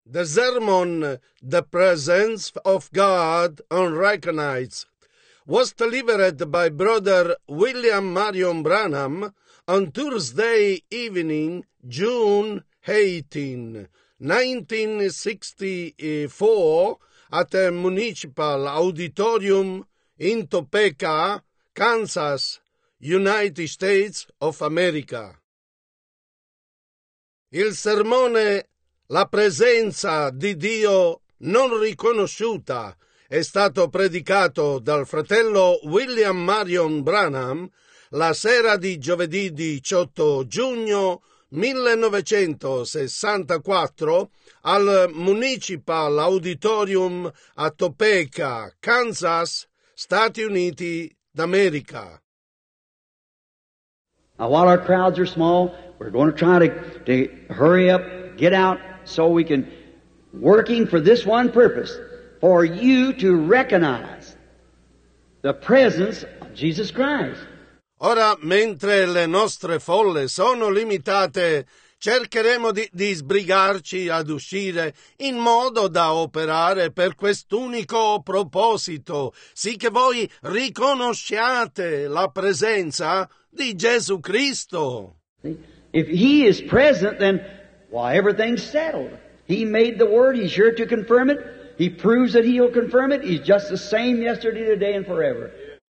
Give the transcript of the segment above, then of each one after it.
The sermon, The Presence of God Unrecognized, was delivered by Brother William Marion Branham on Thursday evening, June 18, 1964, at a municipal auditorium in Topeka, Kansas, United States of America. Il sermone La presenza di Dio non riconosciuta è stato predicato dal fratello William Marion Branham la sera di giovedì 18 giugno 1964 al Municipal Auditorium a Topeka, Kansas, Stati Uniti d'America. Now, while our crowds are small, we're going to try to hurry up, get out, so we can, working for this one purpose, for you to recognize the presence of Jesus Christ. Ora, mentre le nostre folle sono limitate, cercheremo di sbrigarci ad uscire in modo da operare per quest'unico proposito, sì che voi riconosciate la presenza di Gesù Cristo. If He is present, then why, everything's settled. He made the Word. He's sure to confirm it. He proves that He'll confirm it. He's just the same yesterday, today, and forever.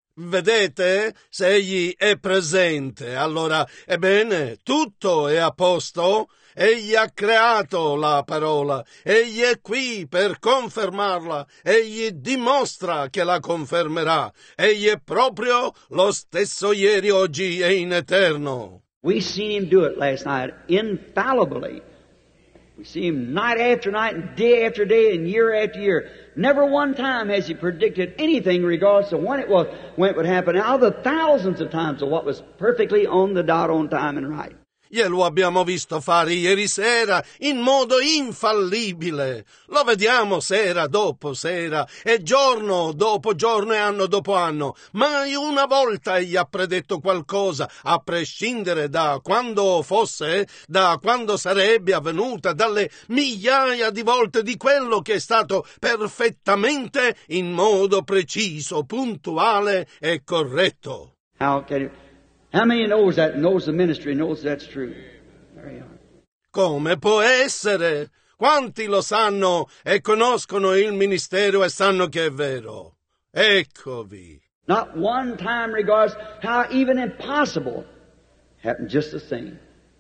Vedete? Se Egli è presente, allora, ebbene, tutto è a posto. Egli ha creato la parola. Egli è qui per confermarla. Egli dimostra che la confermerà. Egli è proprio lo stesso ieri, oggi e in eterno. We seen Him do it last night, infallibly. We see Him night after night and day after day and year after year. Never one time has He predicted anything in regards to when it would happen. Out of the thousands of times of what was perfectly on the dot, on time and right. Glielo abbiamo visto fare ieri sera in modo infallibile. Lo vediamo sera dopo sera e giorno dopo giorno e anno dopo anno. Mai una volta egli ha predetto qualcosa, a prescindere da quando fosse, da quando sarebbe avvenuta, dalle migliaia di volte di quello che è stato perfettamente in modo preciso, puntuale e corretto. How many knows that, knows the ministry, knows that's true? There you are. Come può essere? Quanti lo sanno e conoscono il ministero e sanno che è vero? Eccovi. Not one time regards how even impossible happened just the same.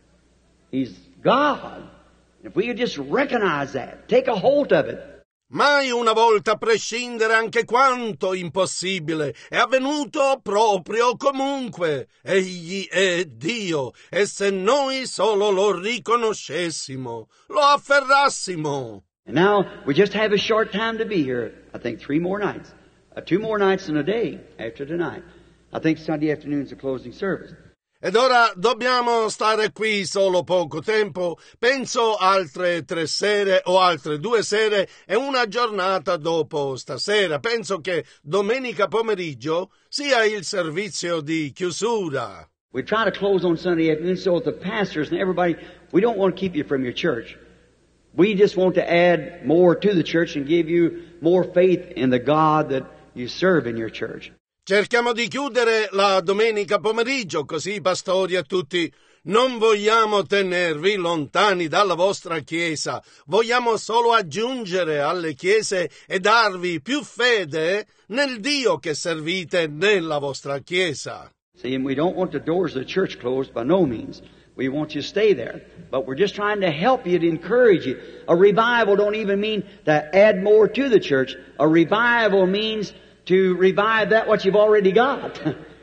He's God. If we could just recognize that, take a hold of it. Mai una volta a prescindere anche quanto impossibile è avvenuto proprio comunque. Egli è Dio e se noi solo lo riconoscessimo, lo afferrassimo. And now we just have a short time to be here. I think 3 more nights. 2 more nights in a day after tonight. I think Sunday afternoon is the closing service. Ed ora dobbiamo stare qui solo poco tempo, penso altre 3 sere o altre 2 sere e una giornata dopo stasera. Penso che domenica pomeriggio sia il servizio di chiusura. We try to close on Sunday afternoon so the pastors and everybody, we don't want to keep you from your church. We just want to add more to the church and give you more faith in the God that you serve in your church. Cerchiamo di chiudere la domenica pomeriggio, così pastori e tutti, non vogliamo tenervi lontani dalla vostra chiesa, vogliamo solo aggiungere alle chiese e darvi più fede nel Dio che servite nella vostra chiesa. See, we don't want the doors of the church closed by no means. We want you to stay there. But we're just trying to help you, to encourage you. A revival don't even mean to add more to the church. A revival means to revive that what you've already got.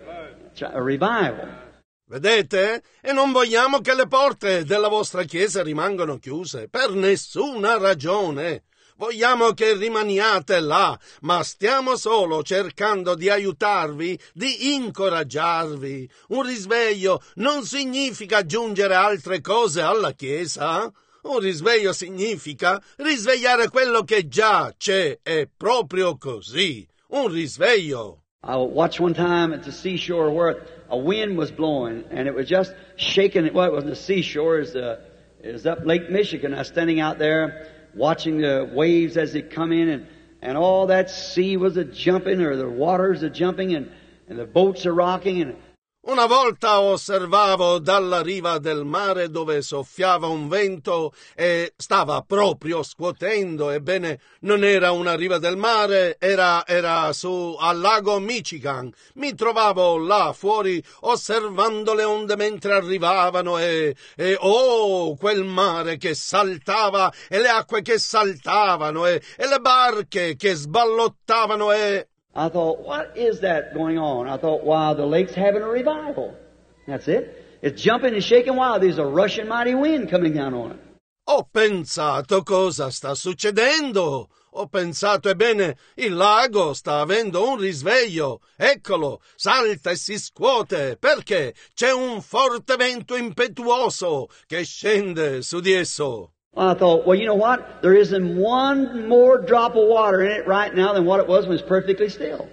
A revival. Vedete? E non vogliamo che le porte della vostra chiesa rimangano chiuse per nessuna ragione. Vogliamo che rimaniate là, ma stiamo solo cercando di aiutarvi, di incoraggiarvi. Un risveglio non significa aggiungere altre cose alla chiesa. Un risveglio significa risvegliare quello che già c'è, è proprio così. Un risveglio. I watched one time at the seashore where a wind was blowing and it was just shaking. Well, it wasn't the seashore, it was up Lake Michigan. I was standing out there watching the waves as they come in, and all that sea was a-jumping, or the waters a-jumping, and the boats are rocking, and Una volta osservavo dalla riva del mare dove soffiava un vento e stava proprio scuotendo. Ebbene, non era una riva del mare, era su al lago Michigan. Mi trovavo là fuori osservando le onde mentre arrivavano e quel mare che saltava e le acque che saltavano e le barche che sballottavano e... I thought, what is that going on? I thought, wow, the lake's having a revival. That's it. It's jumping and shaking wild. There's a rushing mighty wind coming down on it. Ho pensato, cosa sta succedendo? Ho pensato, ebbene, il lago sta avendo un risveglio. Eccolo, salta e si scuote, perché c'è un forte vento impetuoso che scende su di esso. I thought, well, you know what? There isn't one more drop of water in it right now than what it was when it was perfectly still.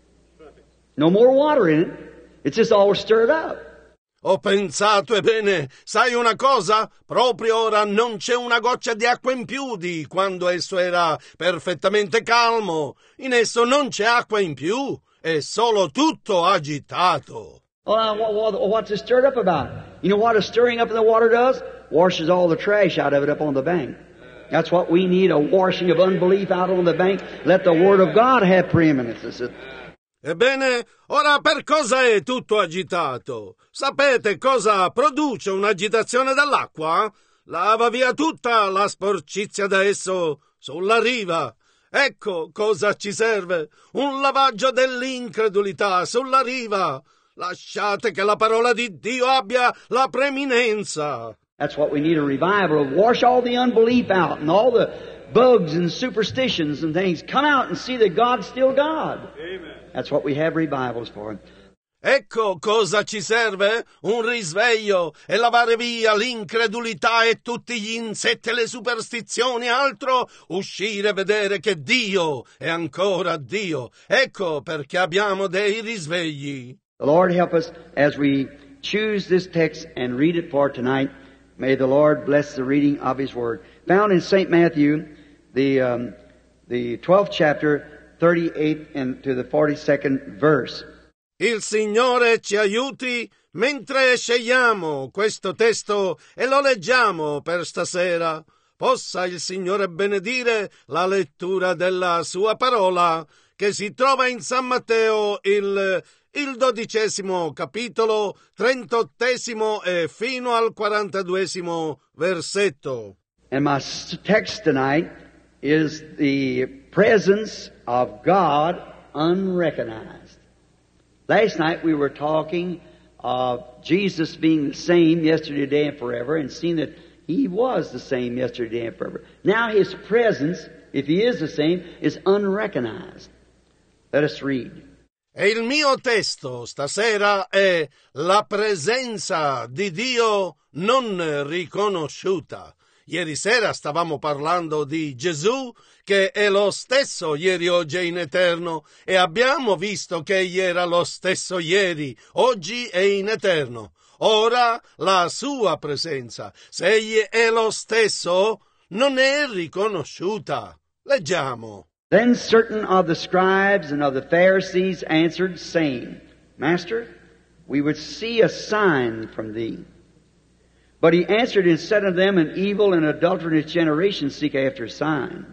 No more water in it. It's just all stirred up. Ho pensato, ebbene, sai una cosa? Proprio ora non c'è una goccia di acqua in più di quando esso era perfettamente calmo. In esso non c'è acqua in più, è solo tutto agitato. Well, what's it stirred up about? You know what a stirring up in the water does? Washes all the trash out of it up on the bank. That's what we need, a washing of unbelief out on the bank. Let the Word of God have preeminence. Ebbene, ora per cosa è tutto agitato? Sapete cosa produce un'agitazione dall'acqua? Lava via tutta la sporcizia da esso sulla riva. Ecco cosa ci serve, un lavaggio dell'incredulità sulla riva. Lasciate che la parola di Dio abbia la preeminenza. That's what we need, a revival of wash all the unbelief out and all the bugs and superstitions and things. Come out and see that God's still God. Amen. That's what we have revivals for. Ecco cosa ci serve? Un risveglio e lavare via l'incredulità e tutti gli insetti e le superstizioni, altro uscire e vedere che Dio è ancora Dio. Ecco perché abbiamo dei risvegli. The Lord help us as we choose this text and read it for tonight. May the Lord bless the reading of His Word. Found in St. Matthew, the 12th chapter, 38th and to the 42nd verse. Il Signore ci aiuti mentre scegliamo questo testo e lo leggiamo per stasera. Possa il Signore benedire la lettura della Sua parola, che si trova in San Matteo il 12° capitolo, 38° e fino al 42° versetto. And my text tonight is the presence of God unrecognized. Last night we were talking of Jesus being the same yesterday, today, and forever, and seeing that He was the same yesterday, and forever. Now His presence, if He is the same, is unrecognized. Let us read. E il mio testo stasera è la presenza di Dio non riconosciuta. Ieri sera stavamo parlando di Gesù, che è lo stesso ieri, oggi e in eterno, e abbiamo visto che egli era lo stesso ieri, oggi e in eterno. Ora la sua presenza, se egli è lo stesso, non è riconosciuta. Leggiamo. Then certain of the scribes and of the Pharisees answered, saying, Master, we would see a sign from thee. But he answered and said unto them, An evil and adulterous generation seek after a sign.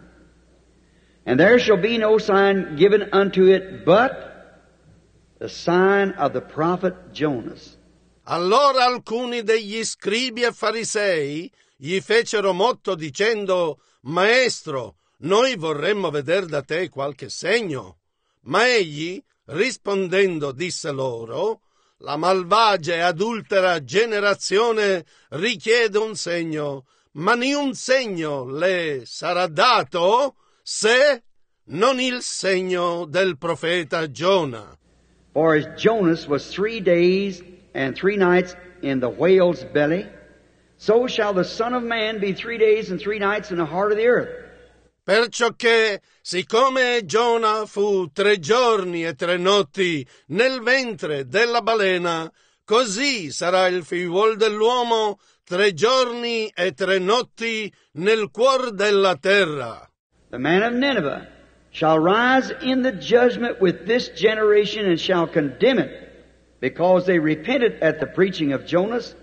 And there shall be no sign given unto it but the sign of the prophet Jonas. Allora alcuni degli scribi e farisei gli fecero motto dicendo, Maestro, noi vorremmo veder da te qualche segno. Ma egli, rispondendo, disse loro, la malvagia e adultera generazione richiede un segno, ma ni un segno le sarà dato se non il segno del profeta Giona. For as Jonas was 3 days and 3 nights in the whale's belly, so shall the Son of Man be 3 days and 3 nights in the heart of the earth. Perciò che, siccome Giona fu 3 giorni e 3 notti nel ventre della balena, così sarà il figliuol dell'uomo 3 giorni e 3 notti nel cuor della terra. The man of Nineveh shall rise in the judgment with this generation and shall condemn it, because they repented at the preaching of Jonas.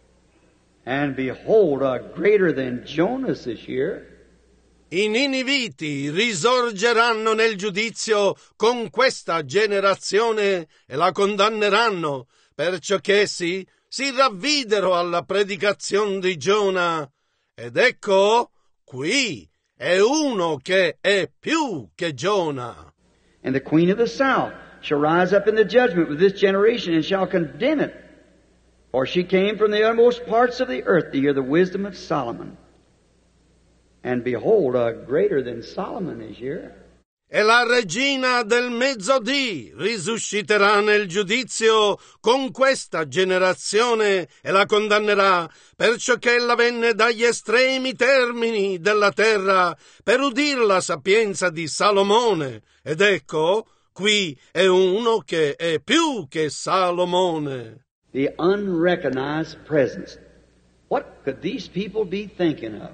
And behold, a greater than Jonas is here. I Niniviti risorgeranno nel giudizio con questa generazione e la condanneranno, perciò che essi si ravvidero alla predicazione di Giona. Ed ecco, qui è uno che è più che Giona. And the queen of the south shall rise up in the judgment with this generation and shall condemn it. For she came from the uttermost parts of the earth to hear the wisdom of Solomon. And behold, a greater than Solomon is here. E la regina del mezzodì risusciterà nel giudizio con questa generazione e la condannerà, perciò che ella venne dagli estremi termini della terra per udir la sapienza di Salomone. Ed ecco, qui è uno che è più che Salomone. The unrecognized presence. What could these people be thinking of?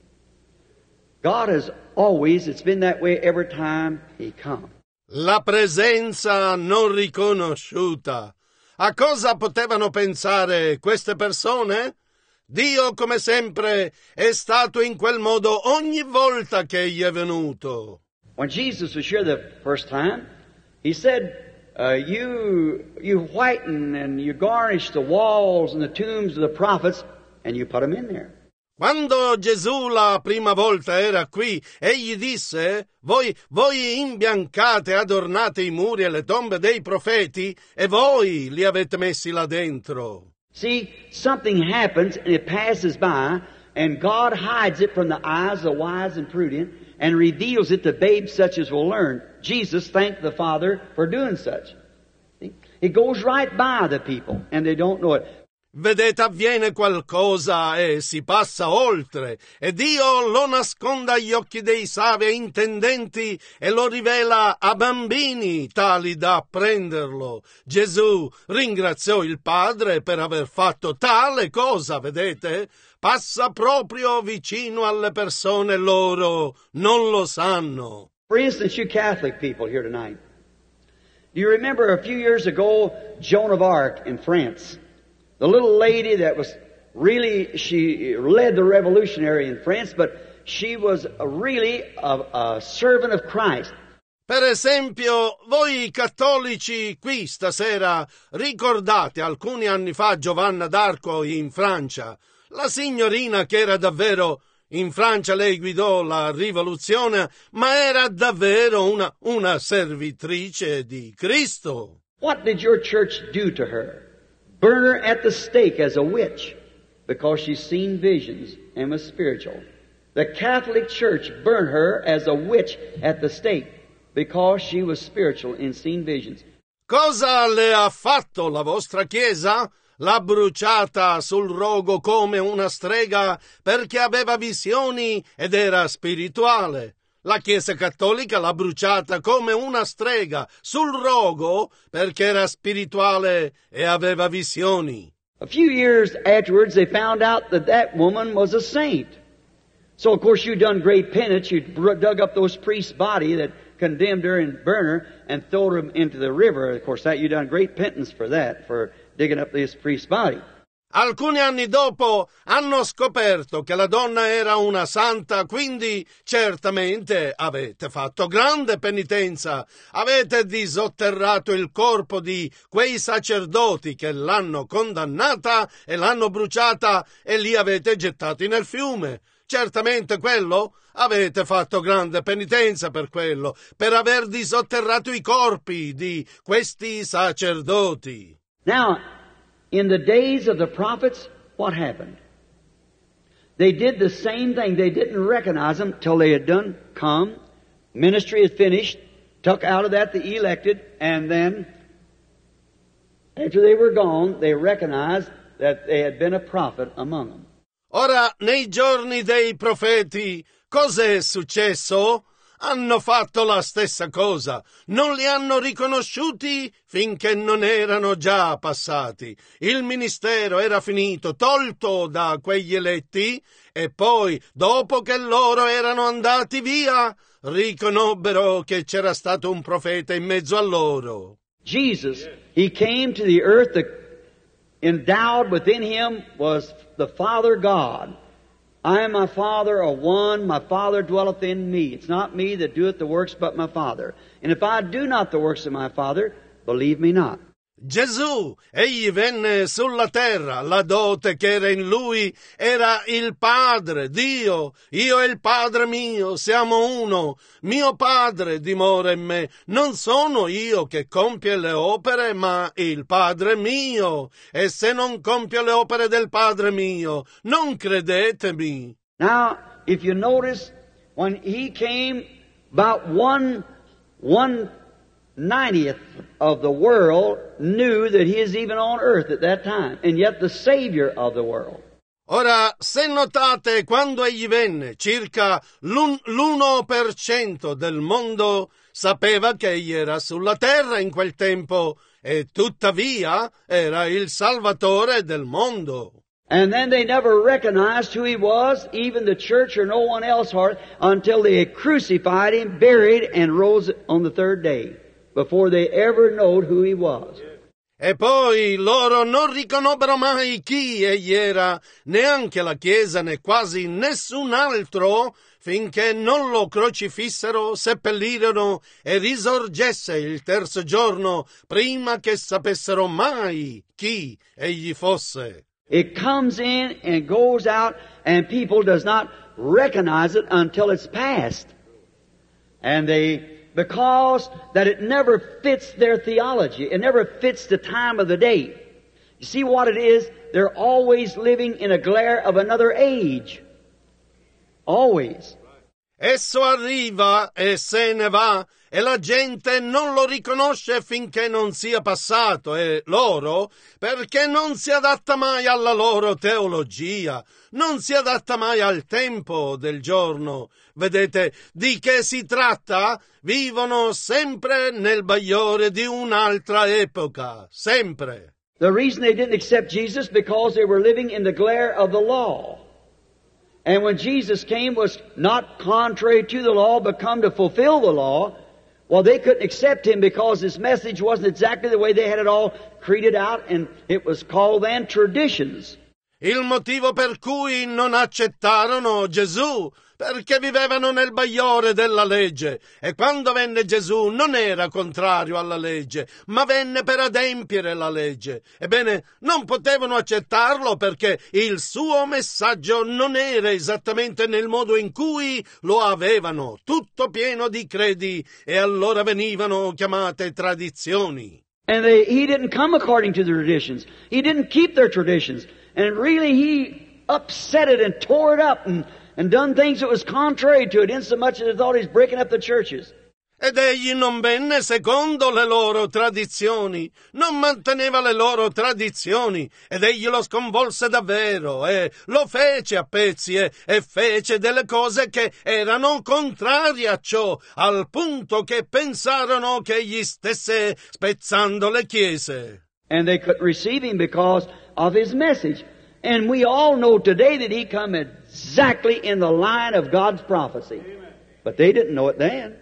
God has always, it's been that way every time He comes. La presenza non riconosciuta. A cosa potevano pensare queste persone? Dio, come sempre, è stato in quel modo ogni volta che egli è venuto. When Jesus was here the first time, He said, you whiten and you garnish the walls and the tombs of the prophets, and you put them in there. Quando Gesù la prima volta era qui, egli disse, voi imbiancate e adornate i muri e le tombe dei profeti, e voi li avete messi là dentro. See, something happens and it passes by, and God hides it from the eyes of the wise and prudent, and reveals it to babes such as will learn. Jesus thanked the Father for doing such. See? It goes right by the people, and they don't know it. Vedete, avviene qualcosa e si passa oltre, e Dio lo nasconde agli occhi dei savi e intendenti e lo rivela a bambini tali da apprenderlo. Gesù ringraziò il Padre per aver fatto tale cosa, vedete? Passa proprio vicino alle persone, loro non lo sanno. For instance, you Catholic people here tonight, do you remember a few years ago Joan of Arc in France? The little lady that was really, she led the revolutionary in France, but she was really a servant of Christ. Per esempio, voi cattolici qui stasera ricordate alcuni anni fa Giovanna d'Arco in Francia, la signorina che era davvero, in Francia lei guidò la rivoluzione, ma era davvero una servitrice di Cristo. What did your church do to her? Burn her at the stake as a witch, because she's seen visions and was spiritual. The Catholic Church burned her as a witch at the stake, because she was spiritual and seen visions. Cosa le ha fatto la vostra Chiesa? L'ha bruciata sul rogo come una strega perché aveva visioni ed era spirituale. La Chiesa Cattolica l'ha bruciata come una strega sul rogo perché era spirituale e aveva visioni. A few years afterwards, they found out that woman was a saint. So, of course, you done great penance. You dug up those priests' body that condemned her and burned her and thrown them into the river. Of course, that you done great penance for that, for digging up this priest's body. Alcuni anni dopo hanno scoperto che la donna era una santa, quindi certamente avete fatto grande penitenza, avete disotterrato il corpo di quei sacerdoti che l'hanno condannata e l'hanno bruciata e li avete gettati nel fiume. Certamente quello, avete fatto grande penitenza per quello, per aver disotterrato i corpi di questi sacerdoti. Now, in the days of the prophets, what happened? They did the same thing. They didn't recognize them till they had done come. Ministry had finished. Took out of that the elected. And then, after they were gone, they recognized that they had been a prophet among them. Ora, nei giorni dei profeti, cos'è successo? hanno fatto la stessa cosa, non li hanno riconosciuti finché non erano già passati. Il ministero era finito, tolto da quegli eletti, e poi, dopo che loro erano andati via, riconobbero che c'era stato un profeta in mezzo a loro. Jesus, He came to the earth, endowed within Him was the Father God. I and my Father are one, my Father dwelleth in me. It's not me that doeth the works, but my Father. And if I do not the works of my Father, believe me not. Gesù, egli venne sulla terra, la dote che era in lui era il Padre, Dio, io e il Padre mio, siamo uno, mio Padre dimora in me, non sono io che compie le opere, ma il Padre mio, e se non compio le opere del Padre mio, non credetemi. Now, if you notice, when He came, about one 90th of the world knew that He is even on earth at that time, and yet the Savior of the world. Ora, se notate, quando egli venne, circa l'1% del mondo sapeva che egli era sulla terra in quel tempo, e tuttavia era il Salvatore del mondo. And then they never recognized who He was, even the church or no one else, until they had crucified Him, buried, and rose on the third day, before they ever knowed who He was. E poi loro non riconobbero mai chi egli era, neanche la Chiesa né quasi nessun altro, finché non lo crocifissero, seppellirono e risorgesse il terzo giorno, prima che sapessero mai chi egli fosse. It comes in and goes out, and people does not recognize it until it's past. And because that it never fits their theology. It never fits the time of the day. You see what it is? They're always living in a glare of another age. Always. Esso arriva e se ne va, e la gente non lo riconosce finché non sia passato, e loro, perché non si adatta mai alla loro teologia, non si adatta mai al tempo del giorno. Vedete di che si tratta? Vivono sempre nel bagliore di un'altra epoca, sempre. The reason they didn't accept Jesus because they were living in the glare of the law. And when Jesus came was not contrary to the law, but come to fulfill the law. Well, they couldn't accept Him because His message wasn't exactly the way they had it all created out, and it was called then traditions. Il motivo per cui non accettarono Gesù, perché vivevano nel bagliore della legge, e quando venne Gesù non era contrario alla legge, ma venne per adempiere la legge. Ebbene, non potevano accettarlo perché il suo messaggio non era esattamente nel modo in cui lo avevano, tutto pieno di credi, e allora venivano chiamate tradizioni. And He didn't come according to the traditions. He didn't keep their traditions. And really He upset it and tore it up and done things that was contrary to it, insomuch that they thought He's breaking up the churches. Ed egli non venne secondo le loro tradizioni, non manteneva le loro tradizioni, ed egli lo sconvolse davvero, e lo fece a pezzi, e fece delle cose che erano contrarie a ciò, al punto che pensarono che egli stesse spezzando le chiese. And they couldn't receive Him because of His message. And we all know today that He come exactly in the line of God's prophecy. But they didn't know it then.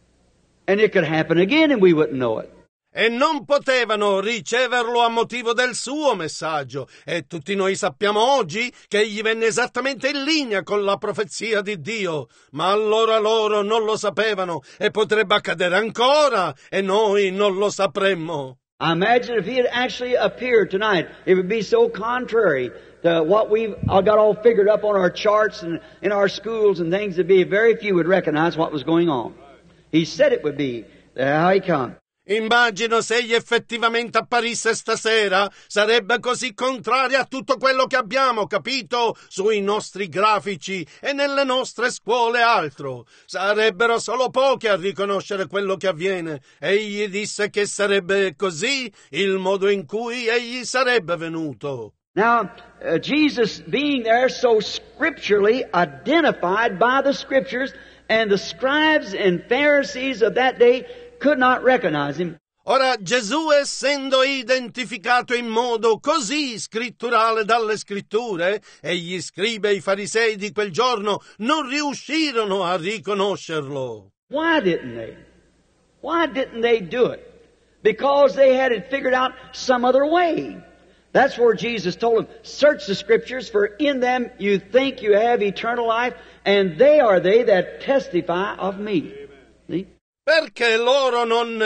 And it could happen again and we wouldn't know it. E non potevano riceverlo a motivo del suo messaggio. E tutti noi sappiamo oggi che egli venne esattamente in linea con la profezia di Dio. Ma allora loro non lo sapevano, e potrebbe accadere ancora, e noi non lo sapremmo. I imagine if He had actually appeared tonight, it would be so contrary to what we've got all figured up on our charts and in our schools and things, that be very few would recognize what was going on. He said it would be. How He come. Immagino se egli effettivamente apparisse stasera, sarebbe così contrario a tutto quello che abbiamo capito sui nostri grafici e nelle nostre scuole e altro. Sarebbero solo pochi a riconoscere quello che avviene. Egli disse che sarebbe così il modo in cui egli sarebbe venuto. Now, Jesus being there so scripturally identified by the Scriptures, and the scribes and Pharisees of that day could not recognize Him. Ora Gesù, essendo identificato in modo così scritturale dalle scritture, e gli scribi e i farisei di quel giorno non riuscirono a riconoscerlo. Why didn't they? Why didn't they do it? Because they had it figured out some other way. That's where Jesus told them, search the Scriptures, for in them you think you have eternal life, and they are they that testify of me. See? Perché loro non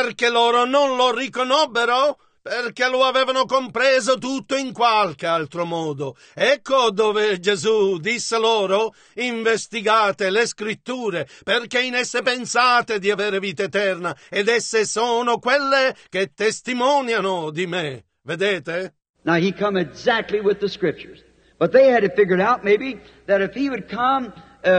lo riconobbero? Perché lo avevano compreso tutto in qualche altro modo. Ecco dove Gesù disse loro: investigate le scritture, perché in esse pensate di avere vita eterna, ed esse sono quelle che testimoniano di me. Vedete? Now He come exactly with the Scriptures. But they had it figured out maybe that if He would come,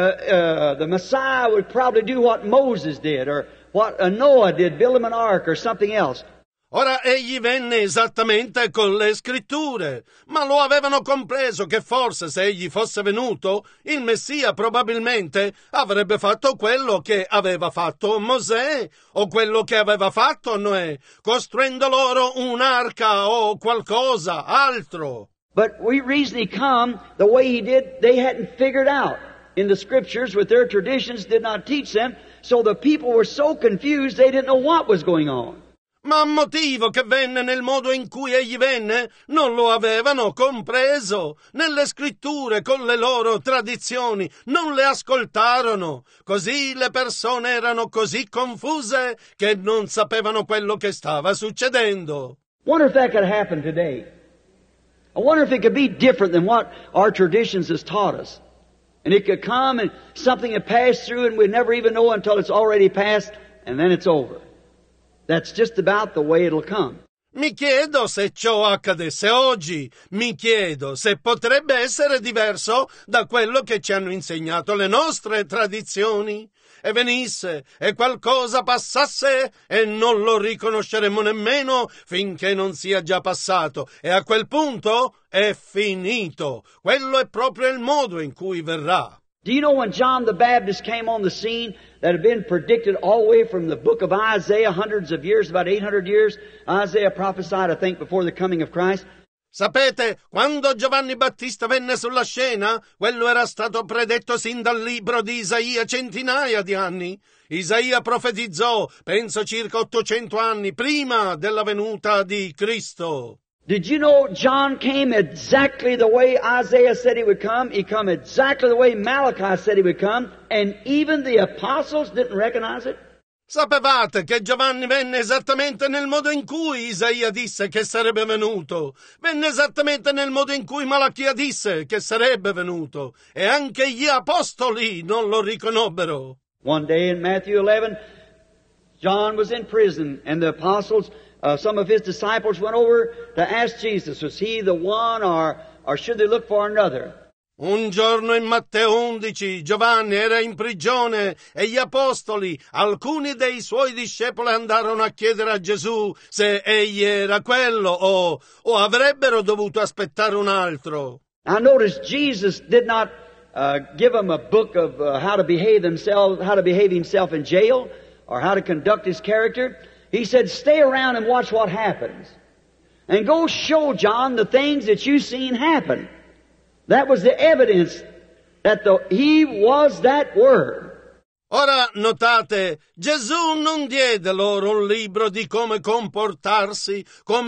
the Messiah would probably do what Moses did, or what Noah did, build him an ark, or something else. Ora egli venne esattamente con le scritture, ma lo avevano compreso che forse se egli fosse venuto, il Messia probabilmente avrebbe fatto quello che aveva fatto Mosè, o quello che aveva fatto Noè, costruendo loro un'arca o qualcosa altro. But we reason He come the way He did, they hadn't figured out in the Scriptures, with their traditions did not teach them, so the people were so confused they didn't know what was going on. Ma a motivo che venne nel modo in cui egli venne, non lo avevano compreso. Nelle scritture, con le loro tradizioni, non le ascoltarono. Così le persone erano così confuse che non sapevano quello che stava succedendo. Wonder if that could happen today. I wonder if it could be different than what our traditions has taught us. And it could come and something had passed through and we'd never even know until it's already passed and then it's over. That's just about the way it'll come. Mi chiedo se ciò accadesse oggi, mi chiedo se potrebbe essere diverso da quello che ci hanno insegnato le nostre tradizioni, e venisse e qualcosa passasse e non lo riconosceremo nemmeno finché non sia già passato, e a quel punto è finito. Quello è proprio il modo in cui verrà. Do you know when John the Baptist came on the scene, that had been predicted all the way from the book of Isaiah, hundreds of years, about 800 years, Isaiah prophesied, I think, before the coming of Christ? Sapete, quando Giovanni Battista venne sulla scena, quello era stato predetto sin dal libro di Isaia centinaia di anni. Isaia profetizzò, penso circa 800 anni prima della venuta di Cristo. Did you know John came exactly the way Isaiah said he would come? He come exactly the way Malachi said he would come, and even the apostles didn't recognize it? Sapevate che Giovanni venne esattamente nel modo in cui Isaia disse che sarebbe venuto. Venne esattamente nel modo in cui Malachia disse che sarebbe venuto. E anche gli apostoli non lo riconobbero. One day in Matthew 11, John was in prison, and the apostles, some of his disciples went over to ask Jesus, was he the one or should they look for another? Un giorno in Matteo 11 Giovanni era in prigione e gli apostoli, alcuni dei suoi discepoli, andarono a chiedere a Gesù se egli era quello o avrebbero dovuto aspettare un altro. I noticed Jesus did not give them a book of how to behave himself in jail or how to conduct his character. He said, stay around and watch what happens. And go show John the things that you've seen happen. That was the evidence that He was that Word. Ora notate, Gesù non diede loro un libro di come comportarsi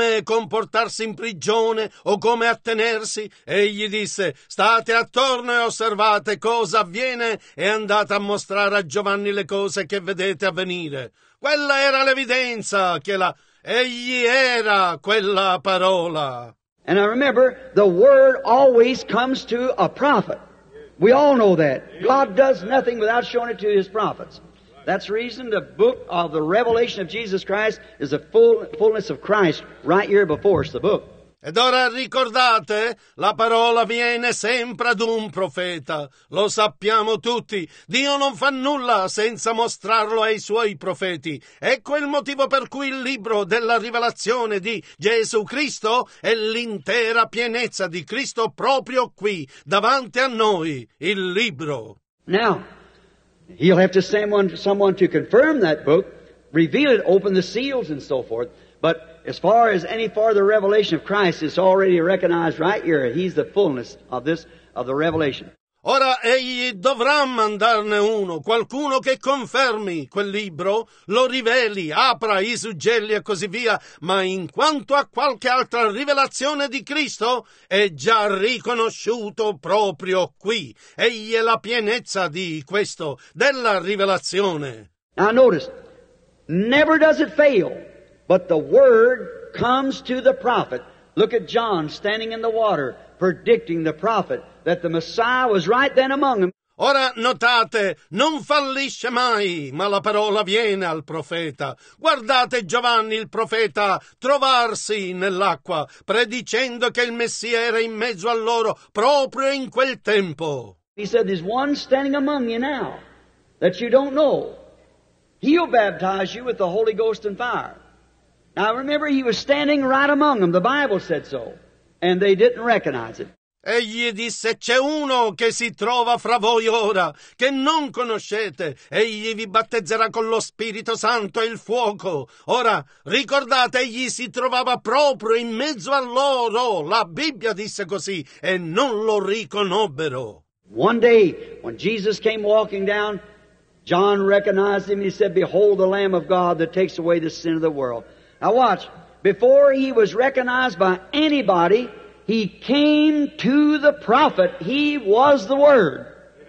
in prigione o come attenersi. Egli disse, state attorno e osservate cosa avviene e andate a mostrare a Giovanni le cose che vedete avvenire. Quella era l'evidenza che egli era quella parola. And I remember, the Word always comes to a prophet. We all know that. God does nothing without showing it to His prophets. That's the reason the book of the revelation of Jesus Christ is the fullness of Christ right here before us, the book. Ed ora ricordate, la parola viene sempre ad un profeta. Lo sappiamo tutti, Dio non fa nulla senza mostrarlo ai suoi profeti. Ecco il motivo per cui il libro della rivelazione di Gesù Cristo è l'intera pienezza di Cristo proprio qui, davanti a noi, il libro. Now, he'll have to send someone to confirm that book, reveal it, open the seals and so forth. But as far as any further revelation of Christ, it's already recognized right here. He's the fullness of the revelation. Ora egli dovrà mandarne uno, qualcuno che confermi quel libro, lo riveli, apra i suggelli e così via, ma in quanto a qualche altra rivelazione di Cristo, è già riconosciuto proprio qui. Egli è la pienezza di questo, della rivelazione. Now notice, never does it fail. But the word comes to the prophet. Look at John standing in the water, predicting the prophet that the Messiah was right then among them. Ora notate, non fallisce mai, ma la parola viene al profeta. Guardate Giovanni il profeta trovarsi nell'acqua, predicendo che il Messia era in mezzo a loro proprio in quel tempo. He said, there's one standing among you now that you don't know. He'll baptize you with the Holy Ghost and fire. Now remember, he was standing right among them. The Bible said so. And they didn't recognize it. Egli disse, c'è uno che si trova fra voi ora, che non conoscete. Egli vi battezzerà con lo Spirito Santo e il fuoco. Ora, ricordate, egli si trovava proprio in mezzo a loro. La Bibbia disse così, e non lo riconobbero. One day, when Jesus came walking down, John recognized him and he said, behold the Lamb of God that takes away the sin of the world. Now watch, before he was recognized by anybody, he came to the prophet. He was the Word.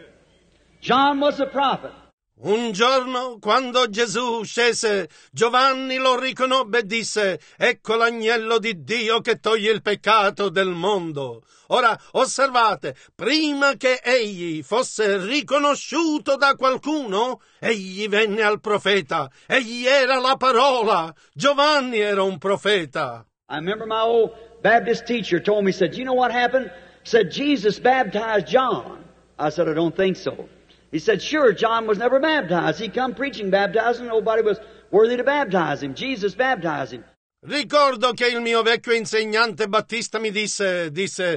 John was the prophet. Un giorno, quando Gesù scese, Giovanni lo riconobbe e disse, ecco l'agnello di Dio che toglie il peccato del mondo. Ora, osservate, prima che egli fosse riconosciuto da qualcuno, egli venne al profeta. Egli era la parola. Giovanni era un profeta. I remember my old Baptist teacher told me, said, you know what happened? Said, Jesus baptized John. I said, I don't think so. He said, sure, John was never baptized. He come preaching baptizing, nobody was worthy to baptize him. Jesus baptized him. Ricordo che il mio vecchio insegnante battista mi disse,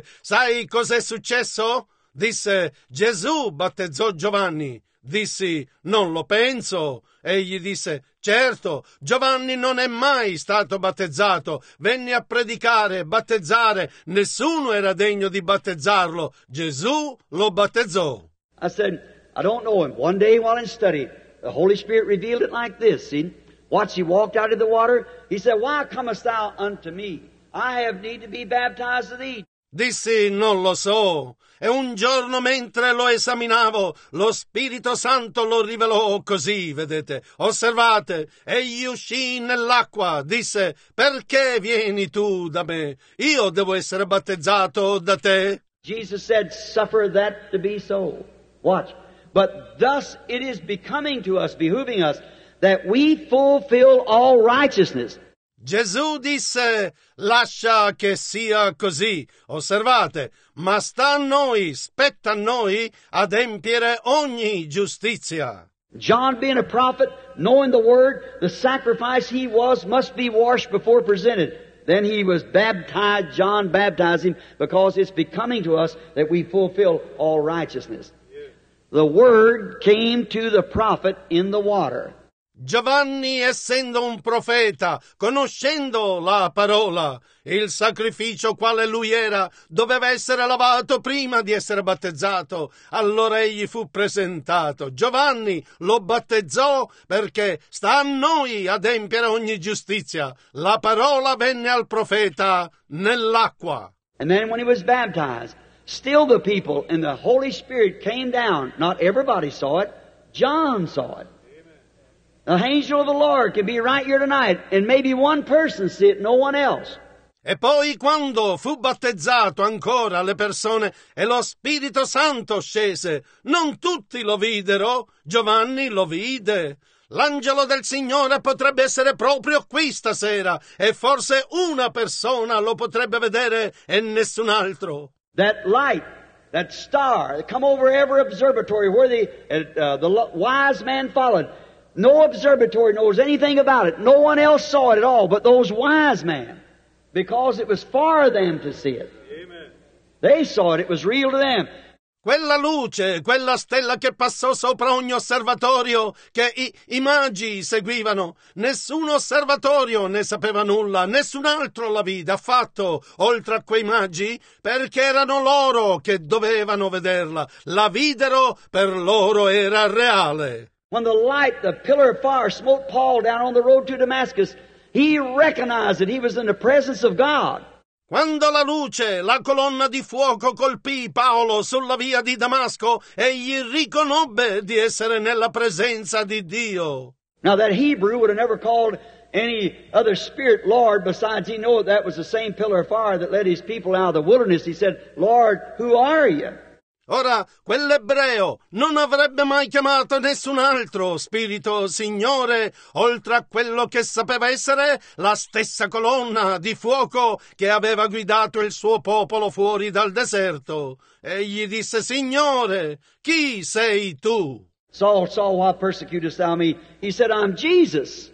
sai cos'è successo? Disse, Gesù battezzò Giovanni. Dissi, non lo penso. Egli disse, certo, Giovanni non è mai stato battezzato. Venne a predicare, battezzare. Nessuno era degno di battezzarlo. Gesù lo battezzò. I said, I don't know him. One day while in study, the Holy Spirit revealed it like this. See? Watch, he walked out of the water. He said, why comest thou unto me? I have need to be baptized of thee. Dissi, non lo so. E un giorno mentre lo esaminavo, lo Spirito Santo lo rivelò così, vedete. Osservate, egli uscì nell'acqua, disse, perché vieni tu da me? Io devo essere battezzato da te? Jesus said, suffer that to be so. Watch. But thus it is becoming to us, behooving us, that we fulfill all righteousness. Gesù disse, lascia che sia così. Osservate, ma sta a noi, spetta a noi adempiere ogni giustizia. John being a prophet, knowing the word, the sacrifice he was must be washed before presented. Then he was baptized, John baptized him, because it's becoming to us that we fulfill all righteousness. The word came to the prophet in the water. Giovanni, essendo un profeta, conoscendo la parola, il sacrificio quale lui era, doveva essere lavato prima di essere battezzato. Allora egli fu presentato. Giovanni lo battezzò perché sta a noi adempiere ogni giustizia. La parola venne al profeta nell'acqua. And then when he was baptized, still the people and the Holy Spirit came down. Not everybody saw it. John saw it. The angel of the Lord can be right here tonight, and maybe one person see it, no one else. E poi quando fu battezzato ancora le persone e lo Spirito Santo scese, non tutti lo videro, Giovanni lo vide. L'angelo del Signore potrebbe essere proprio qui stasera e forse una persona lo potrebbe vedere e nessun altro. That light, that star, that come over every observatory where the wise man followed. No observatory knows anything about it. No one else saw it at all but those wise men, because it was for them to see it. Amen. They saw it. It was real to them. Quella luce, quella stella che passò sopra ogni osservatorio che i magi seguivano. Nessun osservatorio ne sapeva nulla, nessun altro la vide affatto, oltre a quei magi, perché erano loro che dovevano vederla. La videro, per loro era reale. When the light, the pillar of fire, smote Paul down on the road to Damascus, he recognized that he was in the presence of God. Quando la luce, la colonna di fuoco colpì Paolo sulla via di Damasco, egli riconobbe di essere nella presenza di Dio. Now that Hebrew would have never called any other spirit Lord, besides he knew that was the same pillar of fire that led his people out of the wilderness. He said, Lord, who are you? Ora, quell'ebreo non avrebbe mai chiamato nessun altro spirito Signore, oltre a quello che sapeva essere la stessa colonna di fuoco che aveva guidato il suo popolo fuori dal deserto. Egli disse, Signore, chi sei tu? Saul, why persecutest thou me? He said, I'm Jesus.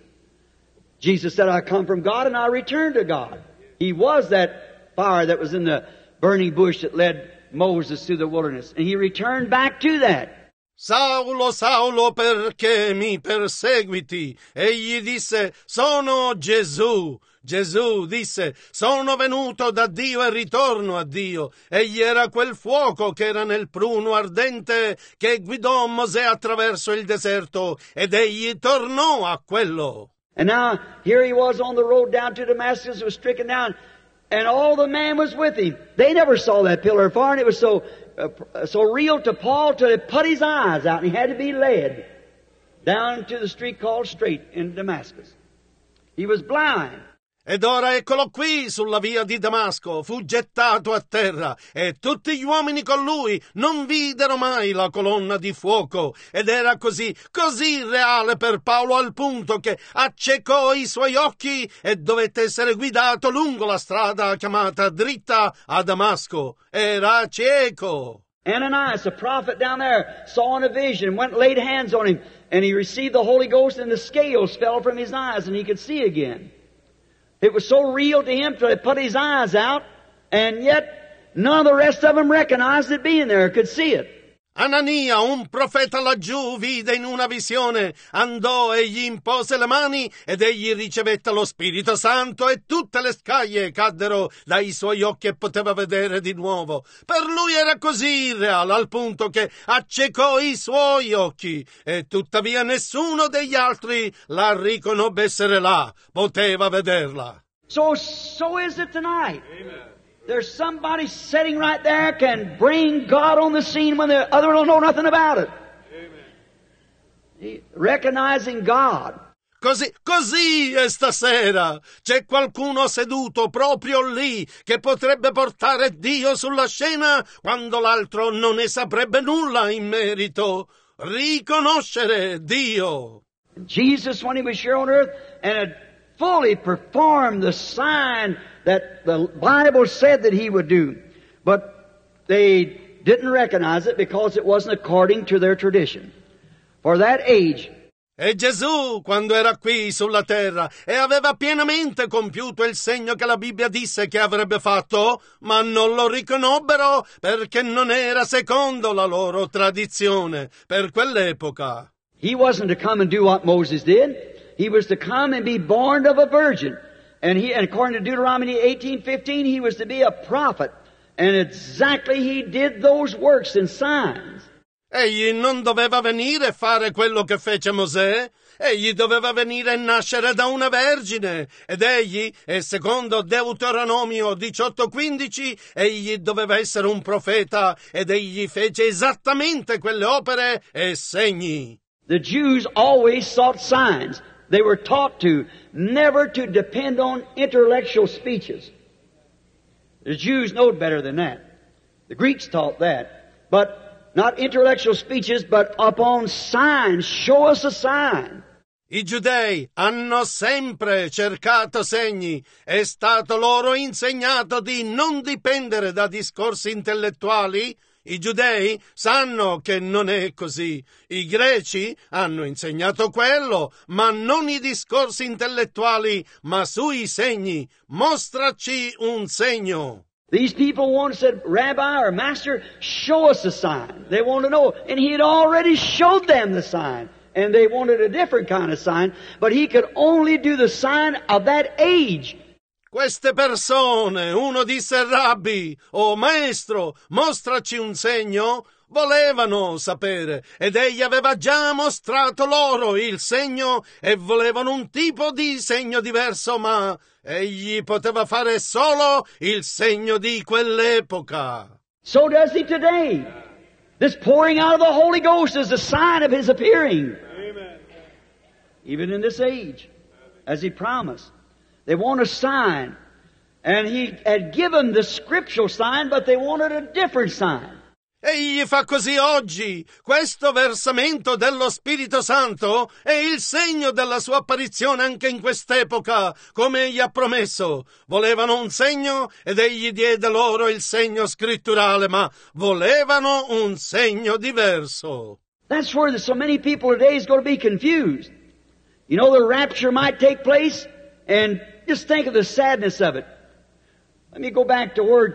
Jesus said, I come from God and I return to God. He was that fire that was in the burning bush that led Moses through the wilderness, and he returned back to that. Saulo, Saulo, perché mi perseguiti? Egli disse, sono Gesù. Gesù disse, sono venuto da Dio e ritorno a Dio. Egli era quel fuoco che era nel pruno ardente che guidò Mosè attraverso il deserto, ed egli tornò a quello. And now, here he was on the road down to Damascus, was stricken down, and all the man was with him. They never saw that pillar of fire, and it was so real to Paul till it put his eyes out, and he had to be led down to the street called Straight in Damascus. He was blind. Ed ora eccolo qui sulla via di Damasco, fu gettato a terra, e tutti gli uomini con lui non videro mai la colonna di fuoco, ed era così reale per Paolo al punto che accecò i suoi occhi e dovette essere guidato lungo la strada chiamata dritta a Damasco. Era cieco. Ananias, a prophet down there, saw in a vision, went and laid hands on him, and he received the Holy Ghost, and the scales fell from his eyes, and he could see again. It was so real to him till it put his eyes out, and yet none of the rest of them recognized it being there, could see it. Anania, un profeta laggiù, vide in una visione, andò e gli impose le mani ed egli ricevette lo Spirito Santo e tutte le scaglie caddero dai suoi occhi e poteva vedere di nuovo. Per lui era così reale al punto che accecò i suoi occhi e tuttavia nessuno degli altri la riconobbe essere là, poteva vederla. So is it tonight. Amen. There's somebody sitting right there can bring God on the scene when the other don't know nothing about it. Amen. Recognizing God. Così è stasera. C'è qualcuno seduto proprio lì che potrebbe portare Dio sulla scena quando l'altro non ne saprebbe nulla in merito. Riconoscere Dio. Jesus, when he was here on earth and had fully performed the sign that the Bible said that he would do. But they didn't recognize it because it wasn't according to their tradition. For that age. E Gesù, quando era qui sulla terra e aveva pienamente compiuto il segno che la Bibbia disse che avrebbe fatto, ma non lo riconobbero perché non era secondo la loro tradizione per quell'epoca. He wasn't to come and do what Moses did. He was to come and be born of a virgin. And according to Deuteronomy 18:15, he was to be a prophet. And exactly he did those works and signs. Egli non doveva venire e fare quello che fece Mosè. Egli doveva venire e nascere da una vergine. Ed egli, e secondo Deuteronomio 18:15, egli doveva essere un profeta. Ed egli fece esattamente quelle opere e segni. The Jews always sought signs. They were taught to never to depend on intellectual speeches. The Jews know better than that. The Greeks taught that. But not intellectual speeches, but upon signs. Show us a sign. I giudei hanno sempre cercato segni, è stato loro insegnato di non dipendere da discorsi intellettuali. I giudei sanno che non è così. I greci hanno insegnato quello, ma non i discorsi intellettuali, ma sui segni. Mostraci un segno. These people once said, Rabbi or Master, show us a sign. They want to know. And he had already showed them the sign. And they wanted a different kind of sign, but he could only do the sign of that age. Queste persone, uno disse Rabbi o Maestro, mostraci un segno, volevano sapere ed egli aveva già mostrato loro il segno e volevano un tipo di segno diverso, ma egli poteva fare solo il segno di quell'epoca. So does he today. This pouring out of the Holy Ghost is a sign of his appearing. Amen. Even in this age, as he promised. They want a sign. And he had given the scriptural sign, but they wanted a different sign. Egli fa così oggi. Questo versamento dello Spirito Santo è il segno della sua apparizione anche in quest'epoca, come egli ha promesso. Volevano un segno ed egli diede loro il segno scritturale, ma volevano un segno diverso. That's where so many people today is going to be confused. You know, the rapture might take place, and just think of the sadness of it. Let me go back to where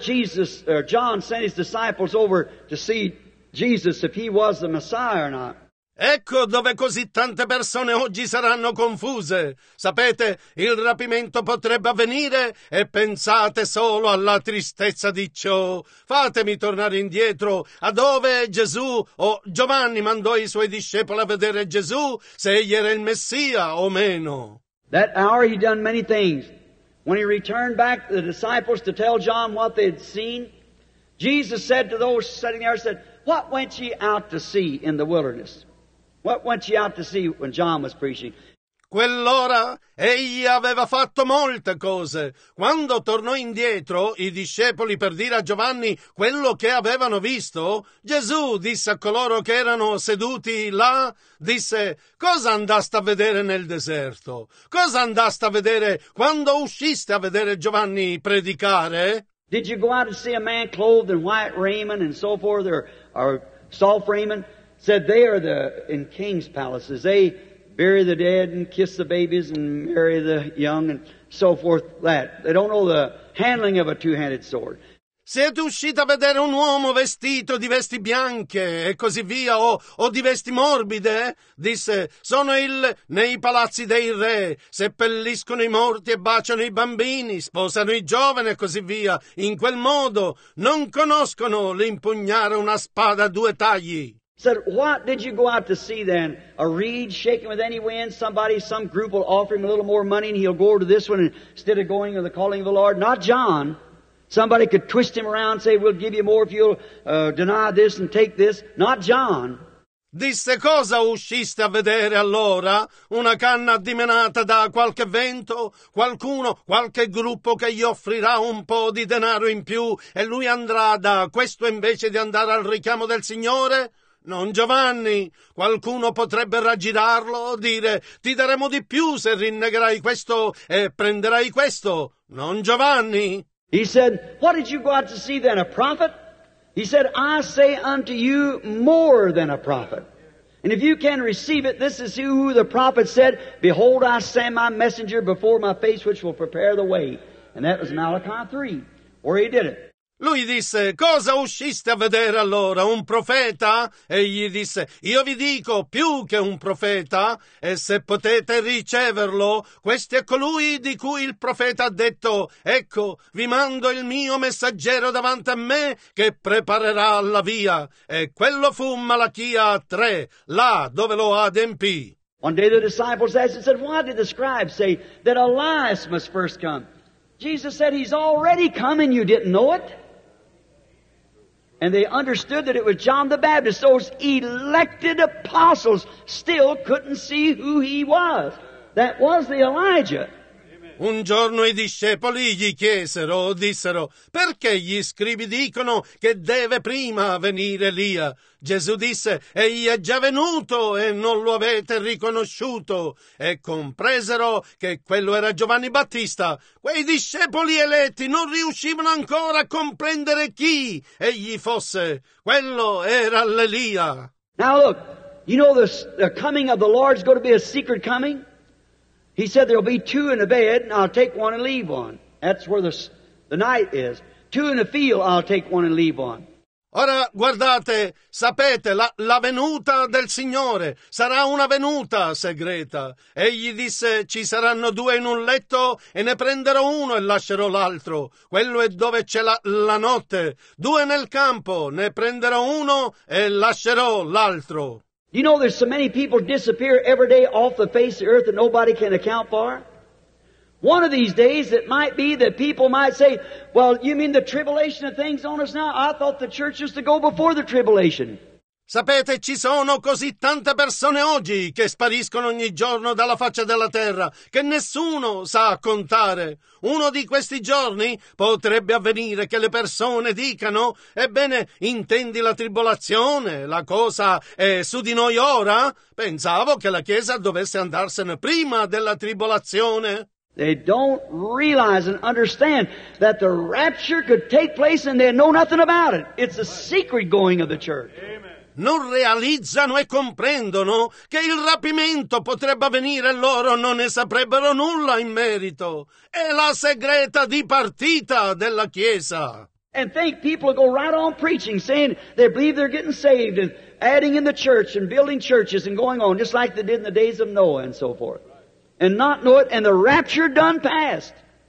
John sent his disciples over to see Jesus if he was the Messiah or not. Ecco dove così tante persone oggi saranno confuse. Sapete, il rapimento potrebbe avvenire e pensate solo alla tristezza di ciò. Fatemi tornare indietro a dove Gesù o Giovanni mandò i suoi discepoli a vedere Gesù, se egli era il Messia o meno. That hour he done many things. When he returned back to the disciples to tell John what they had seen, Jesus said to those sitting there, said, "What went ye out to see in the wilderness? What went ye out to see when John was preaching?" Quell'ora egli aveva fatto molte cose. Quando tornò indietro i discepoli per dire a Giovanni quello che avevano visto, Gesù disse a coloro che erano seduti là, disse: cosa andaste a vedere nel deserto? Cosa andaste a vedere quando usciste a vedere Giovanni predicare? Did you go out to see a man clothed in white raiment and so forth, or soft raiment? Said they are in king's palaces. They bury the dead and kiss the babies and marry the young and so forth. That they don't know the handling of a two-handed sword. Siete usciti a vedere un uomo vestito di vesti bianche e così via, o di vesti morbide? Disse, sono nei palazzi dei re, seppelliscono i morti e baciano i bambini, sposano i giovani e così via. In quel modo non conoscono l'impugnare una spada a due tagli. Said, what did you go out to see then? A reed shaken with any wind? Some group will offer him a little more money and he'll go over to this one instead of going to the calling of the Lord. Not John. Somebody could twist him around and say, we'll give you more if you'll deny this and take this. Not John. Disse, cosa usciste a vedere allora? Una canna addimenata da qualche vento? Qualcuno, qualche gruppo che gli offrirà un po' di denaro in più e lui andrà da questo invece di andare al richiamo del Signore? Non Giovanni. Qualcuno potrebbe raggirarlo, dire, ti daremo di più se rinnegherai questo e prenderai questo. Non Giovanni. He said, what did you go out to see then? A prophet? He said, I say unto you more than a prophet. And if you can receive it, this is who the prophet said, behold, I send my messenger before my face, which will prepare the way. And that was Malachi 3, where he did it. Lui disse, cosa usciste a vedere allora? Un profeta? Egli disse, io vi dico più che un profeta, e se potete riceverlo, questo è colui di cui il profeta ha detto, ecco, vi mando il mio messaggero davanti a me che preparerà la via. E quello fu Malachia 3, là dove lo adempì. One day the disciples asked and said, why did the scribes say that Elias must first come? Jesus said, he's already come and you didn't know it. And they understood that it was John the Baptist. Those elected apostles still couldn't see who he was. That was the Elijah. Amen. Un giorno i discepoli gli dissero, perché gli scribi dicono che deve prima venire Elia? Gesù disse, egli è già venuto e non lo avete riconosciuto. E compresero che quello era Giovanni Battista. Quei discepoli eletti non riuscivano ancora a comprendere chi egli fosse. Quello era l'Elia. Now look, you know the coming of the Lord is going to be a secret coming? He said there'll be two in the bed, and I'll take one and leave one. That's where the night is. Two in the field, I'll take one and leave one. Ora guardate, sapete, la venuta del Signore sarà una venuta segreta. Egli disse, ci saranno due in un letto e ne prenderò uno e lascerò l'altro. Quello è dove c'è la notte. Due nel campo, ne prenderò uno e lascerò l'altro. You know there's so many people disappear every day off the face of the earth that nobody can account for? One of these days it might be that people might say, well, you mean the tribulation of things on us now? I thought the church was to go before the tribulation. Sapete, ci sono così tante persone oggi che spariscono ogni giorno dalla faccia della terra, che nessuno sa contare. Uno di questi giorni potrebbe avvenire che le persone dicano, ebbene, intendi la tribolazione? La cosa è su di noi ora? Pensavo che la Chiesa dovesse andarsene prima della tribolazione. They don't realize and understand that the rapture could take place and they know nothing about it. It's a secret going of the church. Non realizzano e comprendono che il rapimento potrebbe avvenire e loro non ne saprebbero nulla in merito. È la segreta dipartita della Chiesa. And think people will go right on preaching, saying they believe they're getting saved and adding in the church and building churches and going on, just like they did in the days of Noah and so forth. And not know it, and the rapture done past.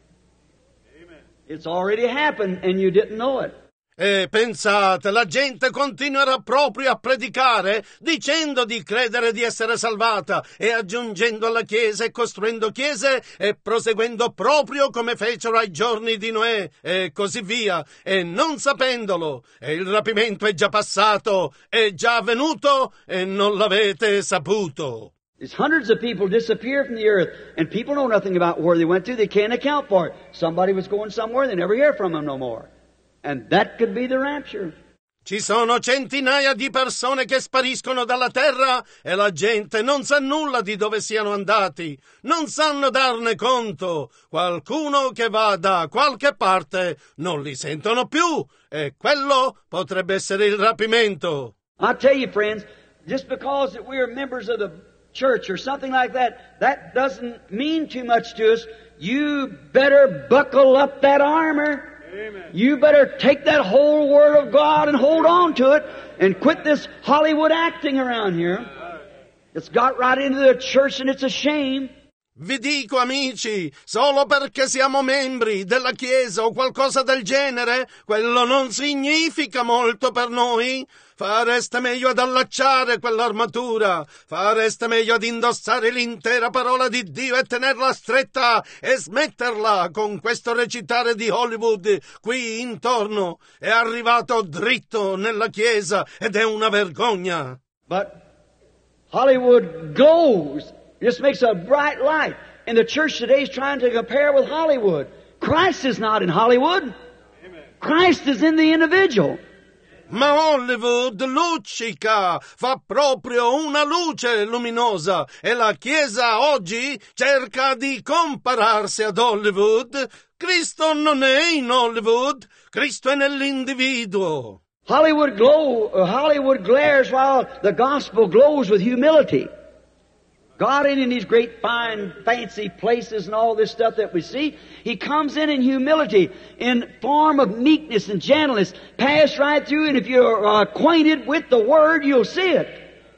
Amen. It's already happened and you didn't know it. E pensate, la gente continuerà proprio a predicare dicendo di credere di essere salvata e aggiungendo alla Chiesa e costruendo chiese e proseguendo proprio come fecero ai giorni di Noè e così via, e non sapendolo. E il rapimento è già passato, è già avvenuto e non l'avete saputo. There's hundreds of people disappear from the earth, and people know nothing about where they went to. They can't account for it. Somebody was going somewhere, they never hear from them no more. And that could be the rapture. Ci sono centinaia di persone che spariscono dalla terra e la gente non sa nulla di dove siano andati, non sanno darne conto. Qualcuno che va da qualche parte non li sentono più e quello potrebbe essere il rapimento. I'll tell you, friends, just because we're members of the church or something like that, that doesn't mean too much to us. You better buckle up that armor. Amen. You better take that whole Word of God and hold on to it and quit this Hollywood acting around here. It's got right into the church and it's a shame. Vi dico, amici, solo perché siamo membri della Chiesa o qualcosa del genere, quello non significa molto per noi. Fareste meglio ad allacciare quell'armatura, fareste meglio ad indossare l'intera parola di Dio e tenerla stretta e smetterla con questo recitare di Hollywood qui intorno. È arrivato dritto nella Chiesa ed è una vergogna. But Hollywood glows. It just makes a bright light. And the church today is trying to compare with Hollywood. Christ is not in Hollywood. Amen. Christ is in the individual. Ma Hollywood luccica, fa proprio una luce luminosa e la Chiesa oggi cerca di compararsi ad Hollywood. Cristo non è in Hollywood, Cristo è nell'individuo. Hollywood glares while the gospel glows with humility. God ain't in these great, fine, fancy places and all this stuff that we see. He comes in humility, in form of meekness and gentleness. Pass right through, and if you're acquainted with the Word, you'll see it.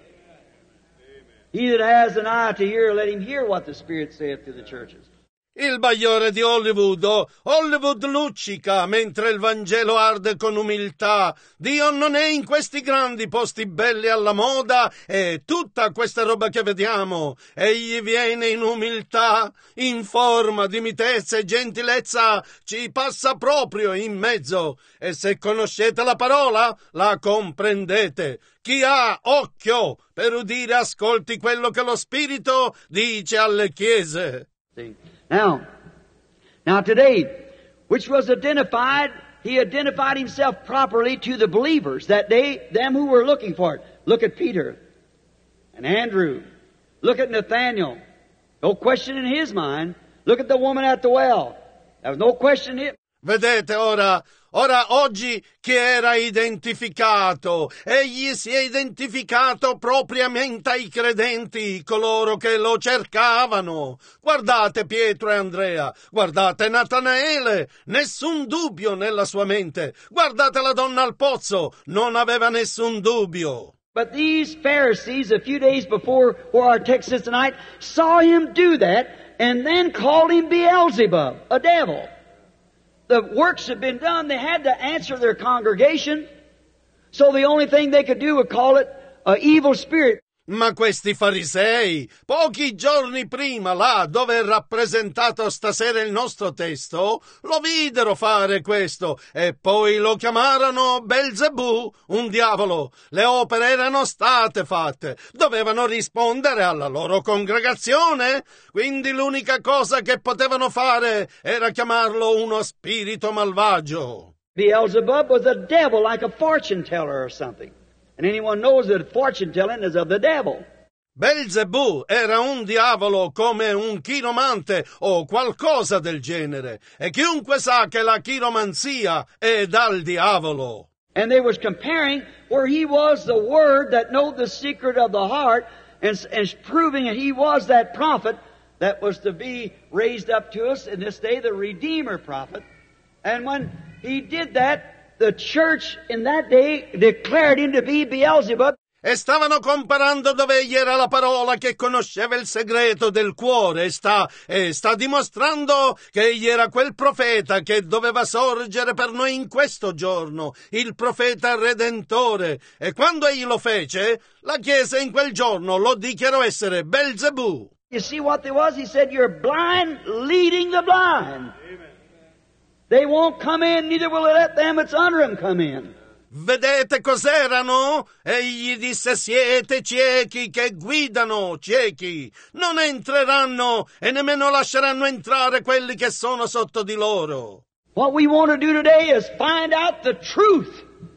Amen. He that has an eye to hear, let him hear what the Spirit saith to the churches. Il bagliore di Hollywood luccica mentre il Vangelo arde con umiltà. Dio non è in questi grandi posti belli alla moda e tutta questa roba che vediamo. Egli viene in umiltà, in forma di mitezza e gentilezza, ci passa proprio in mezzo. E se conoscete la parola, la comprendete. Chi ha occhio per udire ascolti quello che lo Spirito dice alle chiese. See? Now, Now today, which was identified, he identified himself properly to the believers that day, them who were looking for it. Look at Peter and Andrew. Look at Nathaniel. No question in his mind. Look at the woman at the well. There was no question in it. Vedete ora oggi chi era identificato? Egli si è identificato propriamente ai credenti, coloro che lo cercavano. Guardate Pietro e Andrea, guardate Natanaele, nessun dubbio nella sua mente. Guardate la donna al pozzo, non aveva nessun dubbio. But these Pharisees, a few days before where our text is tonight, saw him do that and then called him Beelzebub, a devil. The works had been done. They had to answer their congregation. So the only thing they could do was call it an evil spirit. Ma questi farisei, pochi giorni prima, là dove è rappresentato stasera il nostro testo, lo videro fare questo e poi lo chiamarono Belzebù, un diavolo. Le opere erano state fatte, dovevano rispondere alla loro congregazione, quindi l'unica cosa che potevano fare era chiamarlo uno spirito malvagio. Beelzebub was a devil, like a fortune teller or something. And anyone knows that fortune telling is of the devil. Belzebù era un diavolo come un chiromante o qualcosa del genere, e chiunque sa che la chiromanzia è dal diavolo. And they was comparing where he was the Word that knowed the secret of the heart and proving that he was that prophet that was to be raised up to us in this day, the Redeemer prophet. And when he did that, the church in that day declared him to be Beelzebub. E stavano comparando dove egli era la parola che conosceva il segreto del cuore e sta dimostrando che egli era quel profeta che doveva sorgere per noi in questo giorno, il profeta redentore. E quando egli lo fece, la Chiesa in quel giorno lo dichiarò essere Belzebù. You see what there was? He said, you're blind leading the blind. Amen. They won't come in, neither will it let them that's under them come in. Vedete cos'erano? Egli disse, siete ciechi che guidano ciechi. Non entreranno e nemmeno lasceranno entrare quelli che sono sotto di loro. What we want to do today is find out the truth.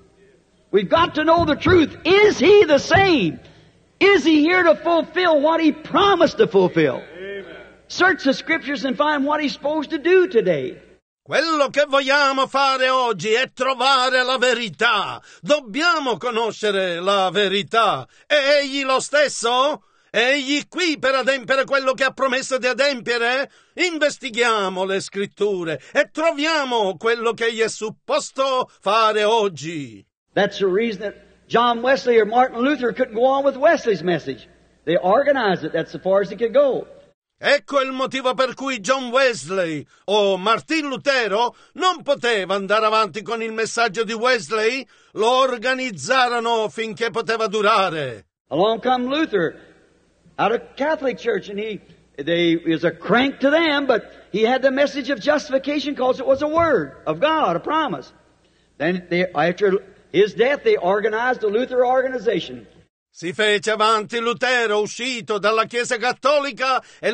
We've got to know the truth. Is he the same? Is he here to fulfill what he promised to fulfill? Amen. Search the scriptures and find what he's supposed to do today. Quello che vogliamo fare oggi è trovare la verità. Dobbiamo conoscere la verità. È egli lo stesso? È egli qui per adempiere quello che ha promesso di adempiere? Investighiamo le scritture e troviamo quello che egli è supposto fare oggi. That's the reason that John Wesley or Martin Luther couldn't go on with Wesley's message. They organized it. That's as far as it could go. Ecco il motivo per cui John Wesley o Martin Lutero non poteva andare avanti con il messaggio di Wesley, lo organizzarono finché poteva durare. Along come Luther out of Catholic Church, and he was a crank to them, but he had the message of justification because it was a word of God, a promise. Then after his death, they organized the Luther organization. Si fece avanti Lutero, uscito dalla Chiesa Cattolica, e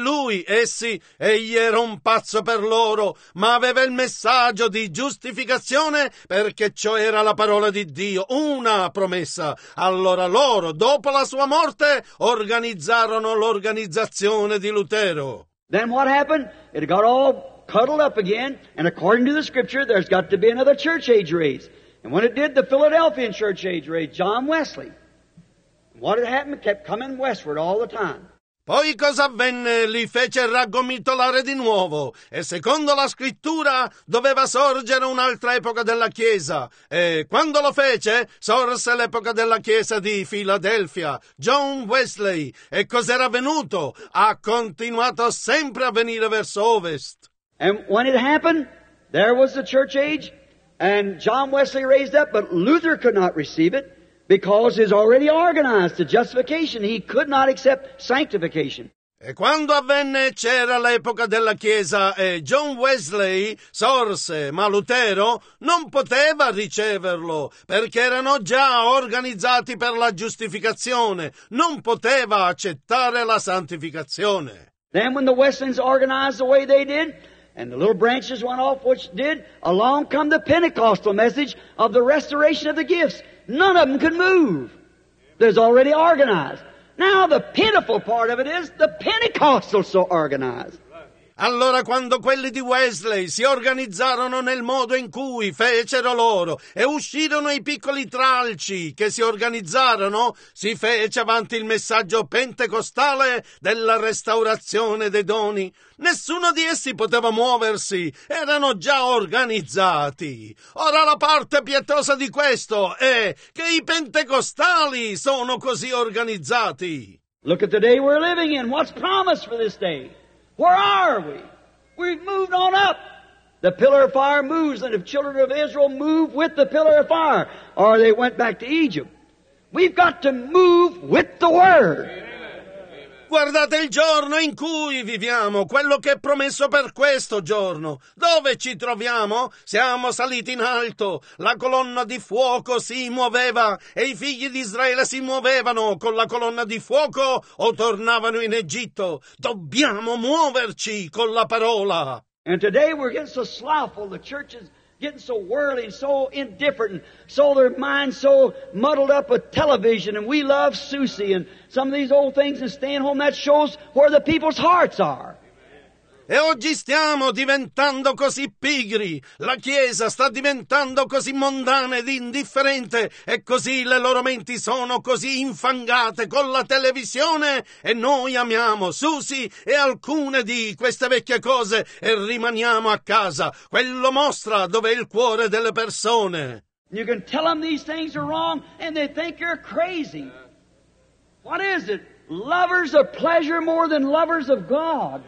egli era un pazzo per loro, ma aveva il messaggio di giustificazione perché ciò era la parola di Dio, una promessa. Allora loro, dopo la sua morte, organizzarono l'organizzazione di Lutero. Then what happened? It got all cuddled up again, and according to the scripture, there's got to be another church age raised. And when it did, the Philadelphian church age raised John Wesley. What had happened kept coming westward all the time. Poi cosa avvenne? Li fece raggomitolare di nuovo e secondo la scrittura doveva sorgere un'altra epoca della Chiesa e quando lo fece sorse l'epoca della Chiesa di Filadelfia, John Wesley. E cos'era avvenuto? Ha continuato sempre a venire verso ovest. And when it happened, there was the church age and John Wesley raised up, but Luther could not receive it. Because it's already organized to justification. He could not accept sanctification. E quando avvenne c'era l'epoca della Chiesa e John Wesley sorse, ma Lutero non poteva riceverlo perché erano già organizzati per la giustificazione, non poteva accettare la santificazione. Then when the Wesleyans organized the way they did, And the little branches went off, which did. Along come the Pentecostal message of the restoration of the gifts. None of them could move. There's already organized. Now the pitiful part of it is the Pentecostals so organized. Allora quando quelli di Wesley si organizzarono nel modo in cui fecero loro e uscirono i piccoli tralci che si organizzarono, si fece avanti il messaggio pentecostale della restaurazione dei doni. Nessuno di essi poteva muoversi, erano già organizzati. Ora la parte pietosa di questo è che i pentecostali sono così organizzati. Look at the day we're living in. What's promised for this day? Where are we? We've moved on up. The pillar of fire moves, and the children of Israel move with the pillar of fire, or they went back to Egypt. We've got to move with the Word. Guardate il giorno in cui viviamo, quello che è promesso per questo giorno. Dove ci troviamo? Siamo saliti in alto. La colonna di fuoco si muoveva e i figli di Israele si muovevano con la colonna di fuoco o tornavano in Egitto. Dobbiamo muoverci con la parola. And today we're getting so slothful, the church is getting so whirling, so indifferent, and so their minds so muddled up with television, and we love Susie and some of these old things and staying home. That shows where the people's hearts are. E oggi stiamo diventando così pigri, la Chiesa sta diventando così mondana ed indifferente e così le loro menti sono così infangate con la televisione e noi amiamo Susi e alcune di queste vecchie cose e rimaniamo a casa. Quello mostra dove è il cuore delle persone. You can tell them these things are wrong and they think you're crazy. What is it? Lovers of pleasure more than lovers of God.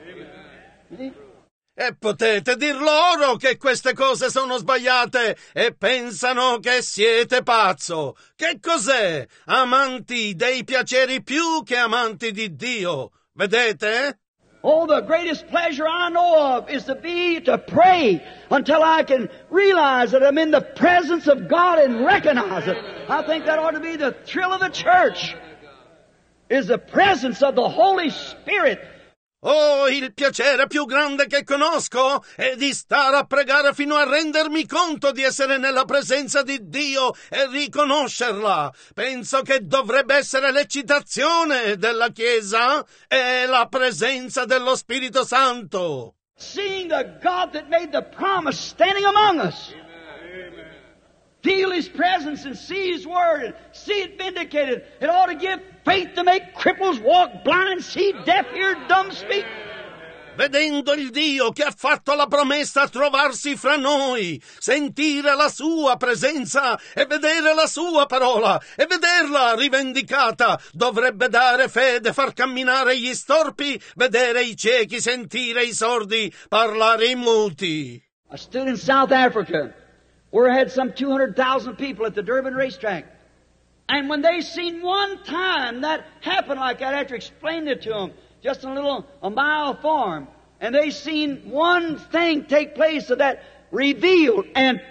E potete dir loro che queste cose sono sbagliate e pensano che siete pazzo. Che cos'è? Amanti dei piaceri più che amanti di Dio. Vedete? Oh, the greatest pleasure I know of is to pray until I can realize that I'm in the presence of God and recognize it. I think that ought to be the thrill of the church, is the presence of the Holy Spirit. Oh, il piacere più grande che conosco è di stare a pregare fino a rendermi conto di essere nella presenza di Dio e riconoscerla. Penso che dovrebbe essere l'eccitazione della Chiesa e la presenza dello Spirito Santo. Seeing the God that made the promise standing among us. Feel His presence and see His Word and see it vindicated. It ought to give faith to make cripples walk, blind see, deaf hear, dumb speak. Vedendo il Dio che ha fatto la promessa trovarsi fra noi, sentire la Sua presenza e vedere la Sua parola e vederla rivendicata, dovrebbe dare fede, far camminare gli storpi, vedere i ciechi, sentire i sordi, parlare i muti. I stood in South Africa, where I had some 200,000 people at the Durban racetrack. And when they seen one time that happen like that, after explaining it to them, just in a mile form, and they seen one thing take place of that revealed, and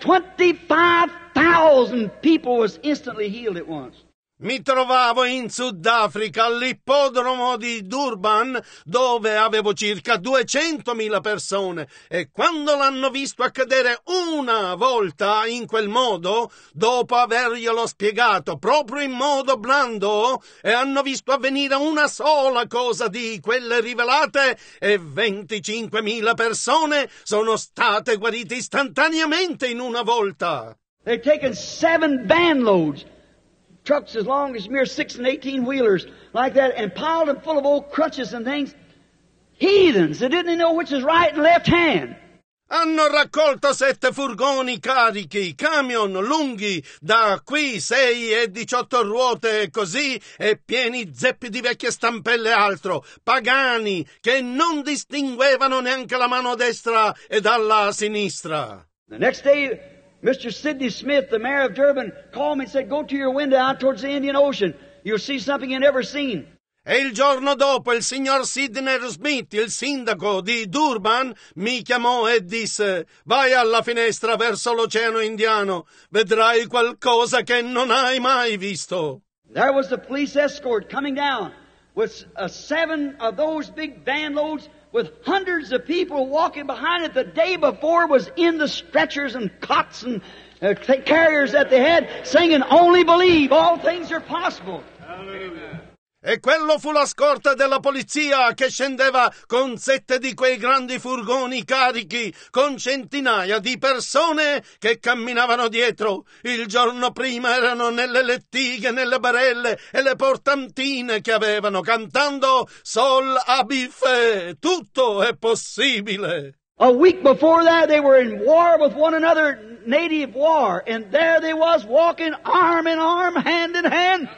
25,000 people was instantly healed at once. Mi trovavo in Sudafrica all'ippodromo di Durban dove avevo circa 200.000 persone e quando l'hanno visto accadere una volta in quel modo, dopo averglielo spiegato proprio in modo blando e hanno visto avvenire una sola cosa di quelle rivelate e 25.000 persone sono state guarite istantaneamente in una volta. They've taken 7 van loads, trucks as long as mere 6 and 18 wheelers like that, and piled them full of old crutches and things. Heathens that didn't know which is right and left hand. Hanno raccolto 7 furgoni carichi, camion lunghi, da qui 6 e 18 ruote e così, e pieni zeppi di vecchie stampelle e altro, pagani che non distinguevano neanche la mano destra e dalla sinistra. The next day, Mr. Sidney Smith, the mayor of Durban, called me and said, go to your window out towards the Indian Ocean. You'll see something you've never seen. E il giorno dopo il signor Sidney Smith, il sindaco di Durban, mi chiamò e disse: vai alla finestra verso l'Oceano Indiano, vedrai qualcosa che non hai mai visto. There was the police escort coming down with 7 of those big van loads with hundreds of people walking behind it the day before was in the stretchers and cots and carriers that they had, singing, "Only believe, all things are possible." E quello fu la scorta della polizia che scendeva con 7 di quei grandi furgoni carichi con centinaia di persone che camminavano dietro. Il giorno prima erano nelle lettighe, nelle barelle e le portantine che avevano cantando "Sol abife", tutto è possibile. A week before that, they were in war with one another, native war, and there they was walking arm in arm, hand in hand.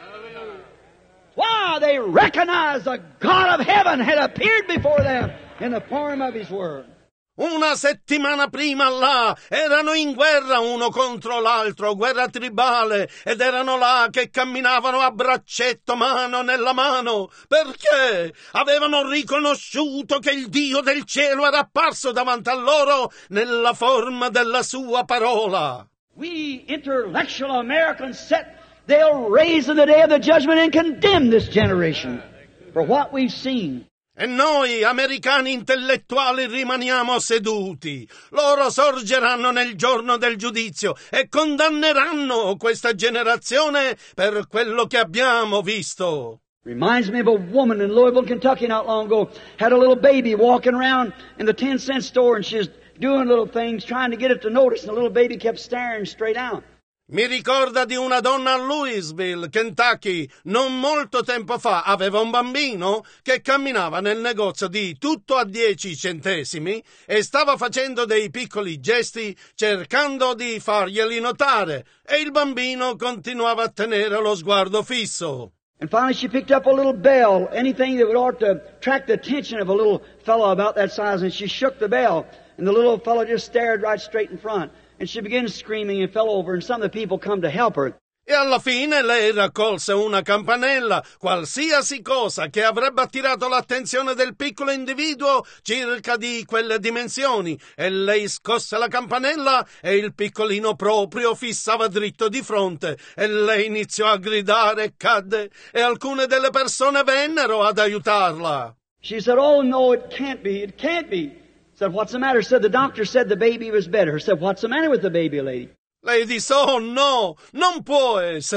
Why? They recognized the God of heaven had appeared before them in the form of His Word. Una settimana prima là erano in guerra uno contro l'altro, guerra tribale, ed erano là che camminavano a braccetto, mano nella mano. Perché? Avevano riconosciuto che il Dio del cielo era apparso davanti a loro nella forma della sua parola. We intellectual Americans they'll raise in the day of the judgment and condemn this generation for what we've seen. E noi, americani intellettuali, rimaniamo seduti. Loro sorgeranno nel giorno del giudizio e condanneranno questa generazione per quello che abbiamo visto. Reminds me of a woman in Louisville, Kentucky not long ago. Had a little baby walking around in the 10-cent store and she was doing little things, trying to get it to notice, and the little baby kept staring straight out. Mi ricorda di una donna a Louisville, Kentucky, non molto tempo fa aveva un bambino che camminava nel negozio di tutto a 10 centesimi e stava facendo dei piccoli gesti cercando di farglieli notare e il bambino continuava a tenere lo sguardo fisso. And finally she picked up a little bell, anything that would ought to attract the attention of a little fellow about that size, and she shook the bell, and the little fellow just stared right straight in front. And she began screaming and fell over, and some of the people come to help her. E alla fine lei raccolse una campanella, qualsiasi cosa che avrebbe attirato l'attenzione del piccolo individuo circa di quelle dimensioni, e lei scosse la campanella e il piccolino proprio fissava dritto di fronte, e lei iniziò a gridare e cadde, e alcune delle persone vennero ad aiutarla. She said, "Oh no, it can't be. Said, "What's the matter?" Said, "The doctor said the baby was better." Said, "What's the matter with the baby, lady?" Lei disse, "Oh no, non può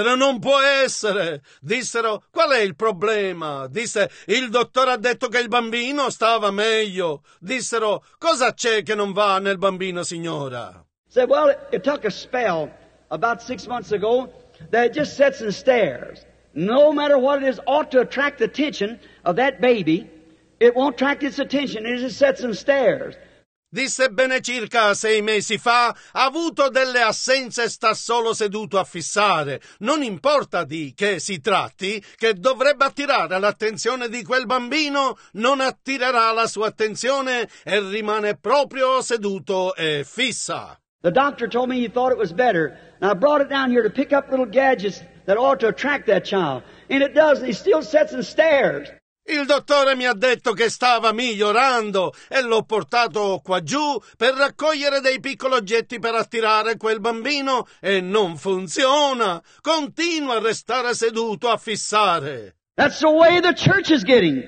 essere. Dissero, "Qual è il problema?" Disse, "Il dottore ha detto che il bambino stava meglio." Dissero, "Cosa c'è che non va nel bambino, signora?" Said, "Well, it took a spell about 6 months ago that it just sits and stares. No matter what it is, ought to attract the attention of that baby. It won't attract its attention. It just sits and stares." Disse, bene circa 6 mesi fa, ha avuto delle assenze e sta solo seduto a fissare. Non importa di che si tratti, che dovrebbe attirare l'attenzione di quel bambino, non attirerà la sua attenzione e rimane proprio seduto e fissa. The doctor told me he thought it was better. And I brought it down here to pick up little gadgets that ought to attract that child. And it does. He still sits and stares. Il dottore mi ha detto che stava migliorando e l'ho portato qua giù per raccogliere dei piccoli oggetti per attirare quel bambino e non funziona. Continua a restare seduto a fissare. That's the way the church is getting.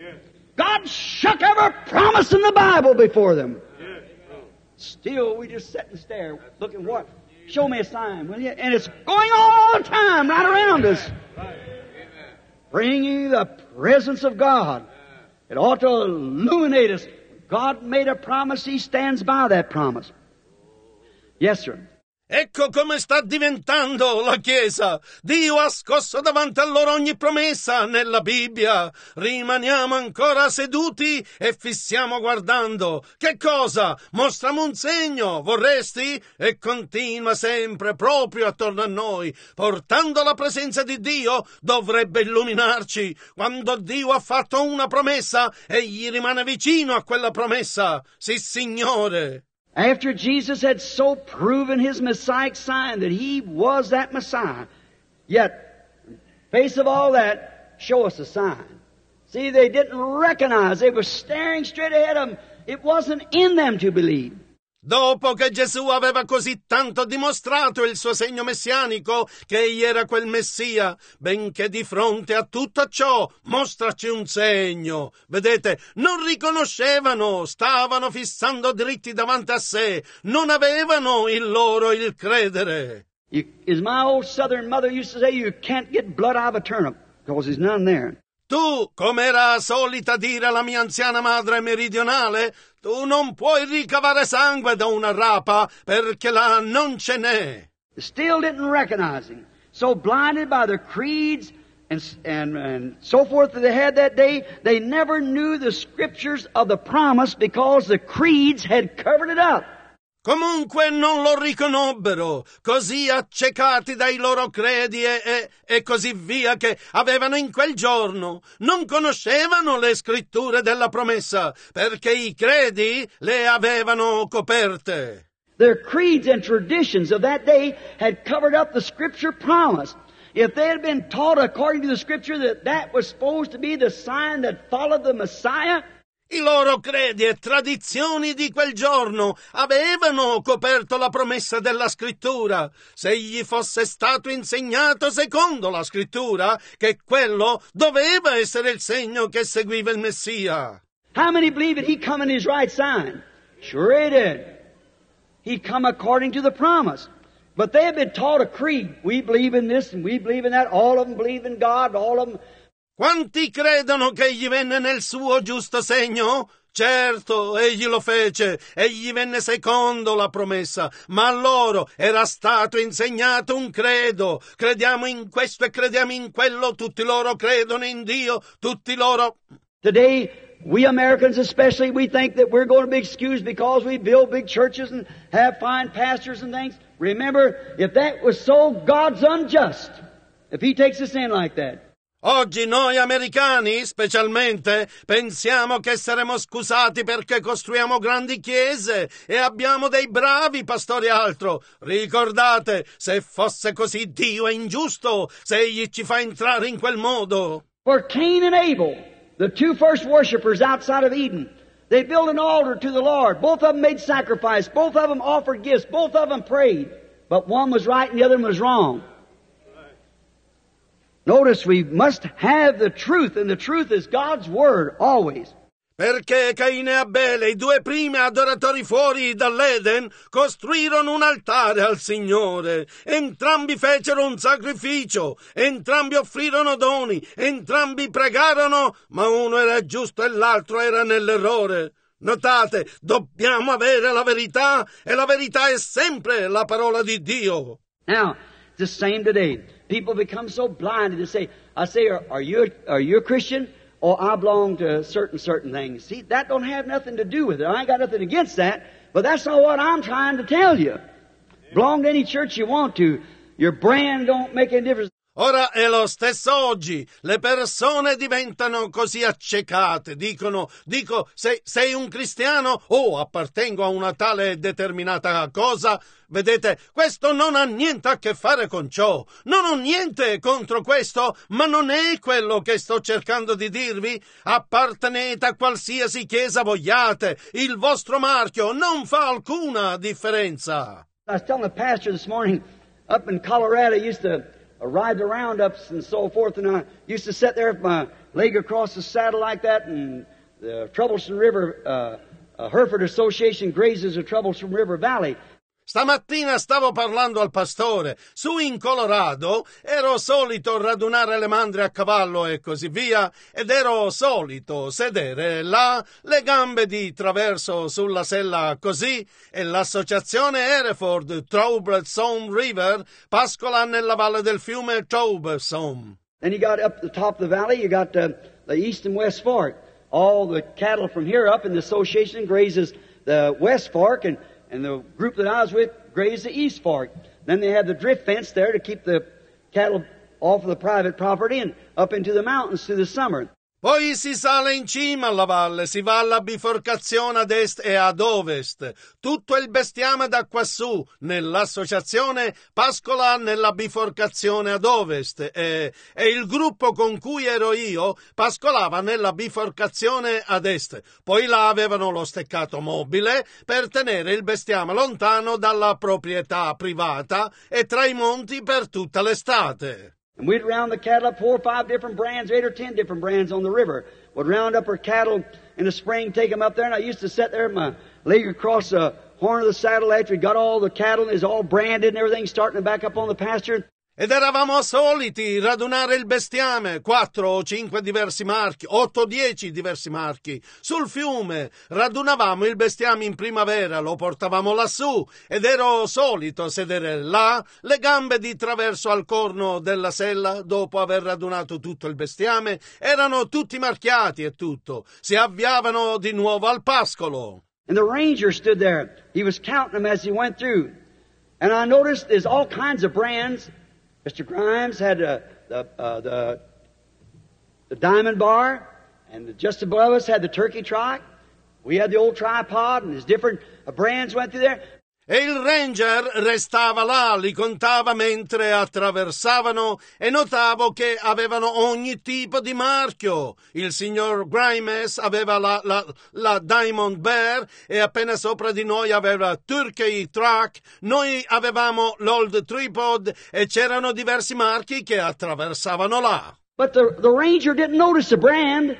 God shook every promise in the Bible before them. Still, we just sit and stare, looking what? Show me a sign, will you? And it's going all the time right around us. Bringing the presence of God. It ought to illuminate us. God made a promise. He stands by that promise. Yes, sir. Ecco come sta diventando la Chiesa. Dio ha scosso davanti a loro ogni promessa nella Bibbia. Rimaniamo ancora seduti e fissiamo guardando. Che cosa? Mostrami un segno, vorresti? E continua sempre proprio attorno a noi, portando la presenza di Dio, dovrebbe illuminarci. Quando Dio ha fatto una promessa, egli rimane vicino a quella promessa. Sì, Signore. After Jesus had so proven His Messiah sign that He was that Messiah, yet, in face of all that, show us a sign. See, they didn't recognize. They were staring straight ahead of them. It wasn't in them to believe. Dopo che Gesù aveva così tanto dimostrato il suo segno messianico, che egli era quel Messia, benché di fronte a tutto ciò, mostraci un segno. Vedete, non riconoscevano, stavano fissando dritti davanti a sé, non avevano il credere. As my old southern mother used to say, you can't get blood out of a turnip, because there's none there. Tu, come era solita dire la mia anziana madre meridionale, tu non puoi ricavare sangue da una rapa perché là non ce n'è. Still didn't recognize him. So blinded by the creeds and so forth that they had that day, they never knew the scriptures of the promise because the creeds had covered it up. Comunque non lo riconobbero, così accecati dai loro credi e così via, che avevano in quel giorno. Non conoscevano le scritture della promessa, perché i credi le avevano coperte. Their creeds and traditions of that day had covered up the scripture promise. If they had been taught according to the scripture that was supposed to be the sign that followed the Messiah, I loro credi e tradizioni di quel giorno avevano coperto la promessa della scrittura. Se gli fosse stato insegnato secondo la scrittura che quello doveva essere il segno che seguiva il Messia. How many believe that he come in his right sign? Sure he did. He come according to the promise. But they have been taught a creed. We believe in this and we believe in that. All of them believe in God. All of them. Quanti credono che egli venne nel suo giusto segno? Certo, egli lo fece, egli venne secondo la promessa, ma a loro era stato insegnato un credo. Crediamo in questo e crediamo in quello, tutti loro credono in Dio, tutti loro. Today, we Americans especially, we think that we're going to be excused because we build big churches and have fine pastors and things. Remember, if that was so, God's unjust if He takes us in like that. Oggi noi americani, specialmente, pensiamo che saremo scusati perché costruiamo grandi chiese e abbiamo dei bravi pastori altro. Ricordate, se fosse così, Dio è ingiusto se egli ci fa entrare in quel modo. For Cain and Abel, the two first worshipers outside of Eden, they built an altar to the Lord. Both of them made sacrifice. Both of them offered gifts. Both of them prayed. But one was right and the other one was wrong. Notice we must have the truth, and the truth is God's Word, always. Perché Caino e Abele, i due primi adoratori fuori dall'Eden, costruirono un altare al Signore. Entrambi fecero un sacrificio, entrambi offrirono doni, entrambi pregarono, ma uno era giusto e l'altro era nell'errore. Notate, dobbiamo avere la verità, e la verità è sempre la parola di Dio. Now, it's the same today. People become so blinded to say, are you a Christian? Or I belong to certain things. See, that don't have nothing to do with it. I ain't got nothing against that, but that's not what I'm trying to tell you. Belong to any church you want to. Your brand don't make any difference. Ora è lo stesso oggi. Le persone diventano così accecate. Dico, sei un cristiano o appartengo a una tale determinata cosa. Vedete, questo non ha niente a che fare con ciò. Non ho niente contro questo, ma non è quello che sto cercando di dirvi. Appartenete a qualsiasi chiesa vogliate. Il vostro marchio non fa alcuna differenza. I was telling the pastor this morning, up in Colorado, I used to ride the roundups and so forth, and I used to sit there with my leg across the saddle like that, and the Troublesome River, Hereford Association grazes the Troublesome River Valley. Stamattina stavo parlando al pastore. Su in Colorado ero solito radunare le mandrie a cavallo e così via, ed ero solito sedere là, le gambe di traverso sulla sella così, e l'associazione Hereford Troublesome River pascola nella valle del fiume Troublesome. Then you got up the top of the valley, you got the East and West Fork. All the cattle from here up in the association grazes the West Fork, and the group that I was with grazed the East Fork. Then they had the drift fence there to keep the cattle off of the private property and up into the mountains through the summer. Poi si sale in cima alla valle, si va alla biforcazione ad est e ad ovest. Tutto il bestiame da quassù, nell'associazione, pascola nella biforcazione ad ovest e il gruppo con cui ero io pascolava nella biforcazione ad est. Poi là avevano lo steccato mobile per tenere il bestiame lontano dalla proprietà privata e tra i monti per tutta l'estate. And we'd round the cattle up 4 or 5 different brands, 8 or 10 different brands on the river. Would round up our cattle in the spring, take them up there, and I used to sit there with my leg across the horn of the saddle after we got all the cattle, and it's all branded and everything, starting to back up on the pasture. Ed eravamo soliti radunare il bestiame, 4 o 5 diversi marchi, 8 o 10 diversi marchi, sul fiume. Radunavamo il bestiame in primavera, lo portavamo lassù ed ero solito sedere là, le gambe di traverso al corno della sella. Dopo aver radunato tutto il bestiame, erano tutti marchiati e tutto. Si avviavano di nuovo al pascolo. And the ranger stood there. He was counting them as he went through. And I noticed there's all kinds of brands. Mr. Grimes had the diamond bar, and just above us had the turkey trot. We had the old tripod, and his different brands went through there. E il ranger restava là, li contava mentre attraversavano e notavo che avevano ogni tipo di marchio. Il signor Grimes aveva la Diamond Bear e appena sopra di noi aveva Turkey Track. Noi avevamo l'Old Tripod e c'erano diversi marchi che attraversavano là. But the ranger didn't notice the brand.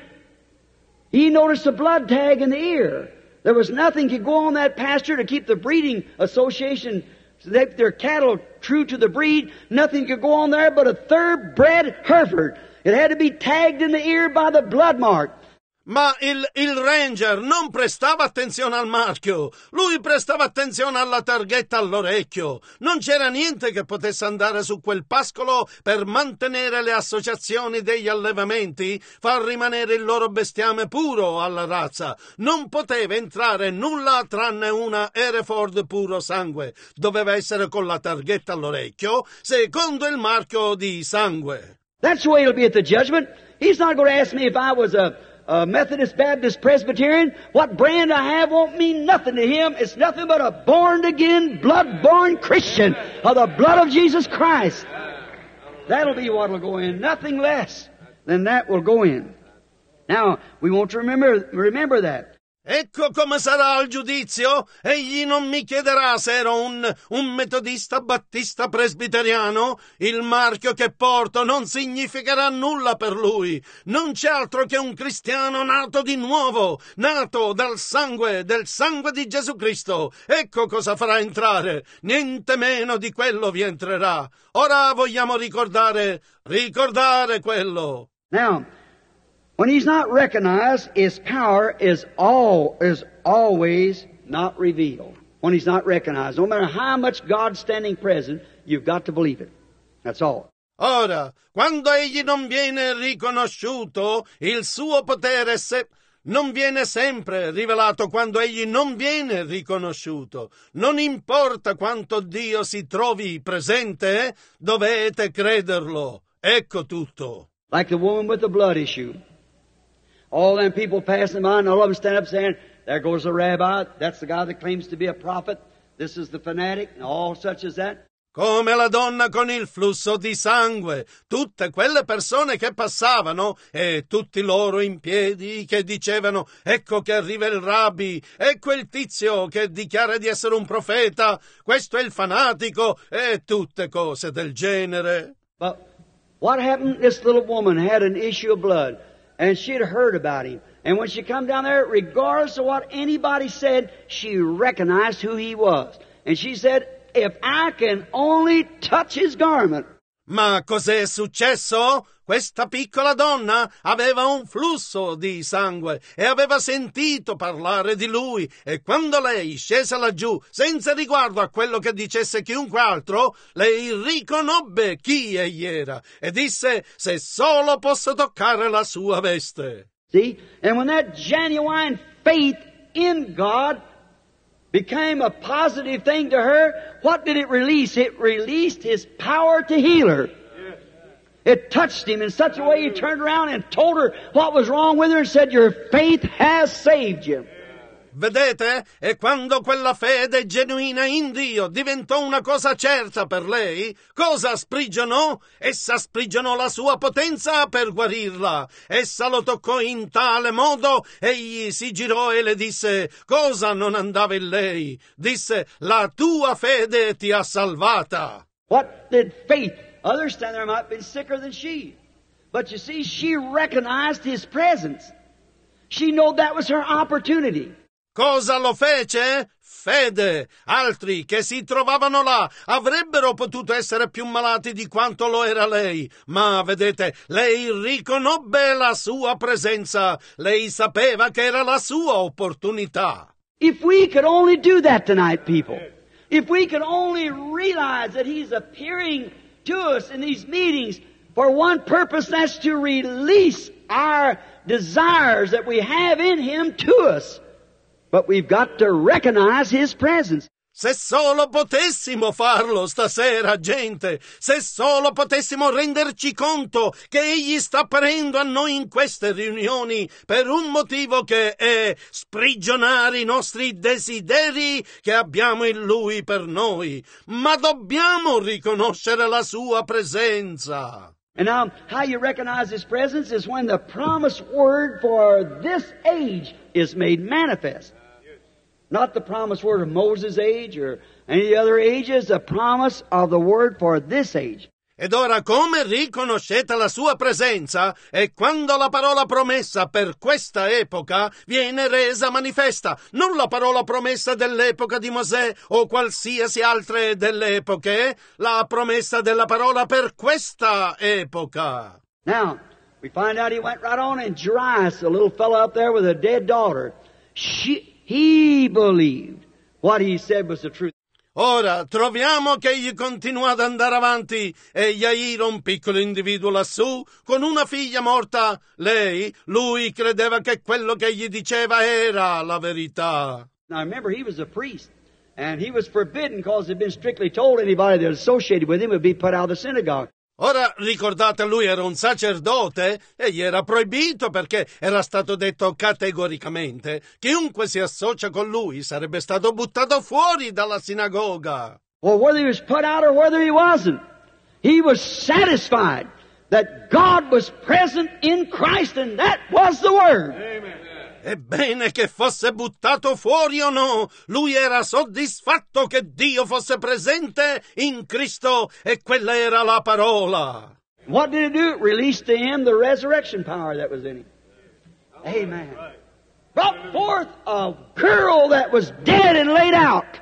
He noticed the blood tag in the ear. There was nothing could go on that pasture to keep the breeding association, their cattle true to the breed. Nothing could go on there but a thoroughbred Hereford. It had to be tagged in the ear by the blood mark. Ma il ranger non prestava attenzione al marchio, lui prestava attenzione alla targhetta all'orecchio. Non c'era niente che potesse andare su quel pascolo per mantenere le associazioni degli allevamenti, far rimanere il loro bestiame puro alla razza. Non poteva entrare nulla tranne una Hereford puro sangue. Doveva essere con la targhetta all'orecchio, secondo il marchio di sangue. That's the way it'll be at the judgment. He's not going to ask me if I was a Methodist, Baptist, Presbyterian. What brand I have won't mean nothing to him. It's nothing but a born-again, blood-born Christian of the blood of Jesus Christ. That'll be what will go in. Nothing less than that will go in. Now, we want to remember that. Ecco come sarà il giudizio. Egli non mi chiederà se ero un metodista, battista, presbiteriano. Il marchio che porto non significherà nulla per lui. Non c'è altro che un cristiano nato di nuovo, nato del sangue di Gesù Cristo. Ecco cosa farà entrare. Niente meno di quello vi entrerà. Ora vogliamo ricordare quello. Now, when he's not recognized, his power is always not revealed. When he's not recognized, no matter how much God's standing present, you've got to believe it. That's all. Ora, quando egli non viene riconosciuto, il suo potere non viene sempre rivelato quando egli non viene riconosciuto. Non importa quanto Dio si trovi presente, dovete crederlo. Ecco tutto. Like the woman with the blood issue. All them people passing by, and all of them stand up saying, there goes the rabbi, that's the guy that claims to be a prophet, this is the fanatic, and all such as that. Come la donna con il flusso di sangue, tutte quelle persone che passavano e tutti loro in piedi che dicevano, ecco che arriva il rabbi, ecco il tizio che dichiara di essere un profeta, questo è il fanatico e tutte cose del genere. But what happened? This little woman had an issue of blood. And she'd heard about him. And when she come down there, regardless of what anybody said, she recognized who he was. And she said, if I can only touch his garment. Ma cos'è successo? Questa piccola donna aveva un flusso di sangue e aveva sentito parlare di lui e quando lei scese laggiù, senza riguardo a quello che dicesse chiunque altro, lei riconobbe chi egli era e disse, se solo posso toccare la sua veste. See? And when that genuine faith in God became a positive thing to her, what did it release? It released His power to heal her. It touched him in such a way he turned around and told her what was wrong with her and said, "Your faith has saved you." Vedete? E quando quella fede genuina in Dio diventò una cosa certa per lei, cosa sprigionò? Essa sprigionò la sua potenza per guarirla. Essa lo toccò in tale modo, egli si girò e le disse: cosa non andava in lei? Disse: la tua fede ti ha salvata. What did faith? Others standing there might have been sicker than she. But you see, she recognized His presence. She knew that was her opportunity. Cosa lo fece? Fede. Altri che si trovavano là avrebbero potuto essere più malati di quanto lo era lei, ma vedete, lei riconobbe la sua presenza, lei sapeva che era la sua opportunità. If we could only do that tonight, people, if we could only realize that He's appearing to us in these meetings for one purpose, that's to release our desires that we have in Him to us. But we've got to recognize His presence. Se solo potessimo farlo stasera, gente, se solo potessimo renderci conto che Egli sta apparendo a noi in queste riunioni per un motivo che è sprigionare i nostri desideri che abbiamo in Lui per noi, ma dobbiamo riconoscere la Sua presenza. And now, how you recognize His presence is when the promised word for this age is made manifest. Not the promised word of Moses' age or any other ages, the promise of the word for this age. Ed ora come riconoscete la sua presenza è quando la parola promessa per questa epoca viene resa manifesta, non la parola promessa dell'epoca di Mosè o qualsiasi altre delle epoche, la promessa della parola per questa epoca. Now, we find out he went right on, and Jairus, a little fellow up there with a dead daughter, he believed what he said was the truth. Ora troviamo che egli continuò ad andare avanti e Jairo, un piccolo individuo lassù, con una figlia morta, lui credeva che quello che egli diceva era la verità. Now remember, he was a priest, and he was forbidden because it had been strictly told anybody that associated with him would be put out of the synagogue. Ora ricordate, lui era un sacerdote e gli era proibito perché era stato detto categoricamente: chiunque si associa con lui sarebbe stato buttato fuori dalla sinagoga. Well, whether he was put out or whether he wasn't, he was satisfied that God was present in Christ, and that was the Word. Amen. Ebbene, che fosse buttato fuori o no, lui era soddisfatto che Dio fosse presente in Cristo e quella era la parola. What did it do? It released to him the resurrection power that was in him. Amen. Brought forth a girl that was dead and laid out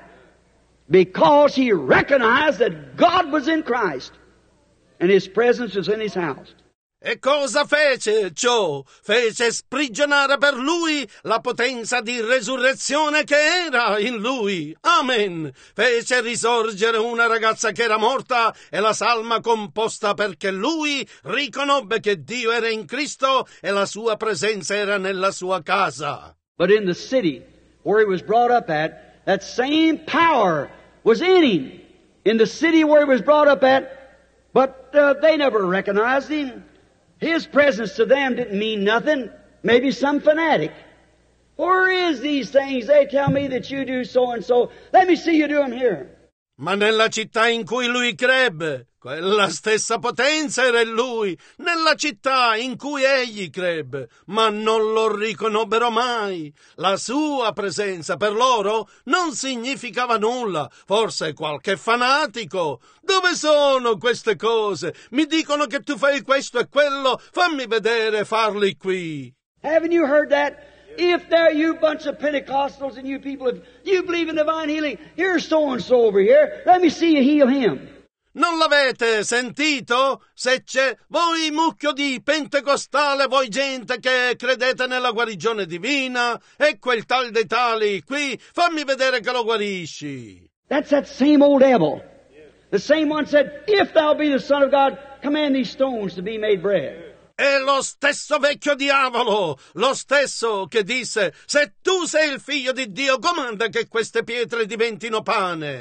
because he recognized that God was in Christ and His presence was in his house. E cosa fece ciò? Fece sprigionare per lui la potenza di resurrezione che era in lui. Amen. Fece risorgere una ragazza che era morta e la salma composta perché lui riconobbe che Dio era in Cristo e la sua presenza era nella sua casa. But in the city where he was brought up at, that same power was in him. In the city where he was brought up at, but they never recognized him. His presence to them didn't mean nothing. Maybe some fanatic. Where is these things? They tell me that you do so and so. Let me see you do them here. Ma nella città in cui lui crebbe, quella stessa potenza era in lui, nella città in cui egli crebbe, ma non lo riconobbero mai. La sua presenza per loro non significava nulla, forse qualche fanatico. Dove sono queste cose? Mi dicono che tu fai questo e quello, fammi vedere farli qui. Haven't you heard that? If there you bunch of Pentecostals and you people, if you believe in divine healing, here's so-and-so over here. Let me see you heal him. Non l'avete sentito? Se c'è voi mucchio di pentecostale, voi gente che credete nella guarigione divina, e quel tal dei tali qui, fammi vedere che lo guarisci. That's that same old devil. The same one said, if thou be the Son of God, command these stones to be made bread. È lo stesso vecchio diavolo, lo stesso che disse: se tu sei il figlio di Dio, comanda che queste pietre diventino pane.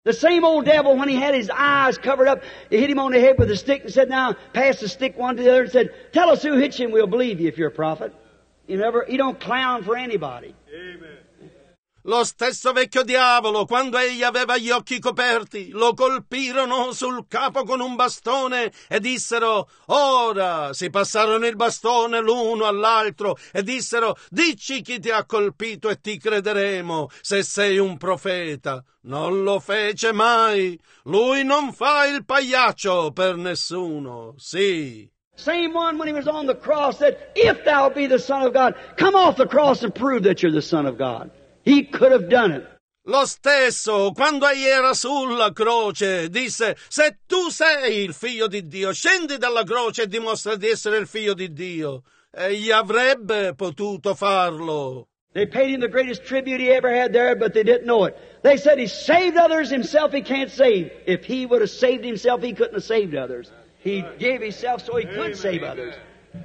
The same old devil, when he had his eyes covered up, he hit him on the head with a stick and said, now, pass the stick one to the other and said, tell us who hit you and we'll believe you if you're a prophet. He don't clown for anybody. Amen. Lo stesso vecchio diavolo, quando egli aveva gli occhi coperti, lo colpirono sul capo con un bastone e dissero, ora, si passarono il bastone l'uno all'altro e dissero, dici chi ti ha colpito e ti crederemo, se sei un profeta. Non lo fece mai. Lui non fa il pagliaccio per nessuno, sì. Same one when he was on the cross said, if thou be the Son of God, come off the cross and prove that you're the Son of God. He could have done it. Lo stesso, quando egli era sulla croce, disse, se tu sei il figlio di Dio, scendi dalla croce e dimostra di essere il figlio di Dio. Egli avrebbe potuto farlo. They paid him the greatest tribute he ever had there, but they didn't know it. They said he saved others, himself he can't save. If he would have saved himself, he couldn't have saved others. He gave himself so he could save others.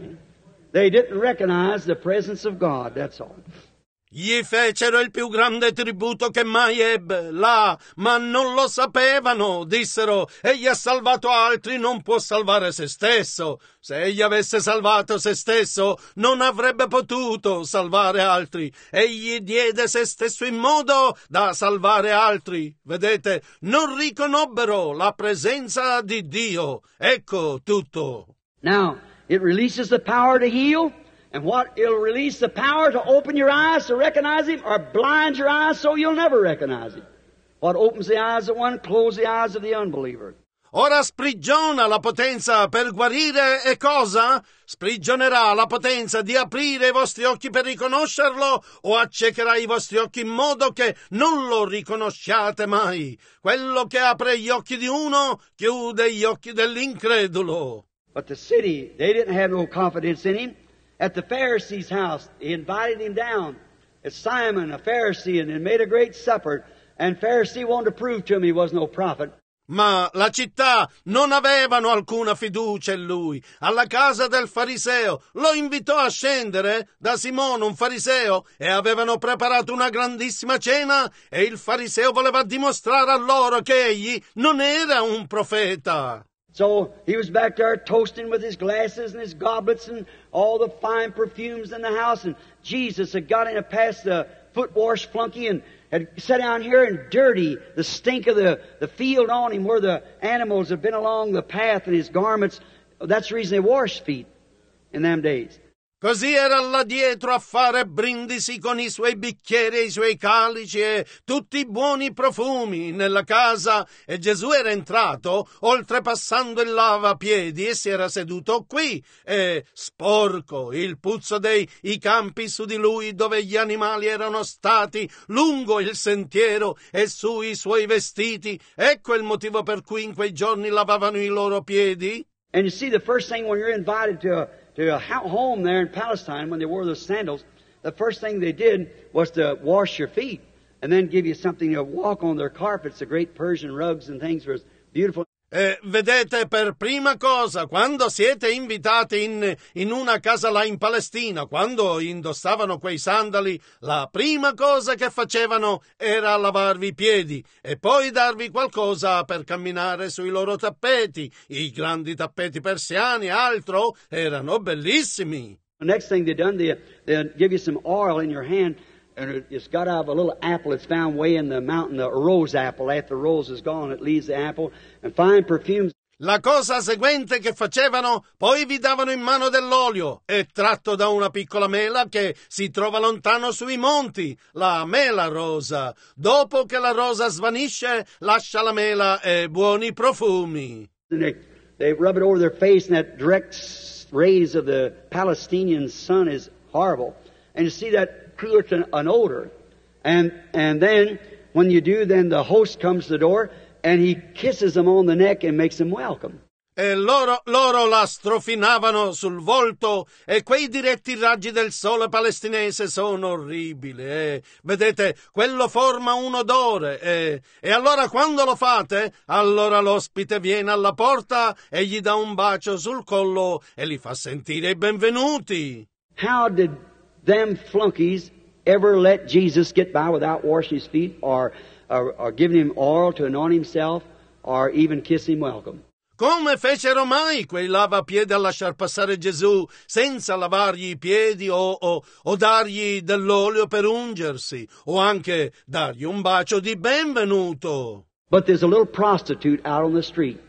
They didn't recognize the presence of God, that's all. Gli fecero il più grande tributo che mai ebbe là, ma non lo sapevano. Dissero, egli ha salvato altri, non può salvare se stesso. Se egli avesse salvato se stesso, non avrebbe potuto salvare altri. Egli diede se stesso in modo da salvare altri. Vedete, non riconobbero la presenza di Dio. Ecco tutto. Now, it releases the power to heal. And what? It'll release the power to open your eyes to recognize Him or blind your eyes so you'll never recognize Him. What opens the eyes of one, closes the eyes of the unbeliever. Ora sprigiona la potenza per guarire e cosa? Sprigionerà la potenza di aprire i vostri occhi per riconoscerlo o accecherà i vostri occhi in modo che non lo riconosciate mai. Quello che apre gli occhi di uno chiude gli occhi dell'incredulo. But the city, they didn't have no confidence in Him. At the Pharisee's house, he invited him down. It's Simon, a Pharisee, and they made a great supper. And Pharisee wanted to prove to him he was no prophet. Ma la città non avevano alcuna fiducia in lui. Alla casa del fariseo lo invitò a scendere da Simone, un fariseo, e avevano preparato una grandissima cena e il fariseo voleva dimostrare a loro che egli non era un profeta. So he was back there toasting with his glasses and his goblets and all the fine perfumes in the house. And Jesus had got in past the foot wash flunky and had sat down here and dirty the stink of the field on him where the animals had been along the path and his garments. That's the reason they washed feet in them days. Così era là dietro a fare brindisi con i suoi bicchieri e i suoi calici e tutti i buoni profumi nella casa, e Gesù era entrato oltrepassando il lavapiedi e si era seduto qui, e sporco il puzzo dei campi su di lui dove gli animali erano stati, lungo il sentiero e sui suoi vestiti. Ecco il motivo per cui in quei giorni lavavano i loro piedi. And you see, the first thing when you're invited to a home there in Palestine, when they wore those sandals, the first thing they did was to wash your feet and then give you something to walk on their carpets, the great Persian rugs and things were beautiful. Vedete, per prima cosa, quando siete invitati in una casa là in Palestina, quando indossavano quei sandali, la prima cosa che facevano era lavarvi i piedi e poi darvi qualcosa per camminare sui loro tappeti. I grandi tappeti persiani, altro, erano bellissimi. The next thing they done, they give you some oil in your hand, and it's got out of a little apple that's found way in the mountain, the rose apple. After the rose is gone, it leaves the apple, and fine perfumes. La cosa seguente che facevano, poi vi davano in mano dell'olio, tratto da una piccola mela che si trova lontano sui monti, la mela rosa. Dopo che la rosa svanisce, lascia la mela e buoni profumi. And they rub it over their face, and that direct rays of the Palestinian sun is horrible. And you see that creates an odor. And then, when you do, then the host comes to the door, and he kisses them on the neck and makes them welcome. E loro la strofinavano sul volto, e quei diretti raggi del sole palestinese sono orribili. Vedete, quello forma un odore, e allora quando lo fate, allora l'ospite viene alla porta e gli dà un bacio sul collo e li fa sentire i benvenuti. How did them flunkies ever let Jesus get by without washing his feet or giving him oil to anoint himself or even kiss him welcome? Come fecero mai quei lavapiedi a lasciar passare Gesù senza lavargli i piedi o dargli dell'olio per ungersi o anche dargli un bacio di benvenuto? But there's a little prostitute out on the street.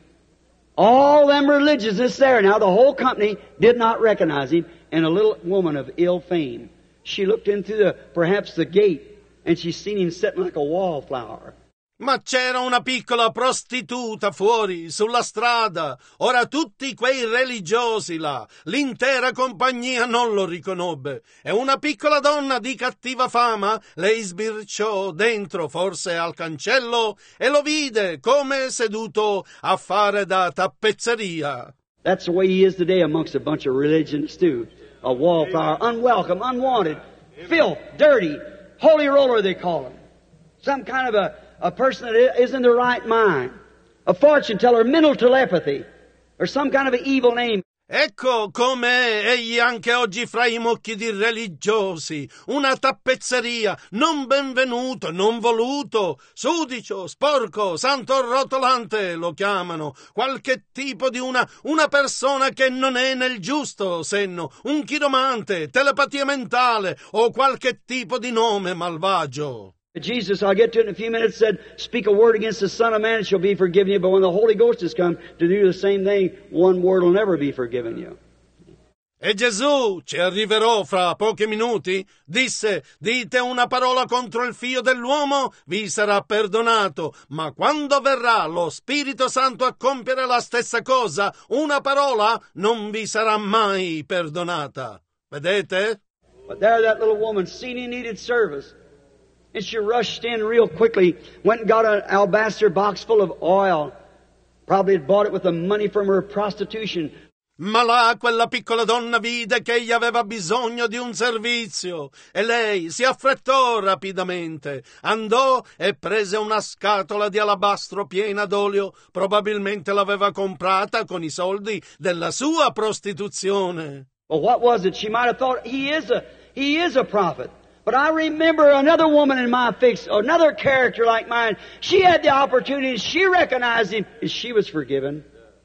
All them religious there. Now the whole company did not recognize him, and a little woman of ill fame. She looked in through perhaps the gate, and she seen him sitting like a wallflower. Ma c'era una piccola prostituta fuori, sulla strada. Ora tutti quei religiosi là, l'intera compagnia non lo riconobbe. E una piccola donna di cattiva fama lei sbirciò dentro, forse al cancello, e lo vide come seduto a fare da tappezzeria. That's the way he is today amongst a bunch of religions too. A wallflower, unwelcome, unwanted, filth, dirty, holy roller they call him. Some kind of a person that isn't in the right mind, a fortune teller, mental telepathy, or some kind of an evil name. Ecco com'è egli anche oggi fra i mucchi di religiosi, una tappezzeria, non benvenuto, non voluto, sudicio, sporco, santo rotolante lo chiamano, qualche tipo di una persona che non è nel giusto senno, un chiromante, telepatia mentale o qualche tipo di nome malvagio. Jesus, I'll get to it in a few minutes, said, speak a word against the Son of Man, it shall be forgiven you. But when the Holy Ghost has come to do the same thing, one word will never be forgiven you. E Gesù, ci arriverò fra pochi minuti, disse, dite una parola contro il Figlio dell'uomo, vi sarà perdonato, ma quando verrà lo Spirito Santo a compiere la stessa cosa, una parola non vi sarà mai perdonata. Vedete? But there that little woman seen he needed service. And she rushed in real quickly, went and got an alabaster box full of oil. Probably had bought it with the money from her prostitution. Ma là quella piccola donna vide che egli aveva bisogno di un servizio e lei si affrettò rapidamente, andò e prese una scatola di alabastro piena d'olio, probabilmente l'aveva comprata con i soldi della sua prostituzione. Well, what was it? She might have thought, he is a prophet. But I remember another woman in my fix, another character like mine. She had the opportunity, she recognized him, and she was forgiven.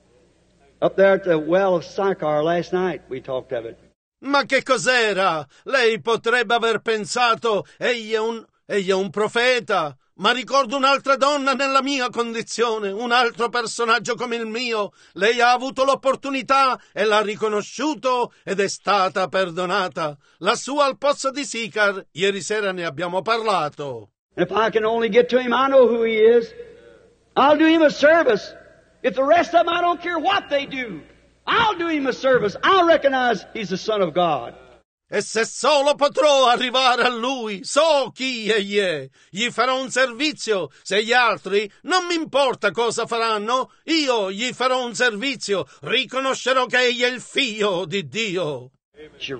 Up there at the well of Sychar last night, we talked of it. Ma che cos'era? Lei potrebbe aver pensato, egli è un profeta. Ma ricordo un'altra donna nella mia condizione, un altro personaggio come il mio. Lei ha avuto l'opportunità e l'ha riconosciuto ed è stata perdonata. Lassù al pozzo di Sychar, ieri sera ne abbiamo parlato. If I can only get to him, I know who he is. I'll do him a service. If the rest of them, I don't care what they do. I'll do him a service. I'll recognize he's the Son of God. E se solo potrò arrivare a lui, so chi egli è. Gli farò un servizio. Se gli altri, non mi importa cosa faranno, io gli farò un servizio. Riconoscerò che egli è il Figlio di Dio. She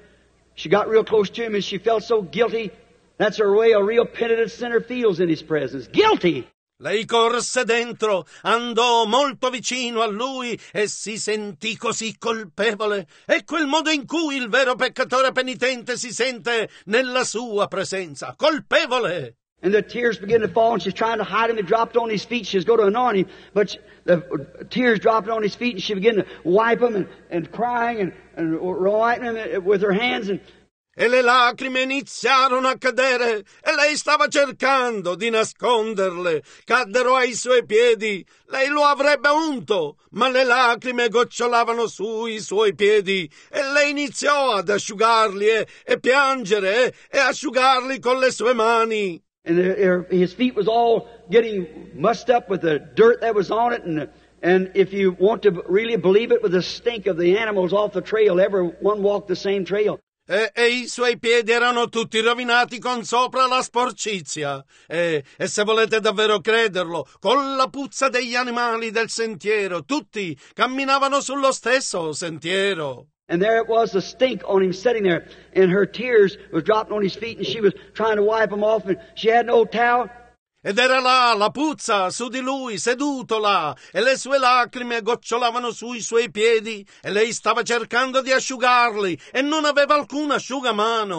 got real close to him and she felt so guilty. That's her way a real penitent sinner feels in his presence. Guilty! Lei corse dentro, andò molto vicino a lui e si sentì così colpevole. Ecco il modo in cui il vero peccatore penitente si sente nella sua presenza, colpevole. And the tears began to fall and she's trying to hide him. They dropped on his feet. She was going to anoint him, but the tears dropped on his feet and she began to wipe them and crying and wiping them with her hands E le lacrime iniziarono a cadere e lei stava cercando di nasconderle. Caddero ai suoi piedi. Lei lo avrebbe unto, ma le lacrime gocciolavano sui suoi piedi e lei iniziò ad asciugarli e piangere e asciugarli con le sue mani. And his feet was all getting mussed up with the dirt that was on it and if you want to really believe it, with the stink of the animals off the trail, everyone walked the same trail. E i suoi piedi erano tutti rovinati con sopra la sporcizia. E se volete davvero crederlo, con la puzza degli animali del sentiero, tutti camminavano sullo stesso sentiero. And there it was, the stink on him sitting there, and her tears was dropping on his feet, and she was trying to wipe them off, and she had no towel. Ed era là la puzza su di lui, seduto là, e le sue lacrime gocciolavano sui suoi piedi, e lei stava cercando di asciugarli, e non aveva alcun asciugamano.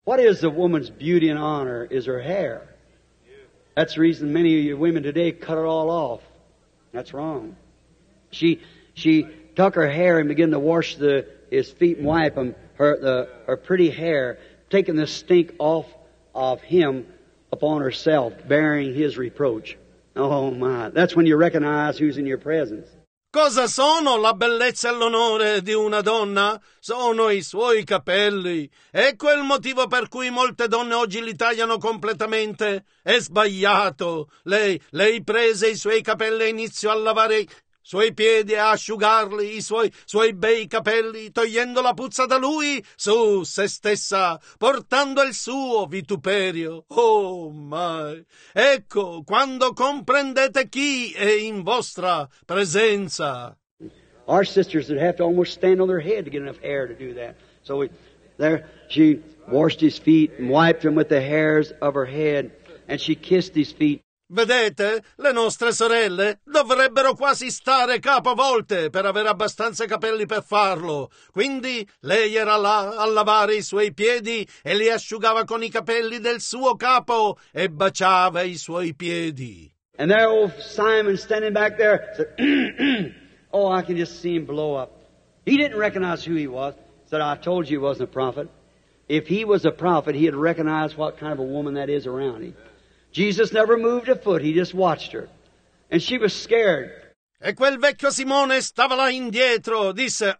What is a woman's beauty and honor is her hair. That's the reason many of you women today cut it all off. That's wrong. She took her hair and began to wash his feet and wipe them, her pretty hair, taking the stink off of him upon herself, bearing his reproach. Oh my, that's when you recognize who's in your presence. Cosa sono la bellezza e l'onore di una donna? Sono i suoi capelli. Ecco il motivo per cui molte donne oggi li tagliano completamente. È sbagliato. Lei prese i suoi capelli e iniziò a lavare i suoi piedi e a asciugarli, i suoi bei capelli, togliendo la puzza da lui su se stessa, portando il suo vituperio. Oh my! Ecco quando comprendete chi è in vostra presenza. Our sisters would have to almost stand on their head to get enough hair to do that. So she washed his feet and wiped them with the hairs of her head, and she kissed his feet. Vedete, le nostre sorelle dovrebbero quasi stare capovolte per avere abbastanza capelli per farlo. Quindi lei era là a lavare i suoi piedi e li asciugava con i capelli del suo capo e baciava i suoi piedi. And there old Simon standing back there said, oh, I can just see him blow up. He didn't recognize who he was. Said, I told you he wasn't a prophet. If he was a prophet, he'd recognize what kind of a woman that is around him. Jesus never moved a foot. He just watched her. And she was scared. E quel vecchio Simone stava là indietro, disse,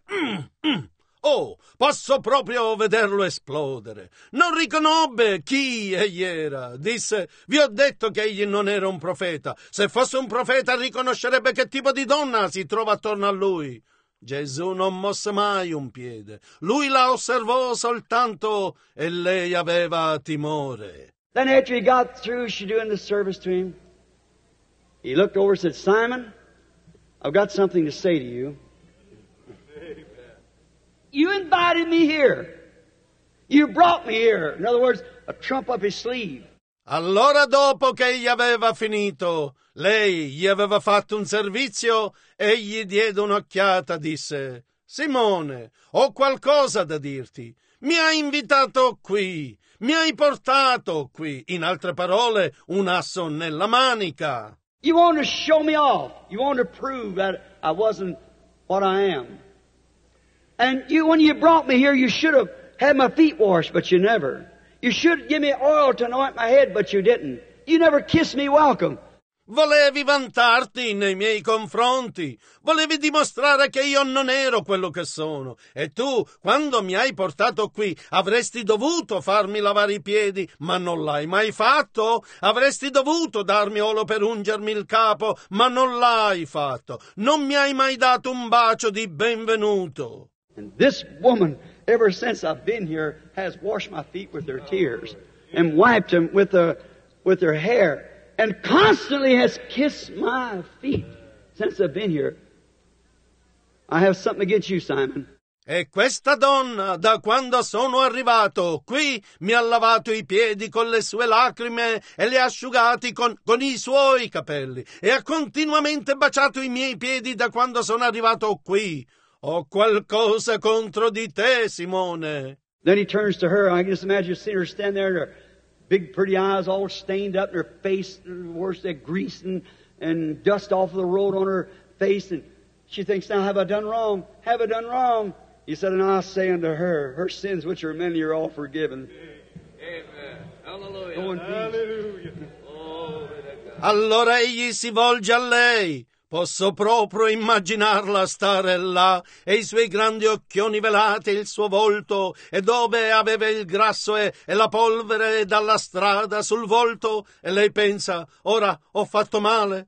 oh, posso proprio vederlo esplodere. Non riconobbe chi egli era. Disse, vi ho detto che egli non era un profeta. Se fosse un profeta riconoscerebbe che tipo di donna si trova attorno a lui. Gesù non mosse mai un piede. Lui la osservò soltanto e lei aveva timore. Then after he got through, she doing the service to him, he looked over and said, Simon, I've got something to say to you. Amen. You invited me here. You brought me here. In other words, a trump up his sleeve. Allora dopo che egli aveva finito, lei gli aveva fatto un servizio e gli diede un'occhiata, disse, Simone, ho qualcosa da dirti. Mi hai invitato qui. Mi hai portato qui, in altre parole, un asso nella manica. You want to show me off. You want to prove that I wasn't what I am. And when you brought me here, you should have had my feet washed, but you never. You should give me oil to anoint my head, but you didn't. You never kissed me welcome. Volevi vantarti nei miei confronti, volevi dimostrare che io non ero quello che sono, e tu, quando mi hai portato qui, avresti dovuto farmi lavare i piedi, ma non l'hai mai fatto. Avresti dovuto darmi olio per ungermi il capo, ma non l'hai fatto. Non mi hai mai dato un bacio di benvenuto. And this woman, ever since I've been here, has washed my feet with her tears and wiped them with her hair. And constantly has kissed my feet since I've been here. I have something against you, Simon. E questa donna, da quando sono arrivato qui, mi ha lavato i piedi con le sue lacrime e li ha asciugati con i suoi capelli e ha continuamente baciato i miei piedi da quando sono arrivato qui. Ho qualcosa contro di te, Simone. Then he turns to her. I can just imagine seeing her stand there in her big pretty eyes all stained up, and her face, worse, that grease and dust off the road on her face. And she thinks, now, have I done wrong? Have I done wrong? He said, and I say unto her, her sins which are many are all forgiven. Amen. Hallelujah. Go in peace. Hallelujah. Oh, allora egli si volge a lei. Posso proprio immaginarla stare là, e i suoi grandi occhioni velati, il suo volto, e dove aveva il grasso e la polvere dalla strada sul volto, e lei pensa, ora ho fatto male.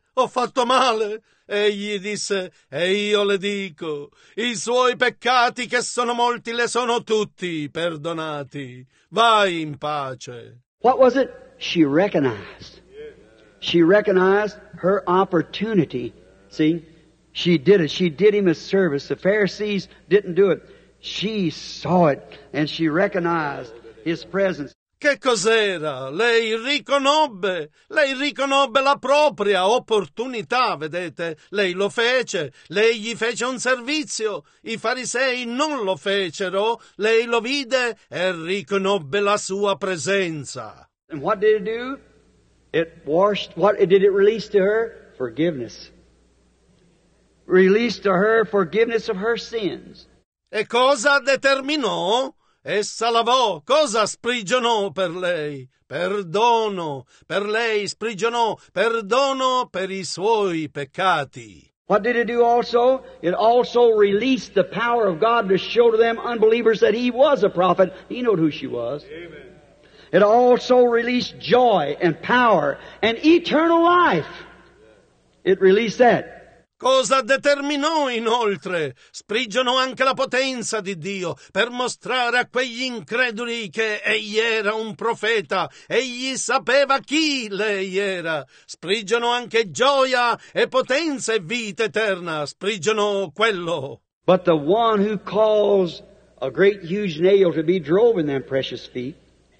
Egli disse, e io le dico, i suoi peccati che sono molti le sono tutti perdonati. Vai in pace. What was it? She recognized. She recognized her opportunity. See, she did it. She did him a service. The Pharisees didn't do it. She saw it, and she recognized his presence. Che cos'era? Lei riconobbe la propria opportunità, vedete? Lei lo fece, lei gli fece un servizio, i farisei non lo fecero, lei lo vide e riconobbe la sua presenza. And what did it do? What did it release to her? Forgiveness. Released to her forgiveness of her sins. E cosa determinò? Essa lavò, cosa sprigionò per lei? Perdono. Per lei sprigionò perdono per i suoi peccati. What did it do also? It also released the power of God to show to them unbelievers that He was a prophet. He knew who she was. Amen. It also released joy and power and eternal life. It released that. Cosa determinò inoltre? Sprigionò anche la potenza di Dio per mostrare a quegli increduli che egli era un profeta, egli sapeva chi lei era. Sprigionò anche gioia e potenza e vita eterna, sprigionò quello. But the one who caused a great huge nail to be drove in them precious feet,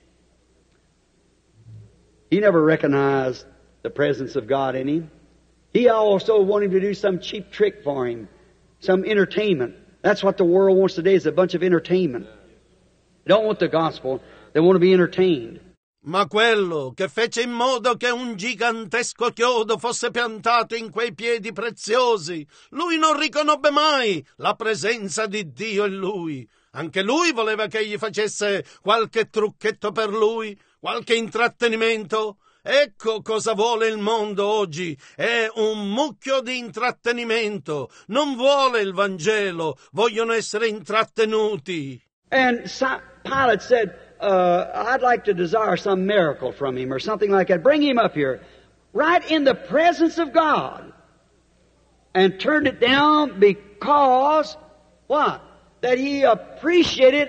he never recognized the presence of God in him. He also wanted to do some cheap trick for him, some entertainment. That's what the world wants today, is a bunch of entertainment. They don't want the gospel, they want to be entertained. Ma quello che fece in modo che un gigantesco chiodo fosse piantato in quei piedi preziosi, lui non riconobbe mai la presenza di Dio in lui. Anche lui voleva che gli facesse qualche trucchetto per lui, qualche intrattenimento. Ecco cosa vuole il mondo oggi, è un mucchio di intrattenimento, non vuole il Vangelo, vogliono essere intrattenuti. And Pilate said, I'd like to desire some miracle from him or something like that. Bring him up here, right in the presence of God. And turned it down because, what? That he appreciated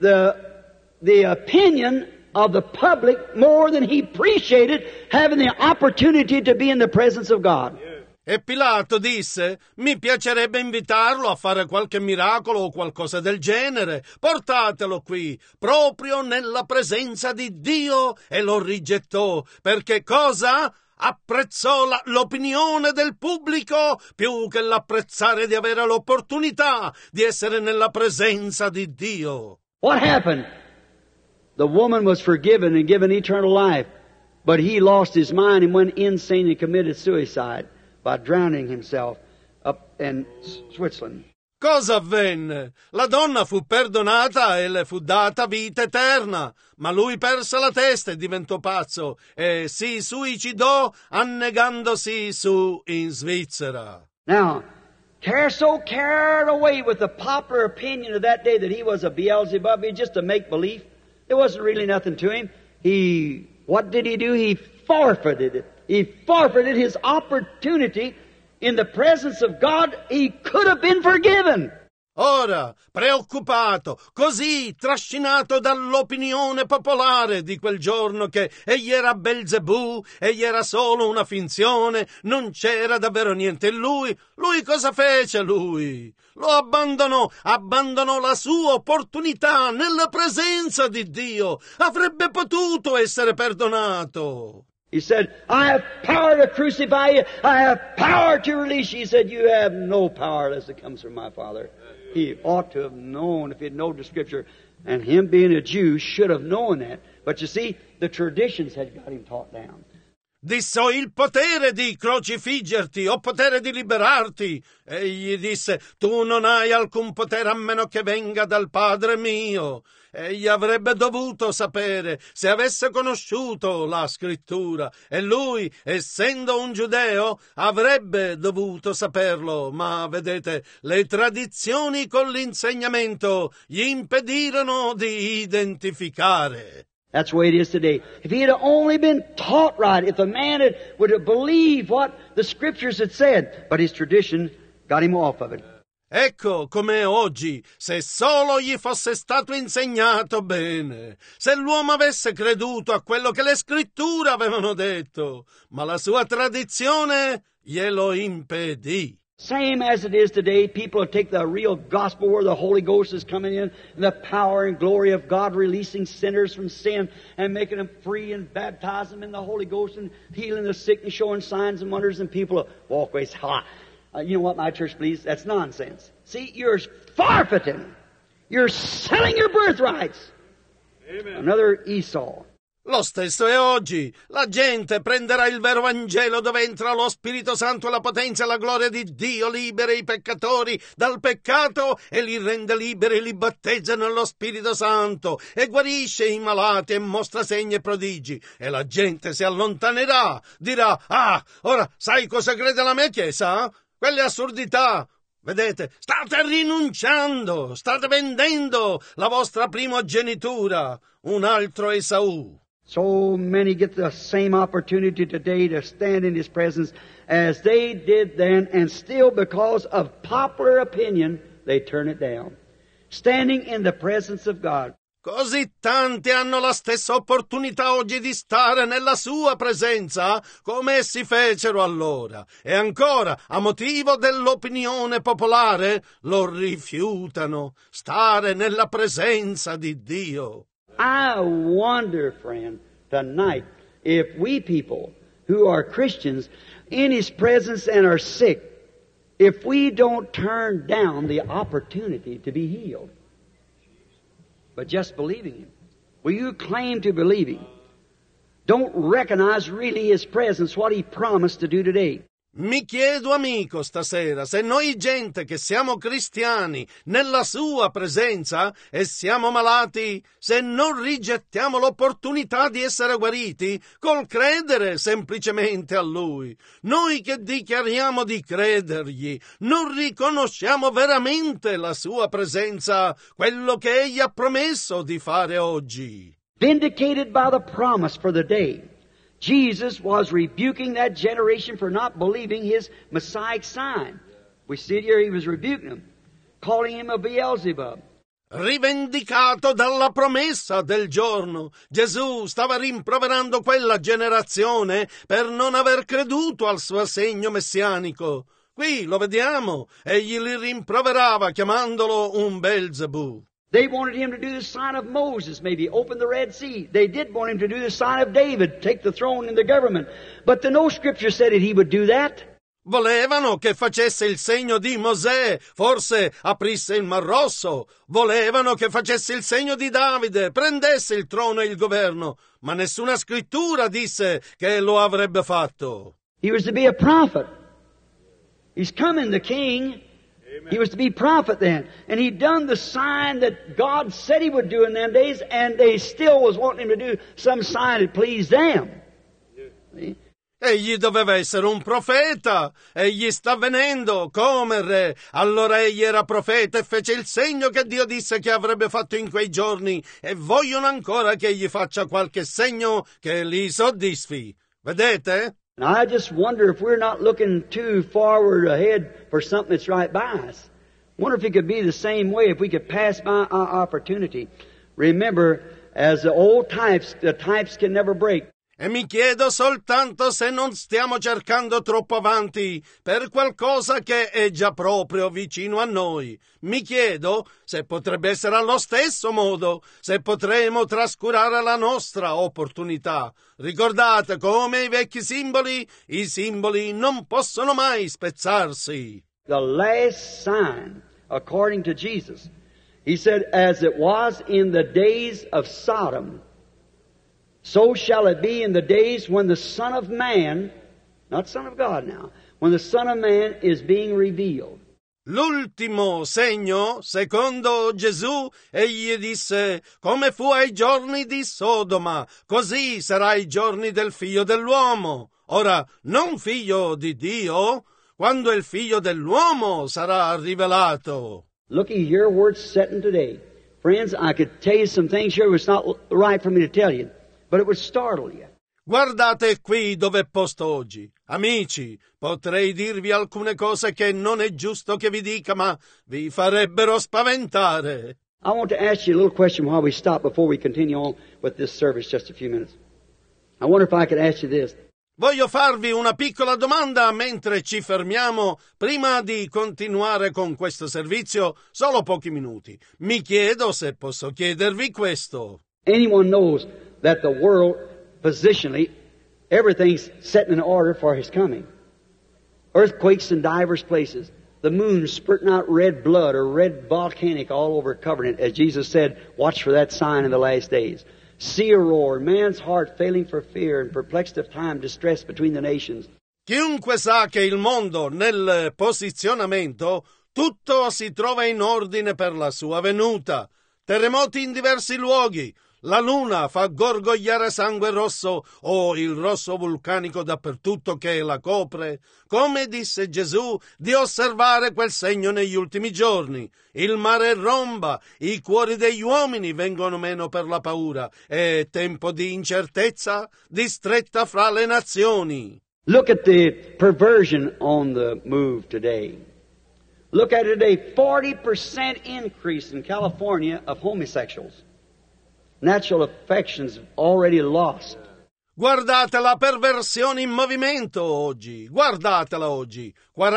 the opinion of the public more than he appreciated having the opportunity to be in the presence of God. E Pilato disse, mi piacerebbe invitarlo a fare qualche miracolo o qualcosa del genere, portatelo qui, proprio nella presenza di Dio, e lo rigettò, perché cosa? Apprezzò l'opinione del pubblico più che l'apprezzare di avere l'opportunità di essere nella presenza di Dio. What happened? The woman was forgiven and given eternal life, but he lost his mind and went insane and committed suicide by drowning himself up in Switzerland. Cosa avvenne? La donna fu perdonata e le fu data vita eterna, ma lui perse la testa e diventò pazzo e si suicidò annegandosi su in Svizzera. Now, so carried away with the popular opinion of that day that he was a Beelzebub, he just a make-believe. There wasn't really nothing to him. What did he do? He forfeited it. He forfeited his opportunity in the presence of God. He could have been forgiven. Ora, preoccupato, così trascinato dall'opinione popolare di quel giorno che egli era Belzebù, egli era solo una finzione, non c'era davvero niente in lui, lui cosa fece lui? Lo abbandonò la sua opportunità nella presenza di Dio, avrebbe potuto essere perdonato. He said, I have power to crucify you, I have power to release you. He said, you have no power unless it comes from my Father. He ought to have known if he had known the Scripture, and him being a Jew should have known that. But you see, the traditions had got him taught down. Disse, ho il potere di crocifiggerti, ho potere di liberarti. Egli disse, tu non hai alcun potere a meno che venga dal Padre mio. Egli avrebbe dovuto sapere, se avesse conosciuto la Scrittura, e lui, essendo un giudeo, avrebbe dovuto saperlo, ma vedete, le tradizioni con l'insegnamento gli impedirono di identificare. That's the way it is today. If he had only been taught right, if the man would have believed what the Scriptures had said, but his tradition got him off of it. Ecco com'è oggi, se solo gli fosse stato insegnato bene, se l'uomo avesse creduto a quello che le Scritture avevano detto, ma la sua tradizione glielo impedì. Same as it is today, people will take the real gospel where the Holy Ghost is coming in, and the power and glory of God releasing sinners from sin and making them free and baptizing them in the Holy Ghost and healing the sick and showing signs and wonders, and people will walk away. You know what my church believes? That's nonsense. See, you're forfeiting. You're selling your birthrights. Amen. Another Esau. Lo stesso è oggi. La gente prenderà il vero Vangelo dove entra lo Spirito Santo, la potenza e la gloria di Dio, libera i peccatori dal peccato e li rende liberi, li battezza nello Spirito Santo e guarisce i malati e mostra segni e prodigi. E la gente si allontanerà, dirà: ah, ora sai cosa crede la mia Chiesa? Quelle assurdità. Vedete, state rinunciando, state vendendo la vostra primogenitura, un altro Esaù. So many get the same opportunity today to stand in His presence as they did then, and still because of popular opinion, they turn it down. Standing in the presence of God. Così tanti hanno la stessa opportunità oggi di stare nella sua presenza come essi fecero allora, e ancora, a motivo dell'opinione popolare, lo rifiutano, stare nella presenza di Dio. I wonder, friend, tonight, if we people who are Christians in His presence and are sick, if we don't turn down the opportunity to be healed, but just believing Him. Will you claim to believe Him? Don't recognize really His presence, what He promised to do today. Mi chiedo, amico, stasera, se noi gente che siamo cristiani nella sua presenza e siamo malati, se non rigettiamo l'opportunità di essere guariti col credere semplicemente a Lui. Noi che dichiariamo di credergli, non riconosciamo veramente la sua presenza, quello che Egli ha promesso di fare oggi. Vindicated by the promise for the day. Jesus was rebuking that generation for not believing His Messiah sign. We see it here, He was rebuking them, calling him a Beelzebub. Rivendicato dalla promessa del giorno, Gesù stava rimproverando quella generazione per non aver creduto al suo segno messianico. Qui lo vediamo, egli li rimproverava chiamandolo un Beelzebù. They wanted Him to do the sign of Moses, maybe open the Red Sea. They did want Him to do the sign of David, take the throne and the government. But no scripture said that He would do that. Volevano che facesse il segno di Mosè, forse aprisse il Mar Rosso. Volevano che facesse il segno di Davide, prendesse il trono e il governo. Ma nessuna scrittura disse che lo avrebbe fatto. He was to be a prophet. He's coming, the king. Amen. He was to be prophet then. And He'd done the sign that God said He would do in them days, and they still was wanting Him to do some sign that pleased them. See? Egli doveva essere un profeta, egli sta venendo come re. Allora egli era profeta e fece il segno che Dio disse che avrebbe fatto in quei giorni, e vogliono ancora che egli faccia qualche segno che li soddisfi. Vedete? And I just wonder if we're not looking too forward ahead for something that's right by us. Wonder if it could be the same way, if we could pass by our opportunity. Remember, as the old types, the types can never break. E mi chiedo soltanto se non stiamo cercando troppo avanti per qualcosa che è già proprio vicino a noi. Mi chiedo se potrebbe essere allo stesso modo, se potremo trascurare la nostra opportunità. Ricordate, come i vecchi i simboli non possono mai spezzarsi. The last sign, according to Jesus, He said, as it was in the days of Sodom, so shall it be in the days when the Son of Man, not Son of God now, when the Son of Man is being revealed. L'ultimo segno, secondo Gesù, egli disse, come fu ai giorni di Sodoma, così sarà ai giorni del Figlio dell'uomo. Ora, non Figlio di Dio, quando il Figlio dell'uomo sarà rivelato. Looky here where it's setting today. Friends, I could tell you some things here it's not right for me to tell you, but it would startle you. Guardate qui dove è posto oggi. Amici, potrei dirvi alcune cose che non è giusto che vi dica, ma vi farebbero spaventare. I want to ask you a little question while we stop before we continue on with this service just a few minutes. I wonder if I could ask you this. Voglio farvi una piccola domanda mentre ci fermiamo prima di continuare con questo servizio, solo pochi minuti. Mi chiedo se posso chiedervi questo. Anyone knows that the world, positionally, everything's set in order for His coming. Earthquakes in divers places. The moon spurting out red blood or red volcanic all over covering it. As Jesus said, watch for that sign in the last days. Sea a roar, man's heart failing for fear and perplexed of time, distressed between the nations. Chiunque sa che il mondo nel posizionamento, tutto si trova in ordine per la sua venuta. Terremoti in diversi luoghi. La luna fa gorgogliare sangue rosso o il rosso vulcanico dappertutto che la copre. Come disse Gesù di osservare quel segno negli ultimi giorni. Il mare romba, i cuori degli uomini vengono meno per la paura. È tempo di incertezza, di stretta fra le nazioni. Look at the perversion on the move today. Look at it today, 40% increase in California of homosexuals. Natural affections already lost. Guardate la perversione in movimento oggi, guardatela oggi.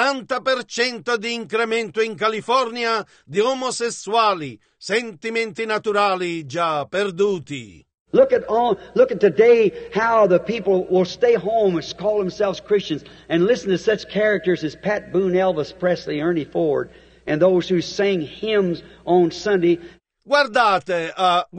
40% di incremento in California di omosessuali, sentimenti naturali già perduti. Look at today how the people will stay home and call themselves Christians and listen to such characters as Pat Boone, Elvis Presley, Ernie Ford, and those who sing hymns on Sunday. Guardate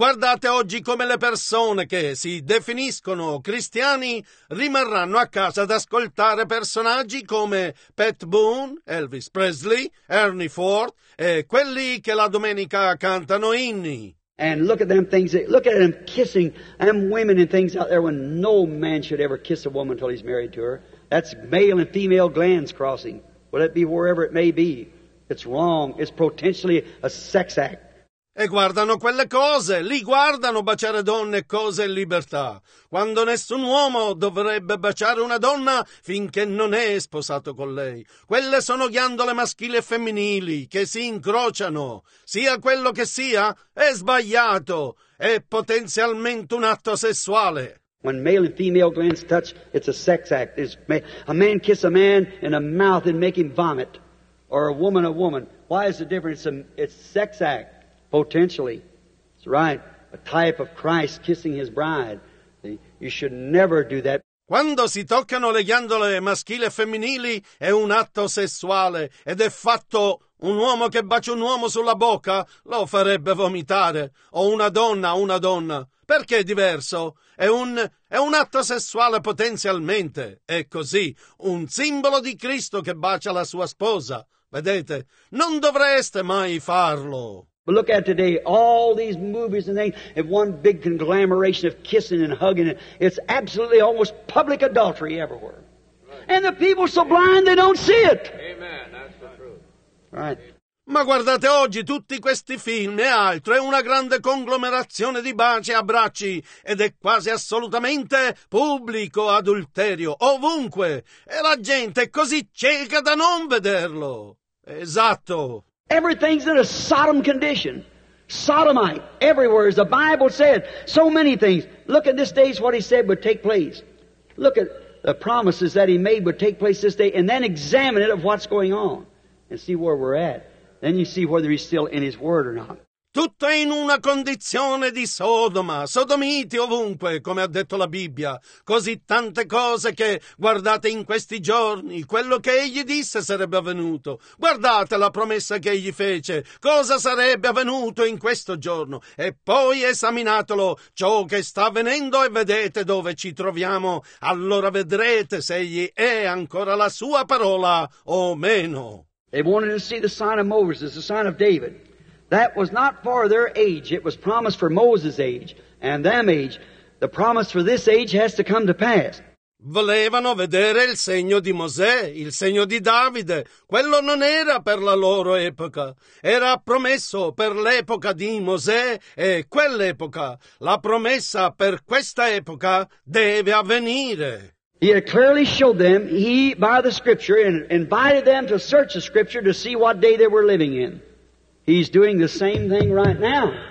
oggi come le persone che si definiscono cristiani rimarranno a casa ad ascoltare personaggi come Pat Boone, Elvis Presley, Ernie Ford e quelli che la domenica cantano inni. And look at them things, look at them kissing them women and things out there when no man should ever kiss a woman until he's married to her. That's male and female glands crossing. Will it be wherever it may be? It's wrong. It's potentially a sex act. E guardano quelle cose, li guardano baciare donne e cose in libertà, quando nessun uomo dovrebbe baciare una donna finché non è sposato con lei. Quelle sono ghiandole maschili e femminili che si incrociano. Sia quello che sia, è sbagliato, è potenzialmente un atto sessuale. When male and female glands touch, it's a sex act. A man kiss a man in the mouth and make him vomit, or a woman. Why is the difference? It's sex act. Potentially. That's right. A type of Christ kissing His bride. You should never do that. Quando si toccano le ghiandole maschili e femminili è un atto sessuale ed è fatto un uomo che bacia un uomo sulla bocca lo farebbe vomitare, o una donna. Perché è diverso? È un atto sessuale potenzialmente. È così, un simbolo di Cristo che bacia la sua sposa. Vedete? Non dovreste mai farlo. But look at today, all these movies and things have one big conglomeration of kissing and hugging. It's absolutely almost public adultery everywhere. Right. And the people are so blind they don't see it. Amen. That's the truth. Right. Ma guardate oggi tutti questi film e altro, è una grande conglomerazione di baci e abbracci ed è quasi assolutamente pubblico adulterio, ovunque, e la gente è così cieca da non vederlo. Esatto. Everything's in a Sodom condition. Sodomite. Everywhere, as the Bible said. So many things. Look at this day's what He said would take place. Look at the promises that He made would take place this day, and then examine it of what's going on and see where we're at. Then you see whether He's still in His Word or not. Tutto in una condizione di Sodoma, sodomiti ovunque, come ha detto la Bibbia. Così tante cose che guardate in questi giorni, quello che Egli disse sarebbe avvenuto. Guardate la promessa che Egli fece, cosa sarebbe avvenuto in questo giorno. E poi esaminatelo ciò che sta avvenendo e vedete dove ci troviamo. Allora vedrete se Egli è ancora la sua parola o meno. They wanted to see the sign of Moses, the sign of David. That was not for their age. It was promised for Moses' age and them age. The promise for this age has to come to pass. Volevano vedere il segno di Mosè, il segno di Davide. Quello non era per la loro epoca. Era promesso per l'epoca di Mosè e quell'epoca. La promessa per questa epoca deve avvenire. He had clearly showed them, He, by the Scripture, and invited them to search the Scripture to see what day they were living in. He's doing the same thing right now.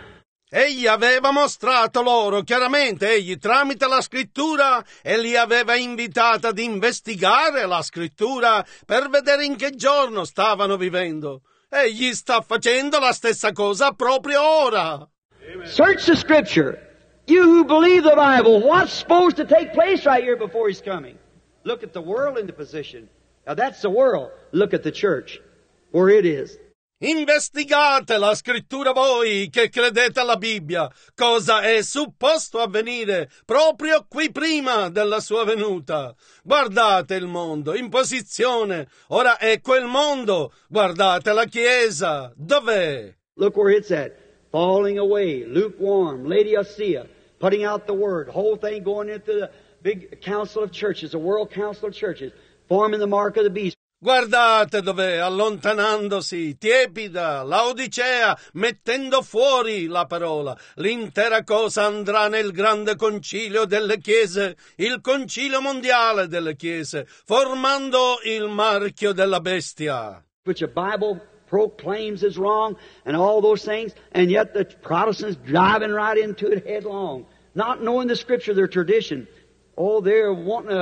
Egli aveva mostrato loro chiaramente, egli tramite la scrittura, e li aveva invitati ad investigare la scrittura per vedere in che giorno stavano vivendo. Egli sta facendo la stessa cosa proprio ora. Search the Scripture. You who believe the Bible, what's supposed to take place right here before He's coming? Look at the world in the position. Now that's the world. Look at the church, where it is. Investigate la scrittura voi che credete alla Bibbia, cosa è supposto avvenire proprio qui prima della sua venuta. Guardate il mondo in posizione, ora è quel mondo, guardate la Chiesa, dov'è? Look where it's at, falling away, lukewarm, Laodicea, putting out the word, whole thing going into the big council of churches, the world council of churches, forming the mark of the beast. Guardate dov'è, allontanandosi, tiepida, Laodicea, mettendo fuori la parola. L'intera cosa andrà nel grande concilio delle chiese, il concilio mondiale delle chiese, formando il marchio della bestia. Which the Bible proclaims is wrong and all those things, and yet the Protestants driving right into it headlong, not knowing the Scripture, their tradition. Oh, they're wanting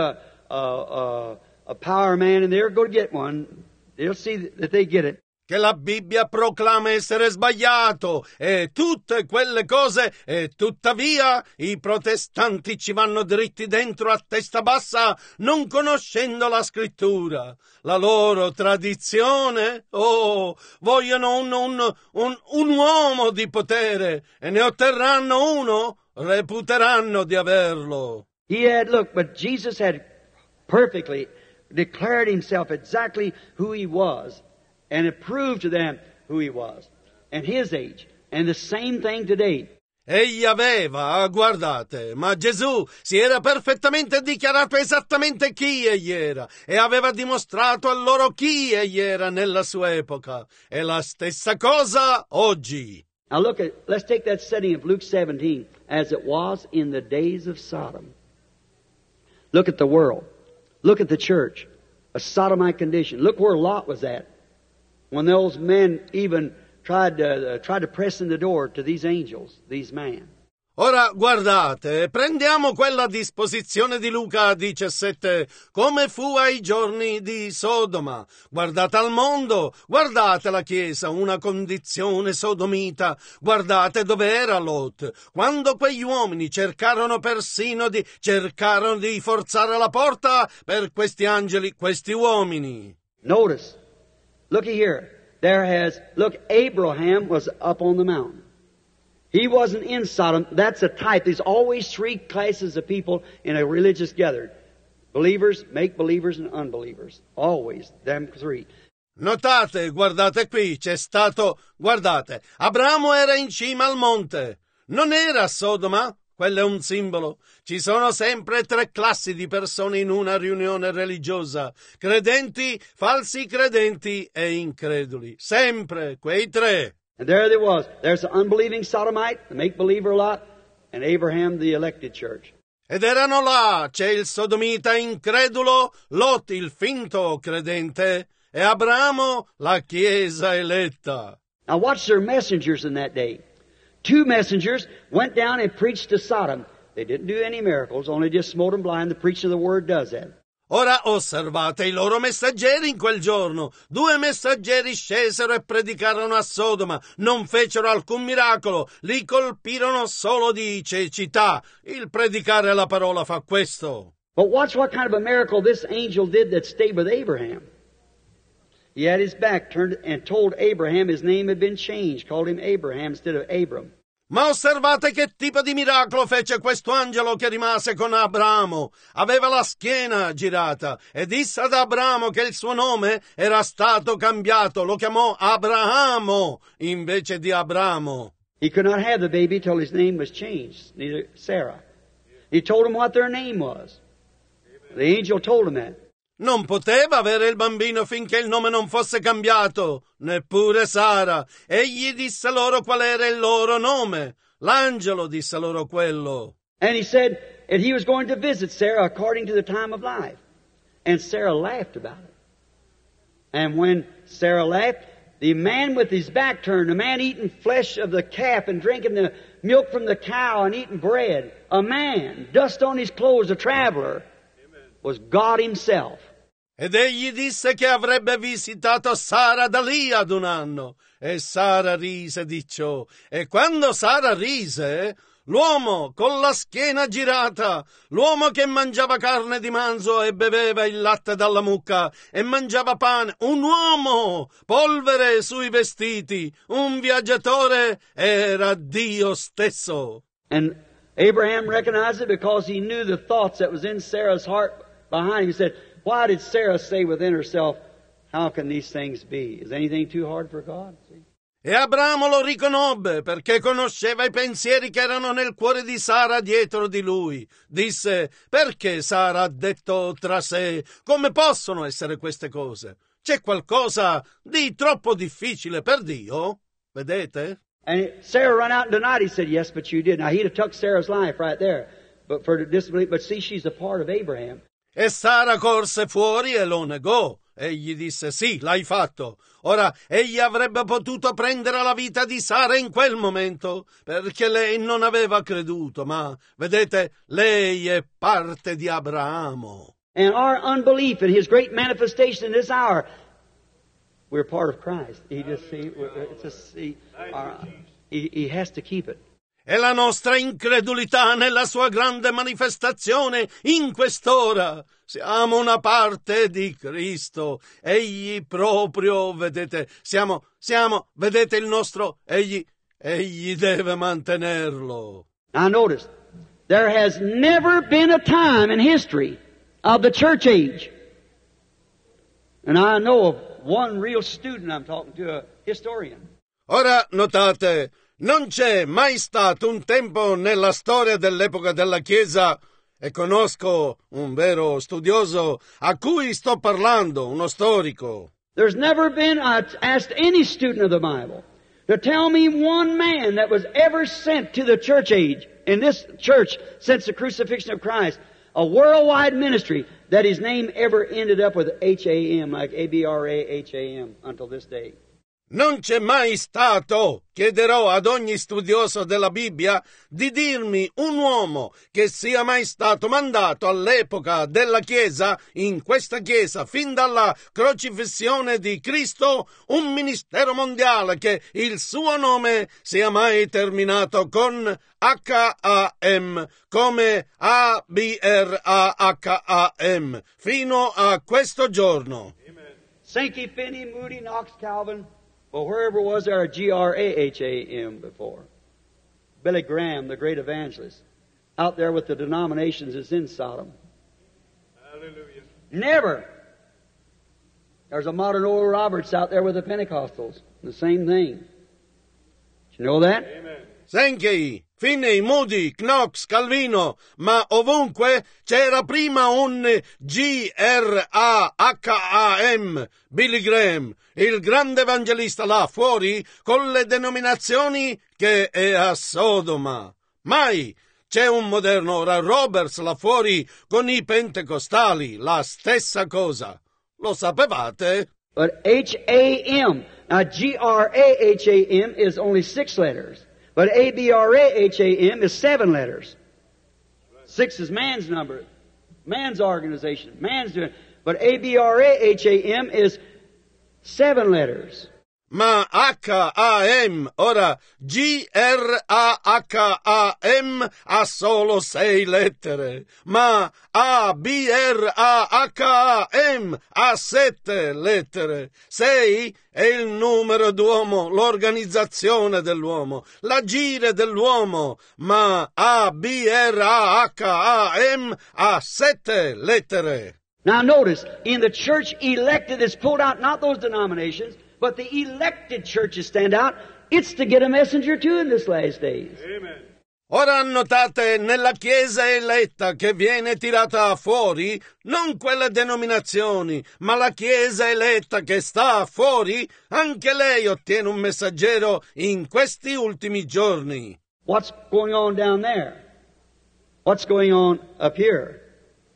a power man, and they're going to get one. They'll see that they get it. Che la Bibbia proclama essere sbagliato e tutte quelle cose, e tuttavia i protestanti ci vanno dritti dentro a testa bassa, non conoscendo la scrittura, la loro tradizione. Oh, vogliono un uomo di potere, e ne otterranno uno, reputeranno di averlo. But Jesus had perfectly declared Himself exactly who He was, and it proved to them who He was, and His age, and the same thing today. Egli aveva, guardate, ma Gesù si era perfettamente dichiarato esattamente chi egli era e aveva dimostrato a loro chi egli era nella sua epoca. È la stessa cosa oggi. Now let's take that setting of Luke 17 as it was in the days of Sodom. Look at the world. Look at the church, a sodomite condition. Look where Lot was at when those men even tried to press in the door to these angels, these men. Ora guardate, prendiamo quella disposizione di Luca 17, come fu ai giorni di Sodoma. Guardate al mondo, guardate la Chiesa, una condizione sodomita. Guardate dove era Lot, quando quegli uomini cercarono di forzare la porta per questi angeli, questi uomini. Notice, looky here, Abraham was up on the mountain. He wasn't in Sodom. That's a type. There's always three classes of people in a religious gathering. Believers, make-believers, and unbelievers. Always, them three. Notate, guardate qui, guardate, Abramo era in cima al monte. Non era Sodoma? Quello è un simbolo. Ci sono sempre tre classi di persone in una riunione religiosa. Credenti, falsi credenti e increduli. Sempre quei tre. And there there was. There's the unbelieving Sodomite, the make-believer Lot, and Abraham, the elected church. Ed erano là, c'è il sodomita incredulo, Lot il finto credente, e Abramo la chiesa eletta. Now watch their messengers in that day. Two messengers went down and preached to Sodom. They didn't do any miracles, only just smote them blind. The preaching of the word does that. Ora osservate i loro messaggeri in quel giorno. 2 messaggeri scesero e predicarono a Sodoma. Non fecero alcun miracolo, li colpirono solo di cecità. Il predicare la parola fa questo. But watch what kind of a miracle this angel did that stayed with Abraham. He had his back turned and told Abraham his name had been changed, called him Abraham instead of Abram. Ma osservate che tipo di miracolo fece questo angelo che rimase con Abramo. Aveva la schiena girata e disse ad Abramo che il suo nome era stato cambiato. Lo chiamò Abramo invece di Abramo. He could not have the baby till his name was changed, neither Sarah. He told him what their name was. The angel told him that. Non poteva avere il bambino finché il nome non fosse cambiato, neppure Sara. Egli disse loro qual era il loro nome. L'angelo disse loro quello. And he said, and he was going to visit Sarah according to the time of life. And Sarah laughed about it. And when Sarah laughed, The man with his back turned, the man eating flesh of the calf and drinking the milk from the cow and eating bread, a man, dust on his clothes, a traveler, was God Himself. Ed egli disse che avrebbe visitato Sara da lì ad un anno. E Sara rise di ciò. E quando Sara rise, l'uomo con la schiena girata, l'uomo che mangiava carne di manzo e beveva il latte dalla mucca e mangiava pane, un uomo, polvere sui vestiti, un viaggiatore, era Dio stesso. And Abraham recognized it because he knew the thoughts that was in Sarah's heart behind him. He said, why did Sarah say within herself, how can these things be? Is anything too hard for God? See? E Abramo lo riconobbe perché conosceva i pensieri che erano nel cuore di Sara dietro di lui. Disse, perché Sara ha detto tra sé, come possono essere queste cose? C'è qualcosa di troppo difficile per Dio? Vedete? And Sarah ran out and denied. He said, yes, but you did. Now, he'd have took Sarah's life right there. But for disbelief, but see, she's a part of Abraham. E Sara corse fuori e lo negò. Egli disse, sì, l'hai fatto. Ora, egli avrebbe potuto prendere la vita di Sara in quel momento, perché lei non aveva creduto, ma, vedete, lei è parte di Abramo. And our unbelief and His great manifestation in this hour, we're part of Christ. He has to keep it. E la nostra incredulità nella sua grande manifestazione in quest'ora. Siamo una parte di Cristo. Egli proprio, vedete, vedete il nostro, egli deve mantenerlo. Now notice, there has never been a time in history of the church age. And I know of one real student I'm talking to, a historian. Ora notate, non c'è mai stato un tempo nella storia dell'epoca della Chiesa, e conosco un vero studioso a cui sto parlando, uno storico. There's never been, I asked any student of the Bible to tell me one man that was ever sent to the church age, in this church since the crucifixion of Christ, a worldwide ministry, that his name ever ended up with H-A-M, like A-B-R-A-H-A-M, until this day. Non c'è mai stato, chiederò ad ogni studioso della Bibbia, di dirmi un uomo che sia mai stato mandato all'epoca della Chiesa, in questa Chiesa, fin dalla crocifissione di Cristo, un ministero mondiale che il suo nome sia mai terminato con H-A-M, come A-B-R-A-H-A-M, fino a questo giorno. Sankey, Finney, Moody, Knox, Calvin, well, wherever was there a G-R-A-H-A-M before? Billy Graham, the great evangelist, out there with the denominations is in Sodom. Hallelujah. Never. There's a modern Oral Roberts out there with the Pentecostals. The same thing. Did you know that? Amen. Sankey, Finney, Moody, Knox, Calvino, ma ovunque c'era prima un G-R-A-H-A-M, Billy Graham, il grande evangelista là fuori con le denominazioni che è a Sodoma. Mai c'è un moderno Oral Roberts là fuori con i pentecostali, la stessa cosa. Lo sapevate? But H-A-M, now G-R-A-H-A-M is only 6 letters. But A-B-R-A-H-A-M is 7 letters. 6 is man's number, man's organization, man's doing. But A-B-R-A-H-A-M is 7 letters. Ma H-A-M, ora G-R-A-H-A-M ha solo 6 lettere, ma A-B-R-A-H-A-M ha 7 lettere. 6 è il numero d'uomo, l'organizzazione dell'uomo, l'agire dell'uomo, ma A-B-R-A-H-A-M ha 7 lettere. Now notice, in the church elected, it's pulled out not those denominations, but the elected churches stand out. It's to get a messenger too in this last days. Amen. Ora notate, nella Chiesa eletta che viene tirata fuori, non quelle denominazioni, ma la Chiesa eletta che sta fuori, anche lei ottiene un messaggero in questi ultimi giorni. What's going on down there? What's going on up here?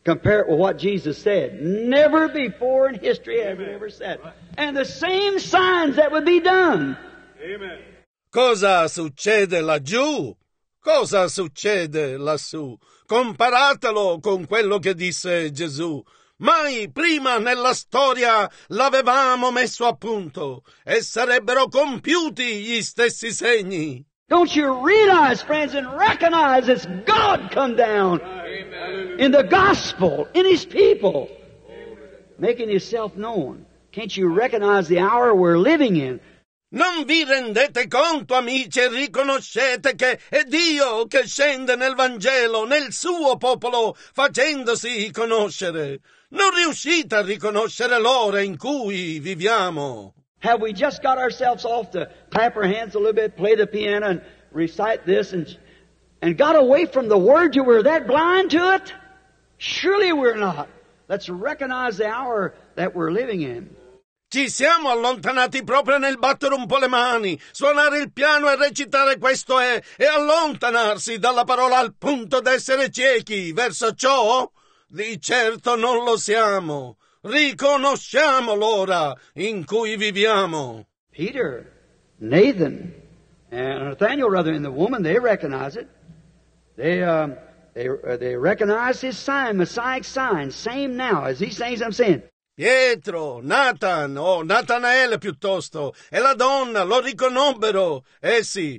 Compare it with what Jesus said. Never before in history have we ever said. And the same signs that would be done. Amen. Cosa succede laggiù? Cosa succede lassù? Comparatelo con quello che disse Gesù. Mai prima nella storia l'avevamo messo a punto e sarebbero compiuti gli stessi segni. Don't you realize, friends, and recognize it's God come down in the gospel, in His people, making Himself known. Can't you recognize the hour we're living in? Non vi rendete conto, amici, e riconoscete che è Dio che scende nel Vangelo, nel suo popolo, facendosi conoscere. Non riuscite a riconoscere l'ora in cui viviamo. Have we just got ourselves off to clap our hands a little bit, play the piano, and recite this, and got away from the Word till we're that blind to it? Surely we're not. Let's recognize the hour that we're living in. Ci siamo allontanati proprio nel battere un po' le mani, suonare il piano e recitare questo e allontanarsi dalla parola al punto d'essere ciechi verso ciò? Di certo non lo siamo. Riconosciamo l'ora in cui viviamo. Peter, Nathan, and Nathaniel, rather, and the woman, they recognize it. They recognize his sign, Messiah sign, same now as these things I'm saying. Pietro, Nathan, o Natanaele piuttosto, e la donna lo riconobbero. Essi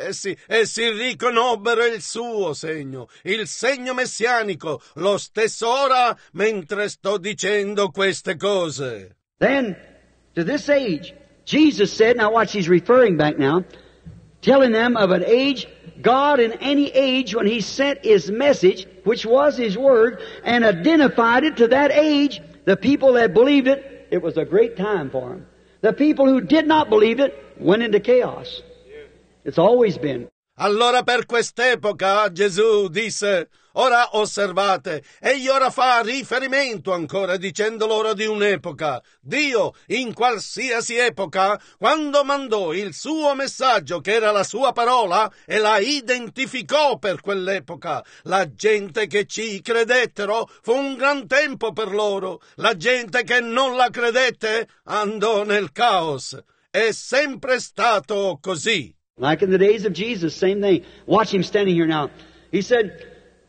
riconobbero il suo segno, il segno messianico, lo stesso ora mentre sto dicendo queste cose. Then, to this age, Jesus said, now watch, He's referring back now, telling them of an age, God in any age when He sent His message, which was His Word, and identified it to that age, the people that believed it, it was a great time for them. The people who did not believe it went into chaos. It's always been. Allora per quest'epoca Gesù disse, ora osservate, egli ora fa riferimento ancora dicendo loro di un'epoca. Dio, in qualsiasi epoca, quando mandò il suo messaggio, che era la sua parola, e la identificò per quell'epoca. La gente che ci credettero fu un gran tempo per loro. La gente che non la credette andò nel caos. È sempre stato così. Like in the days of Jesus, same thing. Watch Him standing here now. He said,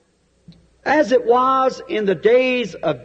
as it was in the days of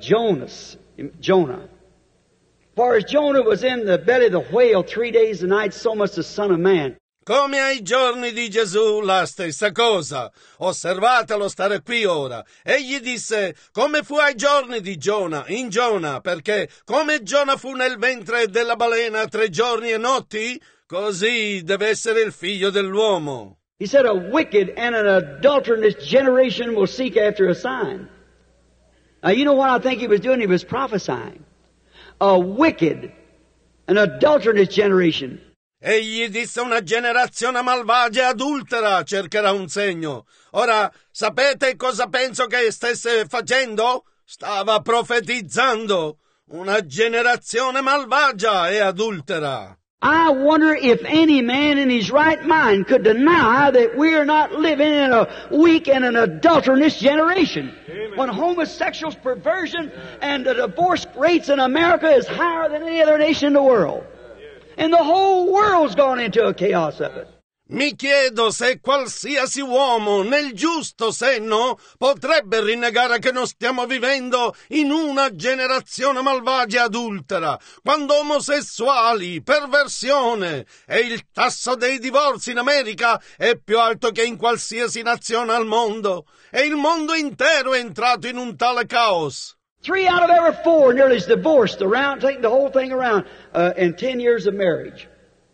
Jonah. For as Jonah was in the belly of the whale 3 days and nights, so must the Son of Man. Come ai giorni di Gesù la stessa cosa. Osservatelo stare qui ora. Egli disse, come fu ai giorni di Giona, in Giona, perché come Giona fu nel ventre della balena 3 giorni e notti, così deve essere il figlio dell'uomo. He said, a wicked and an adulterous generation will seek after a sign. Now, you know what I think He was doing? He was prophesying. A wicked and adulterous generation. Egli disse una generazione malvagia e adultera cercherà un segno. Ora, sapete cosa penso che stesse facendo? Stava profetizzando. Una generazione malvagia e adultera. I wonder if any man in his right mind could deny that we are not living in a weak and an adulterous generation. Amen. When homosexuals, perversion, and the divorce rates in America is higher than any other nation in the world. And the whole world's gone into a chaos of it. Mi chiedo se qualsiasi uomo nel giusto senno potrebbe rinnegare che non stiamo vivendo in una generazione malvagia adultera, quando omosessuali, perversione e il tasso dei divorzi in America è più alto che in qualsiasi nazione al mondo, e il mondo intero è entrato in un tale caos. 3 out of every 4 nearly is divorced around, taking the whole thing around in 10 years of marriage.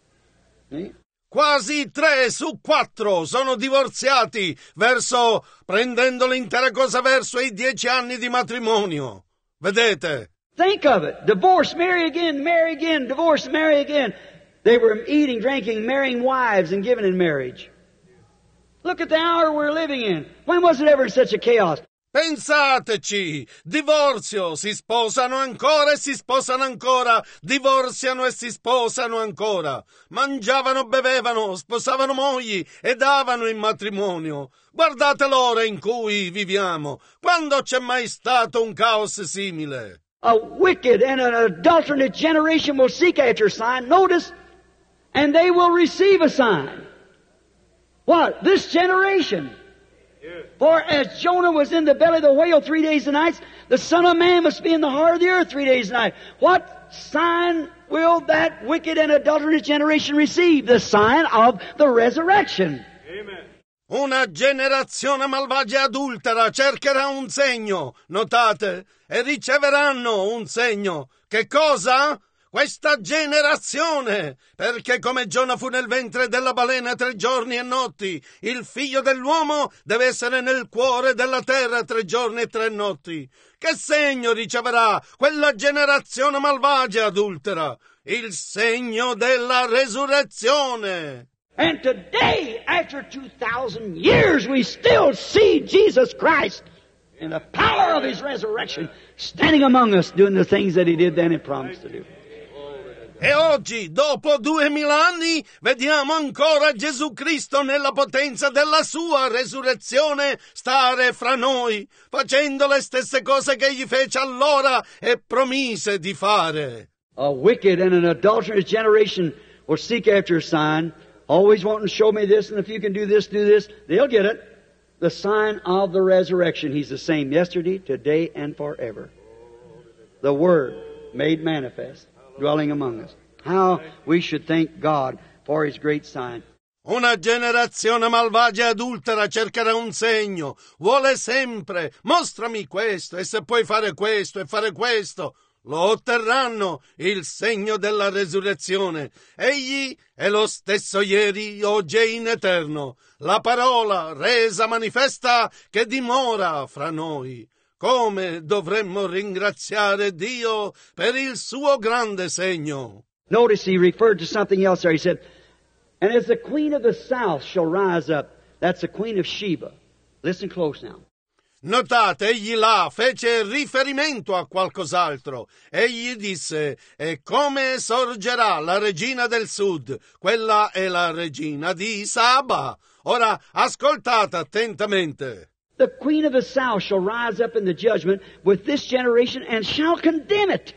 See? Quasi 3 su 4 sono divorziati prendendo l'intera cosa verso i 10 anni di matrimonio. Vedete? Think of it. Divorce, marry again, divorce, marry again. They were eating, drinking, marrying wives and giving in marriage. Look at the hour we're living in. When was it ever such a chaos? Pensateci, divorzio, si sposano ancora e si sposano ancora, divorziano e si sposano ancora, mangiavano, bevevano, sposavano mogli e davano in matrimonio. Guardate l'ora in cui viviamo, quando c'è mai stato un caos simile? A wicked and an adulterate generation will seek after a sign, notice, and they will receive a sign. What? This generation. For as Jonah was in the belly of the whale 3 days and nights, the Son of Man must be in the heart of the earth 3 days and nights. What sign will that wicked and adulterate generation receive? The sign of the resurrection. Amen. Una generazione malvagia e adultera cercherà un segno, notate, e riceveranno un segno. Che cosa? Questa generazione, perché come Giona fu nel ventre della balena 3 giorni e notti, il figlio dell'uomo deve essere nel cuore della terra 3 giorni e 3 notti. Che segno riceverà quella generazione malvagia e adultera? Il segno della resurrezione. And today, after 2,000 years, we still see Jesus Christ in the power of His resurrection standing among us doing the things that He did then and promised to do. E oggi, dopo 2000 anni, vediamo ancora Gesù Cristo nella potenza della sua resurrezione stare fra noi, facendo le stesse cose che egli fece allora e promise di fare. A wicked and an adulterous generation will seek after a sign, always wanting to show me this, and if you can do this, they'll get it. The sign of the resurrection. He's the same yesterday, today, and forever. The Word made manifest, dwelling among us. How we should thank God for His great sign. Una generazione malvagia e adultera cercherà un segno, vuole sempre, mostrami questo, e se puoi fare questo e fare questo, lo otterranno, il segno della resurrezione. Egli è lo stesso ieri, oggi e in eterno, la parola resa manifesta che dimora fra noi. Come dovremmo ringraziare Dio per il suo grande segno. Notice he referred to something else there. He said, and as the queen of the south shall rise up, that's the queen of Sheba. Listen close now. Notate, egli là fece riferimento a qualcos'altro. Egli disse, e come sorgerà la regina del sud, quella è la regina di Saba. Ora ascoltate attentamente. The queen of the south shall rise up in the judgment with this generation and shall condemn it.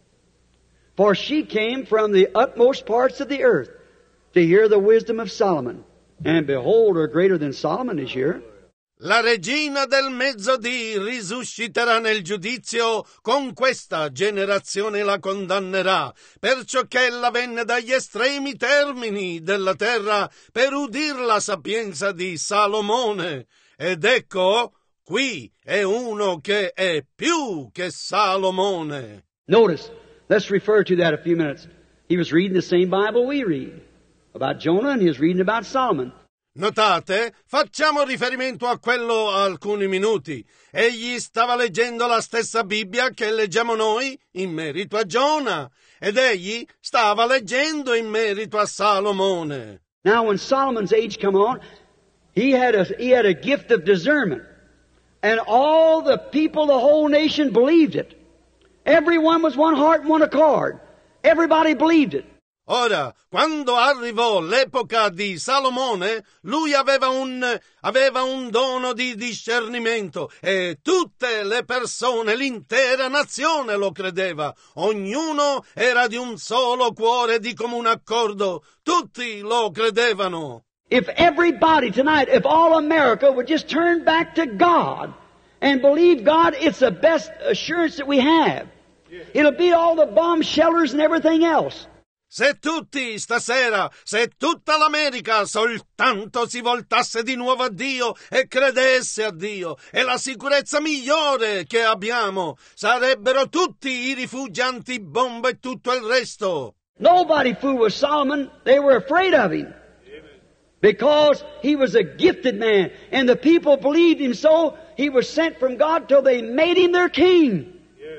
For she came from the utmost parts of the earth to hear the wisdom of Solomon. And behold, her greater than Solomon is here. La regina del mezzodì risusciterà nel giudizio, con questa generazione la condannerà, perciò che ella venne dagli estremi termini della terra per udir la sapienza di Salomone. Ed ecco, qui è uno che è più che Salomone. Notice, let's refer to that a few minutes. He was reading the same Bible we read about Jonah, and he was reading about Solomon. Notate? Facciamo riferimento a quello alcuni minuti. Egli stava leggendo la stessa Bibbia che leggiamo noi in merito a Giona, ed egli stava leggendo in merito a Salomone. Now, when Solomon's age come on, he had a gift of discernment, and all the people, the whole nation believed it. Everyone was one heart and one accord. Everybody believed it. Ora, quando arrivò l'epoca di Salomone, lui aveva un dono di discernimento e tutte le persone, l'intera nazione lo credeva. Ognuno era di un solo cuore, di comune accordo. Tutti lo credevano. If everybody tonight, if all America would just turn back to God and believe God, it's the best assurance that we have. It'll beat all the bomb shelters and everything else. Se tutti stasera, se tutta l'America soltanto si voltasse di nuovo a Dio e credesse a Dio, è la sicurezza migliore che abbiamo. Sarebbero tutti i rifugi antibomba e tutto il resto. Nobody fooled with Solomon. They were afraid of him. Because he was a gifted man, and the people believed him so, he was sent from God till they made him their king.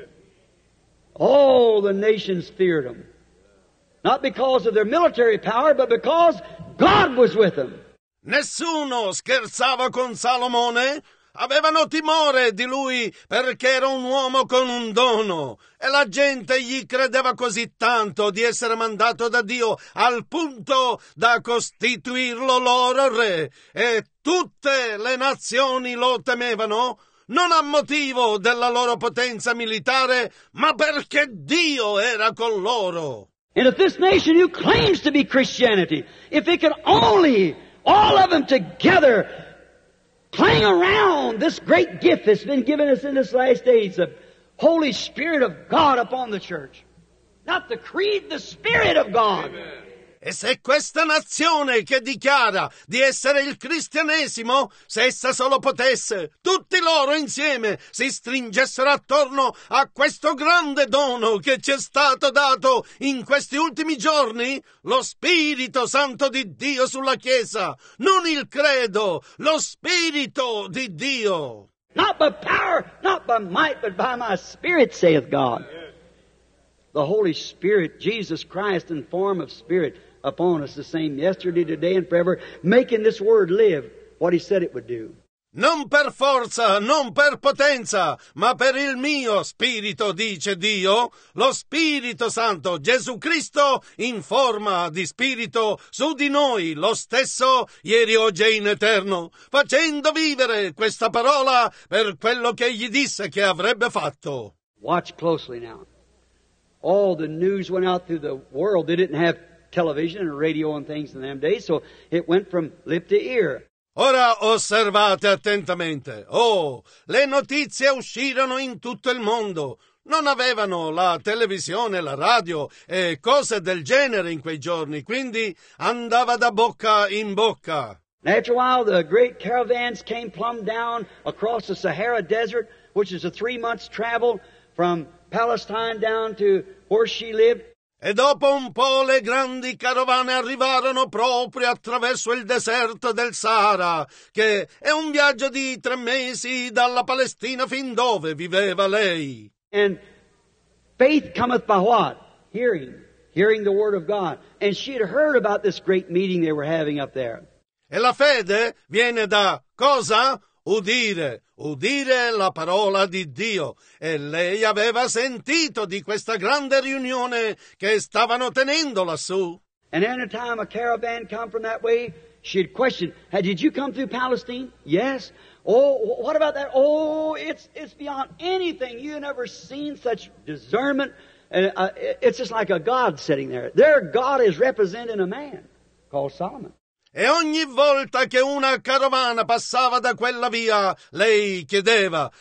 All the nations feared him. Not because of their military power, but because God was with them. Nessuno scherzava con Salomone, Avevano timore di lui perché era un uomo con un dono e la gente gli credeva così tanto di essere mandato da Dio al punto da costituirlo loro re e tutte le nazioni lo temevano, non a motivo della loro potenza militare, ma perché Dio era con loro. And if this nation who claims to be Christianity, if it could only, all of them together, cling around this great gift that's been given us in this last days, the Holy Spirit of God upon the church. Not the creed, the Spirit of God. Amen. E se questa nazione che dichiara di essere il cristianesimo, se essa solo potesse, tutti loro insieme si stringessero attorno a questo grande dono che ci è stato dato in questi ultimi giorni, lo Spirito Santo di Dio sulla Chiesa, non il credo, lo Spirito di Dio. Not by power, not by might, but by my Spirit, saith God. The Holy Spirit, Jesus Christ in form of Spirit, upon us the same yesterday, today, and forever, making this Word live what He said it would do. Non per forza, non per potenza, ma per il mio spirito, dice Dio, lo Spirito Santo, Gesù Cristo, in forma di spirito, su di noi, lo stesso, ieri, oggi e in eterno, facendo vivere questa parola per quello che Egli disse che avrebbe fatto. Watch closely now. All the news went out through the world. They didn't have television and radio and things in them days, so it went from lip to ear. Ora osservate attentamente. Oh, le notizie uscirono in tutto il mondo. Non avevano la televisione, la radio e cose del genere in quei giorni, quindi andava da bocca in bocca. And after a while, the great caravans came plumb down across the Sahara Desert, which is a 3 months travel from Palestine down to where she lived. E dopo un po' le grandi carovane arrivarono proprio attraverso il deserto del Sahara, che è un viaggio di 3 mesi dalla Palestina fin dove viveva lei. And faith cometh by what? Hearing the Word of God. And she had heard about this great meeting they were having up there. E la fede viene da cosa? Udire la parola di Dio. E lei aveva sentito di questa grande riunione che stavano tenendo lassù. And any time a caravan come from that way, she'd question, "Hey, did you come through Palestine?" Yes. Oh, what about that? Oh, it's beyond anything. You've never seen such discernment. And it's just like a God sitting there. Their God is representing a man called Solomon. E ogni volta che una carovana passava da quella via, lei chiedeva: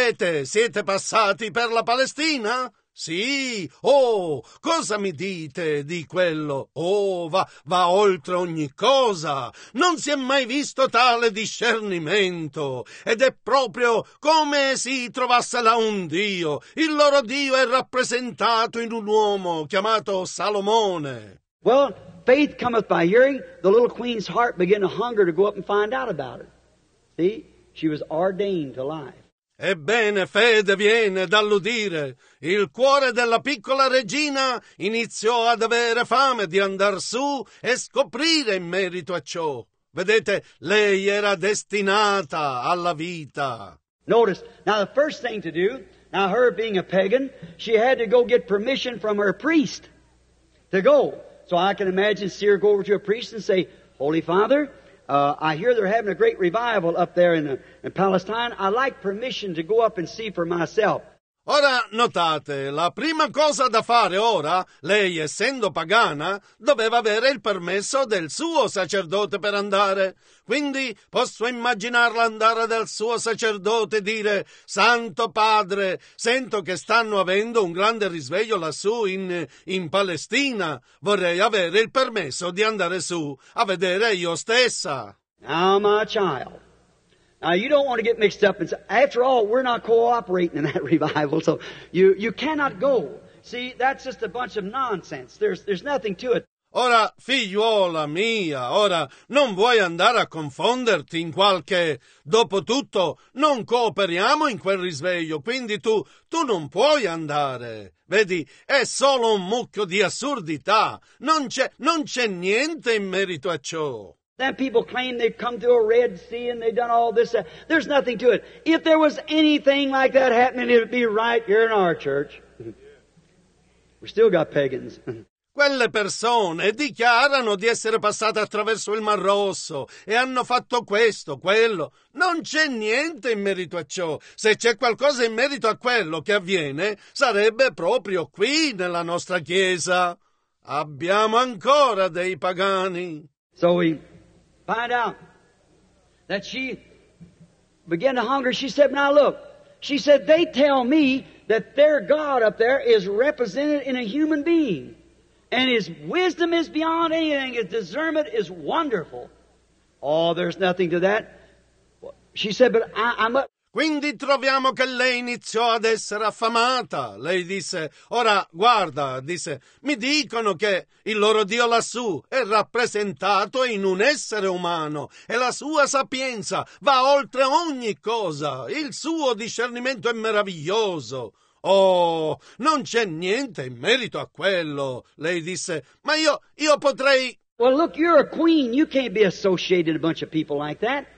siete passati per la Palestina? Sì. Oh, cosa mi dite di quello? Oh, va oltre ogni cosa. Non si è mai visto tale discernimento. Ed è proprio come si trovasse là un Dio. Il loro Dio è rappresentato in un uomo chiamato Salomone. Well, faith cometh by hearing. The little queen's heart began to hunger to go up and find out about it. See? She was ordained to life. Ebbene, fede viene dall'udire. Il cuore della piccola regina iniziò ad avere fame di andar su e scoprire in merito a ciò. Vedete, lei era destinata alla vita. Notice, now the first thing to do, now her being a pagan, she had to go get permission from her priest to go. So I can imagine see her go over to a priest and say, "Holy Father, I hear they're having a great revival up there in Palestine. I'd like permission to go up and see for myself." Ora notate, la prima cosa da fare ora, lei essendo pagana, doveva avere il permesso del suo sacerdote per andare. Quindi posso immaginarla andare dal suo sacerdote e dire: "Santo Padre, sento che stanno avendo un grande risveglio lassù in Palestina. Vorrei avere il permesso di andare su a vedere io stessa." Now, my child. Now, you don't want to get mixed up and say, after all, we're not cooperating in that revival, so you cannot go. See, that's just a bunch of nonsense. There's nothing to it. Ora, figliuola mia, ora non vuoi andare a confonderti in qualche... Dopotutto, non cooperiamo in quel risveglio, quindi tu non puoi andare. Vedi, è solo un mucchio di assurdità. Non c'è niente in merito a ciò. Then people claim they've come through a Red Sea and they've done all this. There's nothing to it. If there was anything like that happening, it would be right here in our church. We still got pagans. Quelle persone dichiarano di essere passate attraverso il Mar Rosso e hanno fatto questo, quello. Non c'è niente in merito a ciò. Se c'è qualcosa in merito a quello che avviene, sarebbe proprio qui nella nostra Chiesa. Abbiamo ancora dei pagani. So we find out that she began to hunger. She said, now look, she said, they tell me that their God up there is represented in a human being. And His wisdom is beyond anything. His discernment is wonderful. Oh, there's nothing to that. She said, but I'm up. Quindi troviamo che lei iniziò ad essere affamata. Lei disse, ora guarda, disse, mi dicono che il loro Dio lassù è rappresentato in un essere umano e la sua sapienza va oltre ogni cosa. Il suo discernimento è meraviglioso. Oh, non c'è niente in merito a quello. Lei disse, ma io potrei... Well, look, you're a queen. You can't be associated with a bunch of people like that.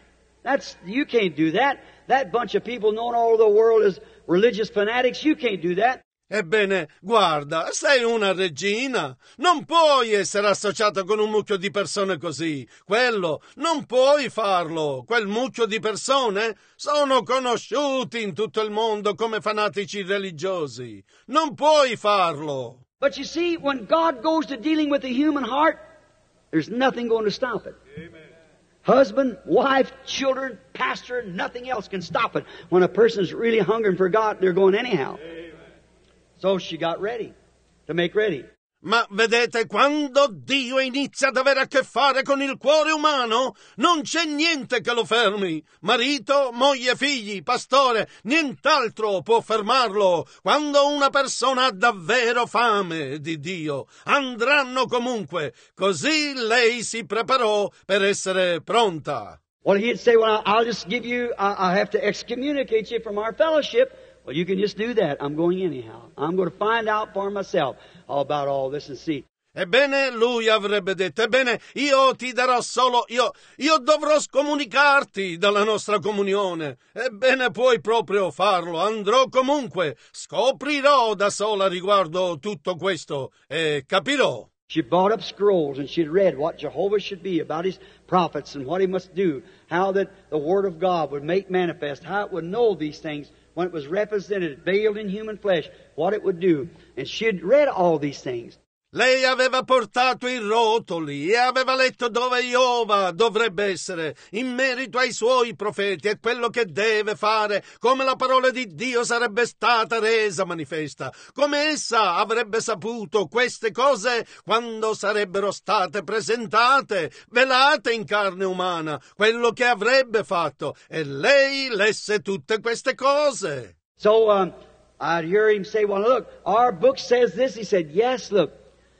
You can't do that. That bunch of people known all over the world as religious fanatics, you can't do that. Ebbene, guarda, sei una regina. Non puoi essere associata con un mucchio di persone così. Quello, non puoi farlo. Quel mucchio di persone sono conosciuti in tutto il mondo come fanatici religiosi. Non puoi farlo. But you see, when God goes to dealing with the human heart, there's nothing going to stop it. Amen. Husband, wife, children, pastor, nothing else can stop it. When a person's really hungering for God, they're going anyhow. Amen. So she got ready, to make ready. Ma vedete, quando Dio inizia ad avere a che fare con il cuore umano, non c'è niente che lo fermi. Marito, moglie, figli, pastore, nient'altro può fermarlo. Quando una persona ha davvero fame di Dio, andranno comunque. Così lei si preparò per essere pronta. Well, he'd say, well, I'll just give you, I'll have to excommunicate you from our fellowship. Well, you can just do that. I'm going anyhow. I'm going to find out for myself all about all this and see. Ebbene, lui avrebbe detto, ebbene, io ti darò solo, io dovrò scomunicarti dalla nostra comunione. Ebbene, puoi proprio farlo, andrò comunque, scoprirò da sola riguardo tutto questo e capirò. She brought up scrolls and she'd read what Jehovah should be about His prophets and what He must do, how that the Word of God would make manifest, how it would know these things when it was represented, veiled in human flesh, what it would do. And she'd read all these things. Lei aveva portato i rotoli e aveva letto dove Jehovah dovrebbe essere in merito ai suoi profeti e quello che deve fare, come la parola di Dio sarebbe stata resa manifesta, come essa avrebbe saputo queste cose quando sarebbero state presentate, velate in carne umana, quello che avrebbe fatto, e lei lesse tutte queste cose. So I'd hear him say, well, look, our book says this. He said, yes, look.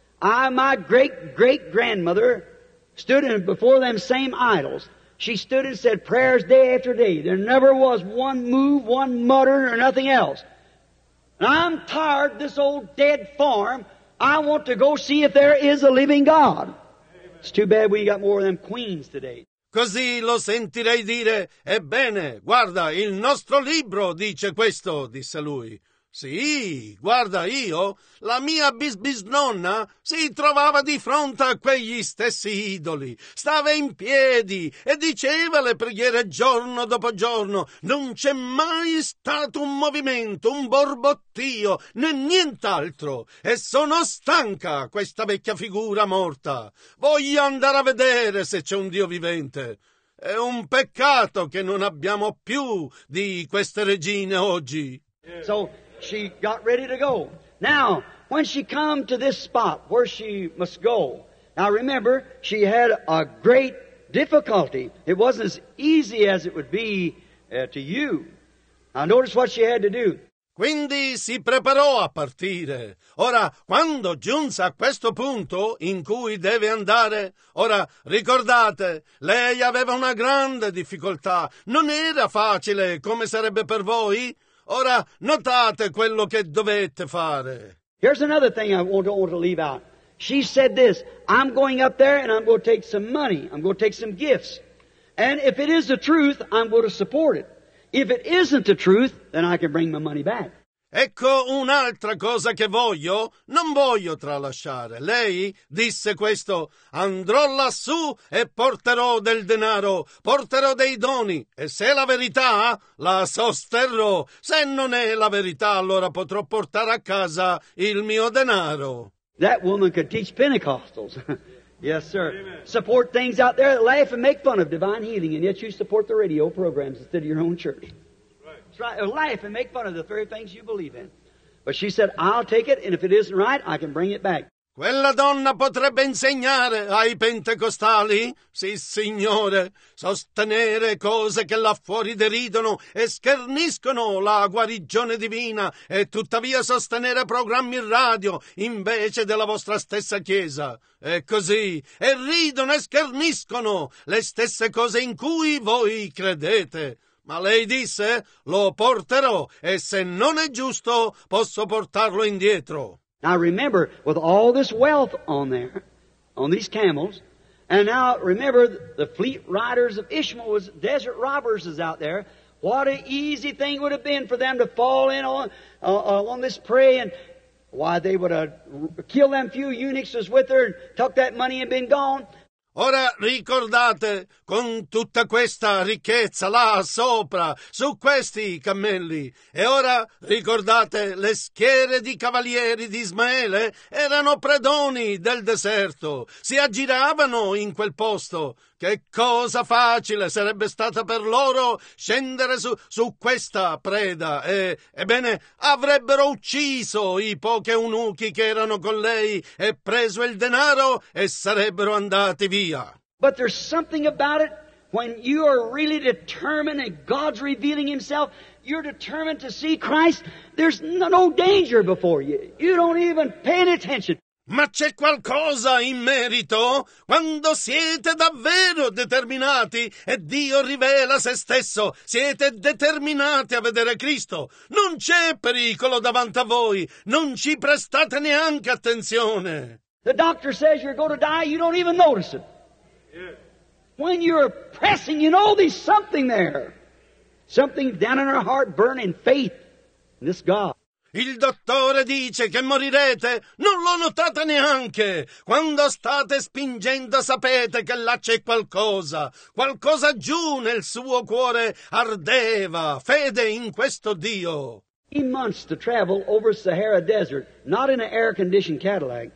My great-great-grandmother stood before them same idols. She stood and said prayers day after day. There never was one move, one mutter, or nothing else. And I'm tired of this old dead farm. I want to go see if there is a living God. It's too bad we got more of them queens today. Così lo sentirei dire, ebbene, guarda, il nostro libro dice questo, disse lui. Sì, guarda, la mia bisnonna si trovava di fronte a quegli stessi idoli, stava in piedi e diceva le preghiere giorno dopo giorno. Non c'è mai stato un movimento, un borbottio, né nient'altro. E sono stanca, questa vecchia figura morta. Voglio andare a vedere se c'è un Dio vivente. È un peccato che non abbiamo più di queste regine oggi. So she got ready to go. Now, when she come to this spot where she must go, now remember, she had a great difficulty. It wasn't as easy as it would be to you. Now notice what she had to do. Quindi si preparò a partire. Ora, quando giunse a questo punto in cui deve andare, ora ricordate, lei aveva una grande difficoltà. Non era facile come sarebbe per voi. Ora notate quello che dovete fare. Here's another thing I don't want to leave out. She said this, I'm going up there and I'm going to take some money. I'm going to take some gifts. And if it is the truth, I'm going to support it. If it isn't the truth, then I can bring my money back. Ecco un'altra cosa che voglio, non voglio tralasciare. Lei disse questo: andrò lassù e porterò del denaro, porterò dei doni, e se è la verità la sosterrò. Se non è la verità, allora potrò portare a casa il mio denaro. That woman could teach Pentecostals. Yes, sir. Amen. Support things out there that laugh and make fun of divine healing, and yet you support the radio programs instead of your own church. Right. That's right. Laugh and make fun of the very things you believe in. But she said, I'll take it, and if it isn't right, I can bring it back. Quella donna potrebbe insegnare ai pentecostali, sì signore, sostenere cose che là fuori deridono e scherniscono la guarigione divina e tuttavia sostenere programmi radio invece della vostra stessa chiesa. E così, e ridono e scherniscono le stesse cose in cui voi credete. Ma lei disse, lo porterò e se non è giusto posso portarlo indietro. Now remember, with all this wealth on there, on these camels, and now remember the fleet riders of Ishmael was desert robbers is out there. What an easy thing would have been for them to fall in on this prey, and why they would have killed them few eunuchs was with her and took that money and been gone. Ora ricordate, con tutta questa ricchezza là sopra, su questi cammelli, e ora ricordate le schiere di cavalieri di Ismaele erano predoni del deserto, si aggiravano in quel posto. Che cosa facile sarebbe stata per loro scendere su questa preda e, ebbene, avrebbero ucciso i pochi eunuchi che erano con lei e preso il denaro e sarebbero andati via. But there's something about it when you are really determined and God's revealing Himself, you're determined to see Christ, there's no danger before you. You don't even pay any attention. Ma c'è qualcosa in merito quando siete davvero determinati e Dio rivela se stesso. Siete determinati a vedere Cristo. Non c'è pericolo davanti a voi. Non ci prestate neanche attenzione. The doctor says you're going to die, you don't even notice it. Yeah. When you're pressing, you know there's something there. Something down in our heart burning faith in this God. Il dottore dice che morirete, non lo notate neanche. Quando state spingendo sapete che là c'è qualcosa giù nel suo cuore ardeva, fede in questo Dio. 3 months to travel over Sahara Desert, not in an air-conditioned Cadillac.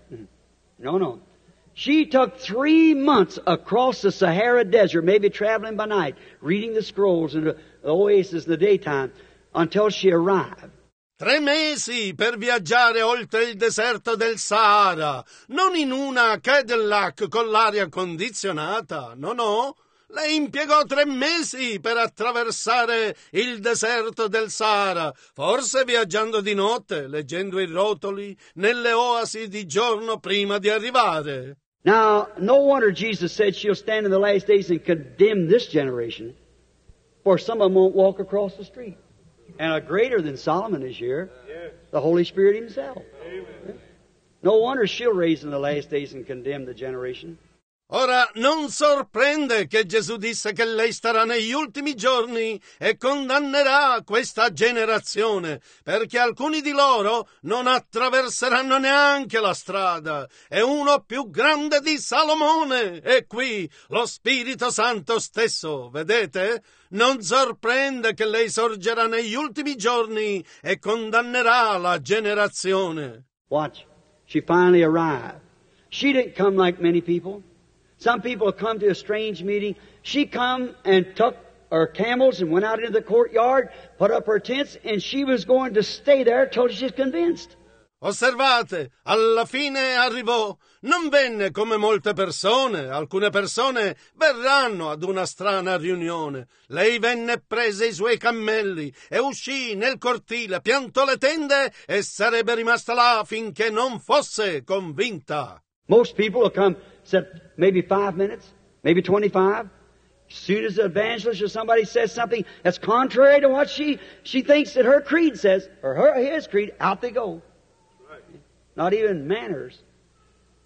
No. She took 3 months across the Sahara Desert, maybe traveling by night, reading the scrolls in the oasis in the daytime, until she arrived. 3 mesi per viaggiare oltre il deserto del Sahara, non in una Cadillac con l'aria condizionata, no. Lei impiegò 3 mesi per attraversare il deserto del Sahara, forse viaggiando di notte, leggendo i rotoli, nelle oasi di giorno prima di arrivare. Now, no wonder Jesus said she'll stand in the last days and condemn this generation, for some of them won't walk across the street. And a greater than Solomon is here, the Holy Spirit Himself. Amen. No wonder she'll raise in the last days and condemn the generation. Ora non sorprende che Gesù disse che lei starà negli ultimi giorni e condannerà questa generazione, perché alcuni di loro non attraverseranno neanche la strada. E uno più grande di Salomone è qui, lo Spirito Santo stesso, vedete? Non sorprende che lei sorgerà negli ultimi giorni e condannerà la generazione. Watch. She finally arrived. She didn't come like many people. Some people come to a strange meeting. She come and took her camels and went out into the courtyard, put up her tents, and she was going to stay there till she's convinced. Osservate, alla fine arrivò. Non venne come molte persone. Alcune persone verranno ad una strana riunione. Lei venne, prese i suoi cammelli e uscì nel cortile, piantò le tende e sarebbe rimasta là finché non fosse convinta. Most people will come, except maybe 5 minutes, maybe 25. As soon as the evangelist or somebody says something that's contrary to what she thinks that her creed says, or his creed, out they go. Right. Not even manners.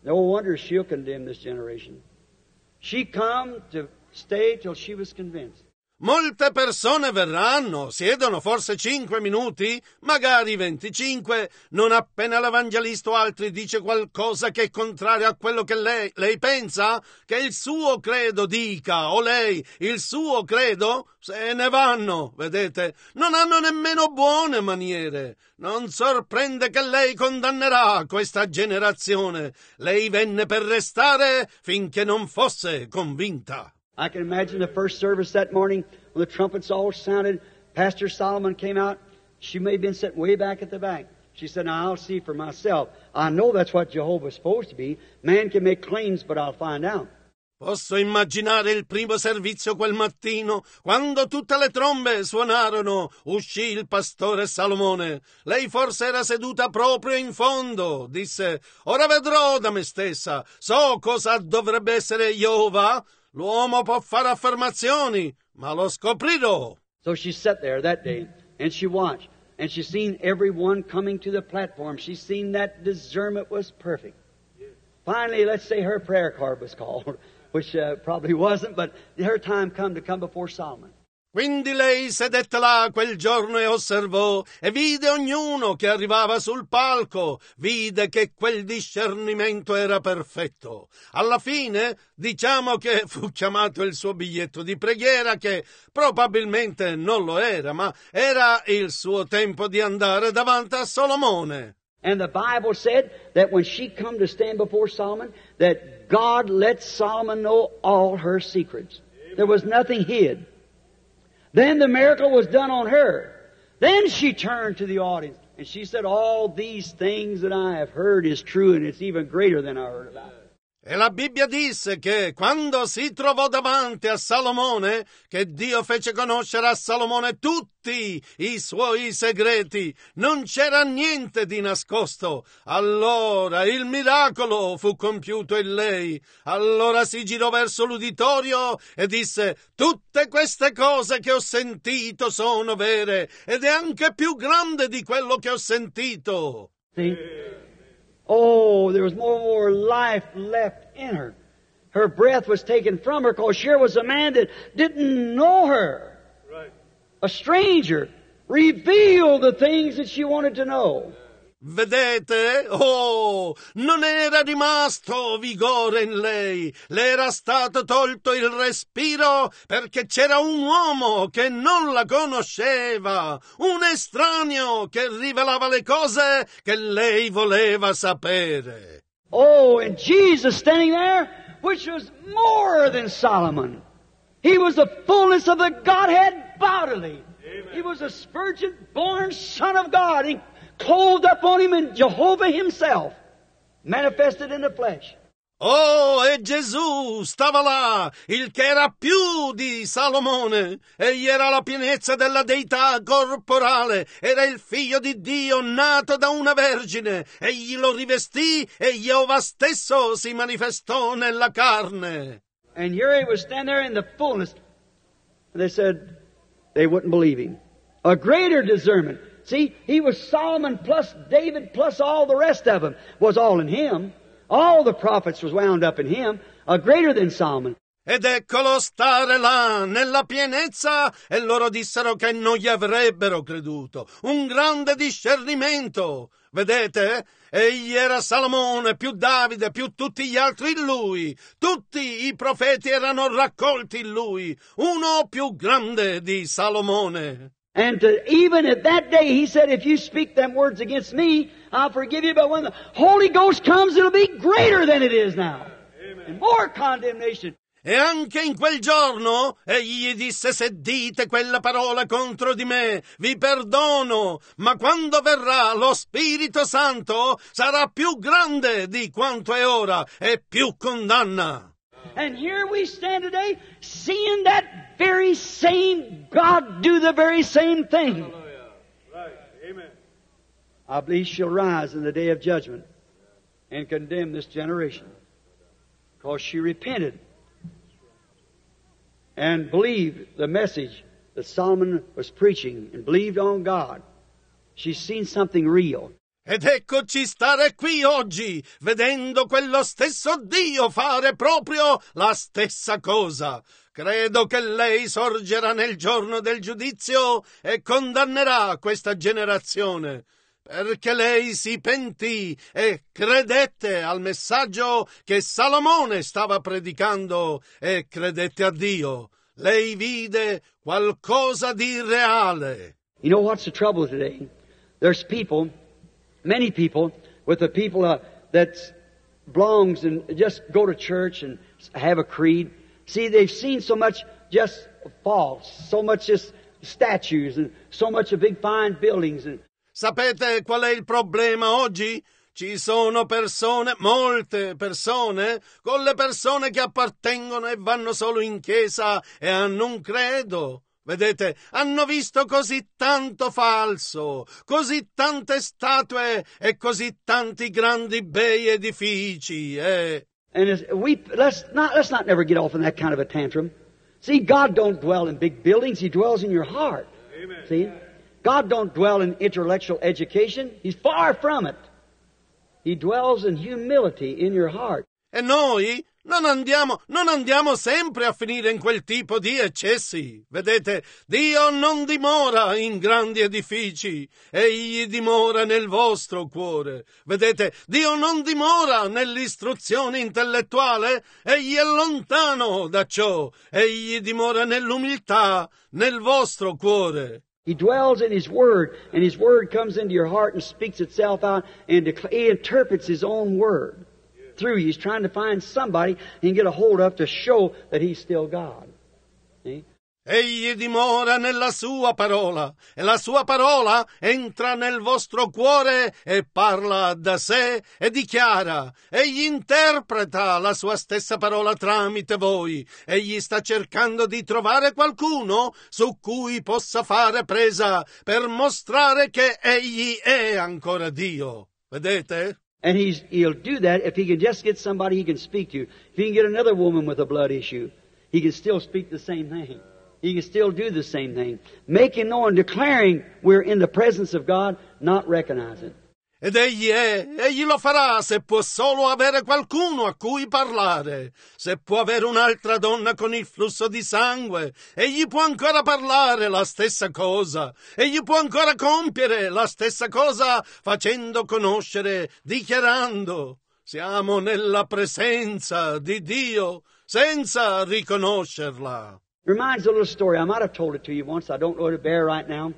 No wonder she'll condemn this generation. She come to stay till she was convinced. Molte persone verranno, siedono forse 5 minuti, magari 25, non appena l'Evangelista o altri dice qualcosa che è contrario a quello che lei pensa, che il suo credo dica, o lei il suo credo, se ne vanno, vedete? Non hanno nemmeno buone maniere. Non sorprende che lei condannerà questa generazione. Lei venne per restare finché non fosse convinta. I can imagine the first service that morning when the trumpets all sounded. Pastor Solomon came out. She may have been sitting way back at the back. She said, now I'll see for myself. I know that's what Jehovah's supposed to be. Man can make claims, but I'll find out. Posso immaginare il primo servizio quel mattino, quando tutte le trombe suonarono, uscì il pastore Salomone. Lei forse era seduta proprio in fondo. Disse, ora vedrò da me stessa, so cosa dovrebbe essere Jehovah. L'uomo può fare affermazioni, ma lo scoprirò. So she sat there that day, and she watched, and she seen everyone coming to the platform. She seen that discernment was perfect. Finally, let's say her prayer card was called, which probably wasn't, but her time come to come before Solomon. Quindi lei sedette là quel giorno e osservò, e vide ognuno che arrivava sul palco, vide che quel discernimento era perfetto. Alla fine, diciamo che fu chiamato il suo biglietto di preghiera, che probabilmente non lo era, ma era il suo tempo di andare davanti a Solomone. And the Bible said that when she come to stand before Solomon, that God let Solomon know all her secrets. There was nothing hid. Then the miracle was done on her. Then she turned to the audience and she said, all these things that I have heard is true, and it's even greater than I heard about. E la Bibbia disse che quando si trovò davanti a Salomone, che Dio fece conoscere a Salomone tutti i suoi segreti, non c'era niente di nascosto. Allora il miracolo fu compiuto in lei. Allora si girò verso l'uditorio e disse, tutte queste cose che ho sentito sono vere, ed è anche più grande di quello che ho sentito. See? Oh, there was more life left in her. Her breath was taken from her because here was a man that didn't know her. Right. A stranger revealed the things that she wanted to know. Vedete? Oh, non era rimasto vigore in lei, le era stato tolto il respiro perché c'era un uomo che non la conosceva, un estraneo che rivelava le cose che lei voleva sapere. Oh, and Jesus standing there, which was more than Solomon. He was the fullness of the Godhead bodily. Amen. He was a virgin-born Son of God. He clothed up on him in Jehovah himself, manifested in the flesh. Oh, e Gesù stava là, il che era più di Salomone. Egli era la pienezza della deità corporale, era il figlio di Dio nato da una vergine. Egli lo rivestì e Jehovah stesso si manifestò nella carne. And here he was standing there in the fullness. And they said they wouldn't believe him. A greater discernment. See, he was Solomon plus David plus all the rest of them was all in him. All the prophets was wound up in him. A greater than Solomon. Ed eccolo stare là, nella pienezza, e loro dissero che non gli avrebbero creduto. Un grande discernimento. Vedete? Egli era Salomone, più Davide, più tutti gli altri in lui. Tutti i profeti erano raccolti in lui. Uno più grande di Salomone. And even at that day, he said, if you speak them words against me, I'll forgive you. But when the Holy Ghost comes, it'll be greater than it is now. Amen. And more condemnation. E anche in quel giorno egli disse, se dite quella parola contro di me, vi perdono, ma quando verrà lo Spirito Santo sarà più grande di quanto è ora e più condanna. And here we stand today, seeing that very same God do the very same thing. Hallelujah. Right. Amen. I believe she'll rise in the day of judgment and condemn this generation. Because she repented and believed the message that Solomon was preaching and believed on God. She's seen something real. Ed eccoci stare qui oggi, vedendo quello stesso Dio fare proprio la stessa cosa. Credo che lei sorgerà nel giorno del giudizio e condannerà questa generazione, perché lei si pentì e credette al messaggio che Salomone stava predicando e credette a Dio. Lei vide qualcosa di reale. You know what's the trouble today? There's people, many people, with the people that belongs and just go to church and have a creed. See, they've seen so much just false, so much just statues and so much of big fine buildings. Sapete qual è il problema oggi? Ci sono persone, molte persone, con le persone che appartengono e vanno solo in chiesa e hanno un credo. Vedete, hanno visto così tanto falso, così tante statue e così tanti grandi bei edifici. And let's not never get off in that kind of a tantrum. See, God don't dwell in big buildings. He dwells in your heart. Amen. See? God don't dwell in intellectual education. He's far from it. He dwells in humility in your heart. E noi non andiamo sempre a finire in quel tipo di eccessi. Vedete, Dio non dimora in grandi edifici, Egli dimora nel vostro cuore. Vedete, Dio non dimora nell'istruzione intellettuale, Egli è lontano da ciò. Egli dimora nell'umiltà, nel vostro cuore. He dwells in His Word, and His Word comes into your heart and speaks itself out, and He interprets His own Word through you. He's trying to find somebody He can get a hold of to show that He's still God. See? Egli dimora nella sua parola, e la sua parola entra nel vostro cuore e parla da sé e dichiara. Egli interpreta la sua stessa parola tramite voi. Egli sta cercando di trovare qualcuno su cui possa fare presa per mostrare che Egli è ancora Dio. Vedete? And He'll do that if He can just get somebody He can speak to. If He can get another woman with a blood issue, He can still speak the same thing. He can still do the same thing. Making known, declaring we're in the presence of God, not recognizing. Ed egli lo farà se può solo avere qualcuno a cui parlare, se può avere un'altra donna con il flusso di sangue, egli può ancora parlare la stessa cosa, egli può ancora compiere la stessa cosa facendo conoscere, dichiarando. Siamo nella presenza di Dio senza riconoscerla. Reminds a little story. I might have told it to you once. I don't know it bear right now.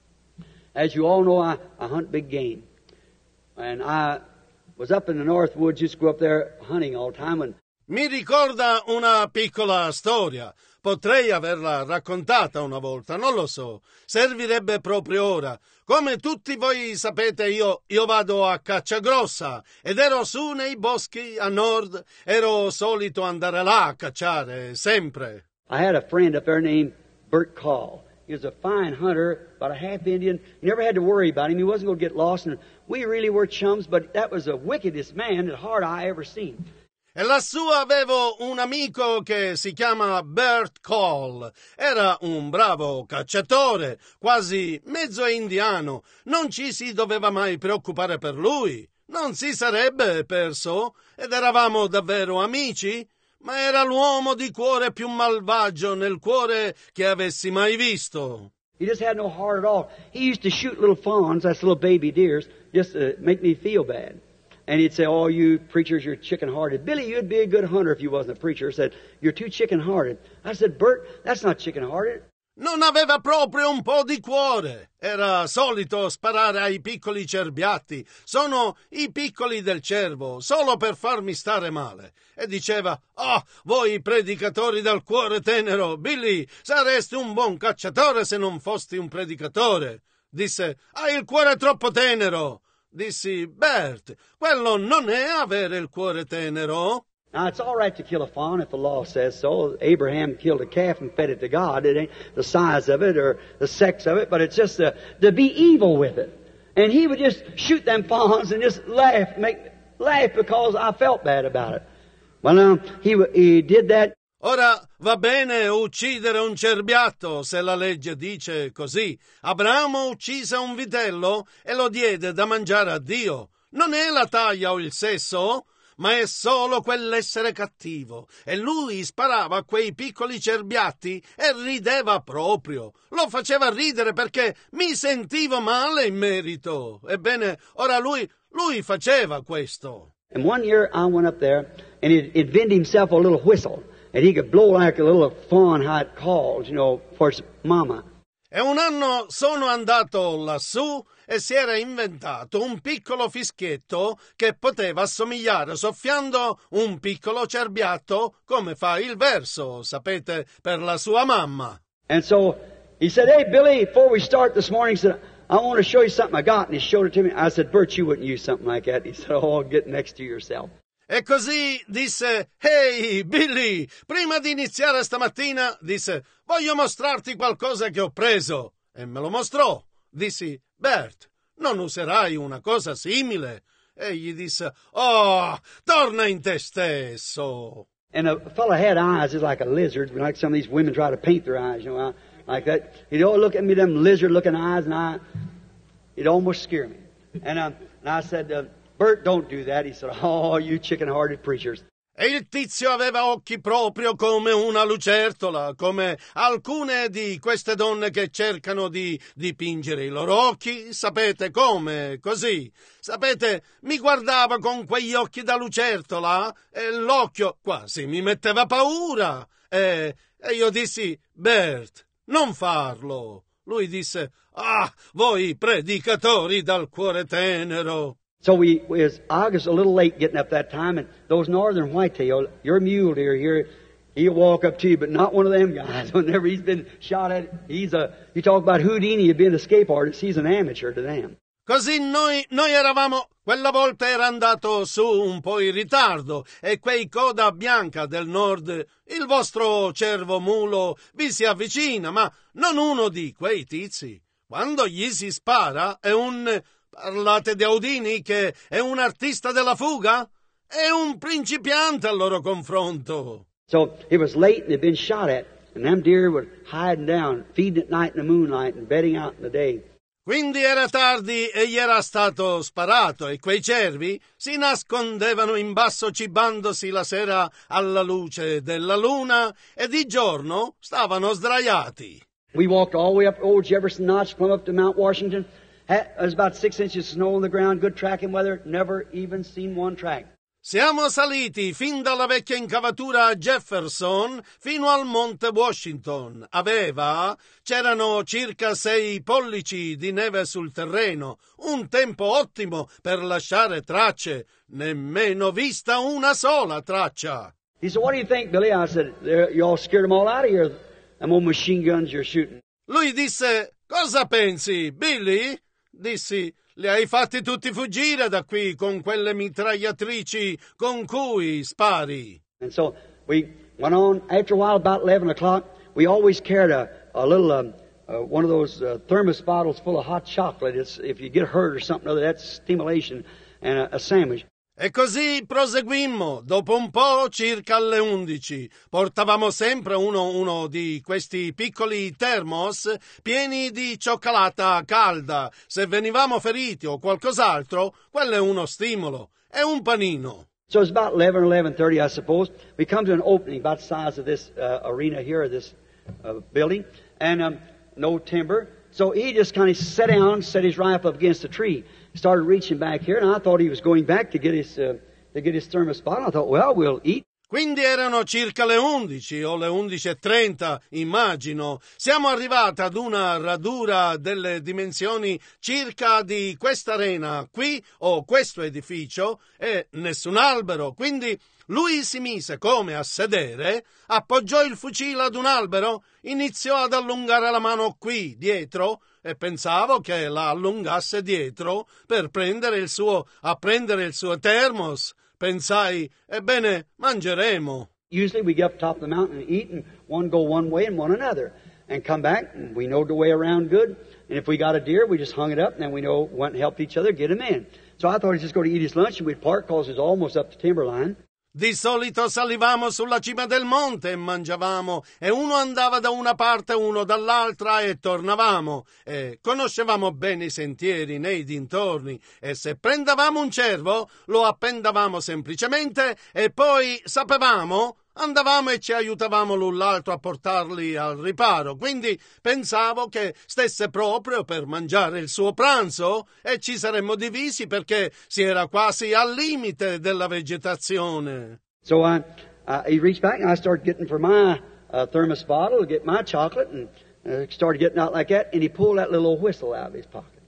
As you all know, I hunt big game. And I was up in the North Woods, used to go up there hunting all the time. And mi ricorda una piccola storia. Potrei averla raccontata una volta, non lo so. Servirebbe proprio ora. Come tutti voi sapete, io vado a caccia grossa ed ero su nei boschi a nord. Ero solito andare là a cacciare, sempre. I had a friend up there named Bert Call. He was a fine hunter, about a half Indian. You never had to worry about him. He wasn't going to get lost. And we really were chums, but that was the wickedest man at heart I ever seen. E lassù avevo un amico che si chiama Bert Call. Era un bravo cacciatore, quasi mezzo indiano. Non ci si doveva mai preoccupare per lui. Non si sarebbe perso. Ed eravamo davvero amici. Ma era l'uomo di cuore più malvagio nel cuore che avessi mai visto. He just had no heart at all. He used to shoot little fawns, that's little baby deers, just to make me feel bad. And he'd say, "Oh, you preachers, you're chicken-hearted. Billy, you'd be a good hunter if you wasn't a preacher." He said, "You're too chicken-hearted." I said, "Bert, that's not chicken-hearted." Non aveva proprio un po' di cuore. Era solito sparare ai piccoli cerbiatti. Sono i piccoli del cervo, solo per farmi stare male. E diceva, voi predicatori dal cuore tenero, Billy, saresti un buon cacciatore se non fossi un predicatore. Disse, hai il cuore troppo tenero. Dissi, Bert, quello non è avere il cuore tenero. Now, it's all right to kill a fawn if the law says so. Abraham killed a calf and fed it to God. It ain't the size of it or the sex of it, but it's just to be evil with it. And he would just shoot them fawns and just laugh because I felt bad about it. Well, now, he did that. Ora va bene uccidere un cerbiatto se la legge dice così. Abramo uccise un vitello e lo diede da mangiare a Dio. Non è la taglia o il sesso, ma è solo quell'essere cattivo. E lui sparava a quei piccoli cerbiatti e rideva proprio. Lo faceva ridere perché mi sentivo male in merito. Ebbene, ora lui faceva questo. And one year I went up there and it invented himself a little whistle. And he could blow like a little fawn how it calls, for his mama. E un anno sono andato lassù e si era inventato un piccolo fischietto che poteva assomigliare soffiando un piccolo cerbiatto come fa il verso, sapete, per la sua mamma. And so he said, "Hey, Billy, before we start this morning," he said, "I want to show you something I got." And he showed it to me. I said, "Bert, you wouldn't use something like that." He said, "Oh, get next to yourself." E così disse, «Ehi, Billy, prima di iniziare stamattina», disse, «voglio mostrarti qualcosa che ho preso». E me lo mostrò. Dissi, «Bert, non userai una cosa simile?» Egli disse, «Oh, torna in te stesso». And the fellow had eyes just like a lizard, like some of these women try to paint their eyes, like that. He'd always look at me, them lizard-looking eyes, and it'd almost scare me. And I said, "Bert, don't do that." He said, "Oh, you chicken-hearted preachers." E il tizio aveva occhi proprio come una lucertola, come alcune di queste donne che cercano di dipingere i loro occhi, sapete come, così. Sapete, mi guardava con quegli occhi da lucertola e l'occhio quasi mi metteva paura. E io dissi, Bert, non farlo. Lui disse, ah, voi predicatori dal cuore tenero. So I was a little late getting up that time, and those northern whitetail, your mule deer here, he'll walk up to you, but not one of them guys. Whenever he's been shot at, you talk about Houdini being an escape artist, he's an amateur to them. Così noi eravamo, quella volta era andato su un po' in ritardo e quei coda bianca del nord, il vostro cervo mulo vi si avvicina, ma non uno di quei tizi. Quando gli si spara è un... Parlate di Houdini che è un artista della fuga? È un principiante al loro confronto. So it was late and they'd been shot at, and them deer were hiding down, feeding at night in the moonlight and bedding out in the day. Quindi era tardi e gli era stato sparato e quei cervi si nascondevano in basso cibandosi la sera alla luce della luna e di giorno stavano sdraiati. We walked all the way up Old Jefferson Notch, come up to Mount Washington. There's about 6 inches of snow on the ground, good tracking weather, never even seen one track. Siamo saliti fin dalla vecchia incavatura Jefferson fino al monte Washington. C'erano circa 6 pollici di neve sul terreno, un tempo ottimo per lasciare tracce, nemmeno vista una sola traccia. He said, "What do you think, Billy?" I said, "You all scared them all out of here, them old machine guns you're shooting." Lui disse, "Cosa pensi, Billy?" Dissi, li hai fatti tutti fuggire da qui con quelle mitragliatrici con cui spari. And so we went on. After a while, about 11 o'clock, we always carried a little, one of those thermos bottles full of hot chocolate. If you get hurt or something, that's stimulation, and a sandwich. E così proseguimmo. Dopo un po', circa alle 11, portavamo sempre uno di questi piccoli termos pieni di cioccolata calda. Se venivamo feriti o qualcos'altro, quello è uno stimolo. È un panino. So it's about 11 or 11:30, I suppose. We come to an opening about the size of this arena here, this building, and no timber. So he just kind of sat down, set his rifle up against a tree, started reaching back here, and I thought he was going back to get his thermos bottle. I thought, well, we'll eat. Quindi erano circa le 11 o le 11:30, immagino. Siamo arrivati ad una radura delle dimensioni circa di questa arena qui o questo edificio e nessun albero. Quindi lui si mise come a sedere, appoggiò il fucile ad un albero, iniziò ad allungare la mano qui dietro e pensavo che la allungasse dietro per prendere il suo termos. Pensai, ebbene, mangeremo. Usually we get up top of the mountain and eat, and one go one way and one another, and come back, and we know the way around good. And if we got a deer, we just hung it up, and then we know went and helped each other get him in. So I thought he'd just go to eat his lunch, and we'd park because it's almost up to timberline. Di solito salivamo sulla cima del monte e mangiavamo, e uno andava da una parte e uno dall'altra e tornavamo, e conoscevamo bene i sentieri nei dintorni, e se prendavamo un cervo lo appendavamo semplicemente e poi sapevamo, andavamo e ci aiutavamo l'un l'altro a portarli al riparo, quindi pensavo che stesse proprio per mangiare il suo pranzo e ci saremmo divisi perché si era quasi al limite della vegetazione. So he reached back and I started getting for my thermos bottle to get my chocolate and started getting out like that, and he pulled that little whistle out of his pocket.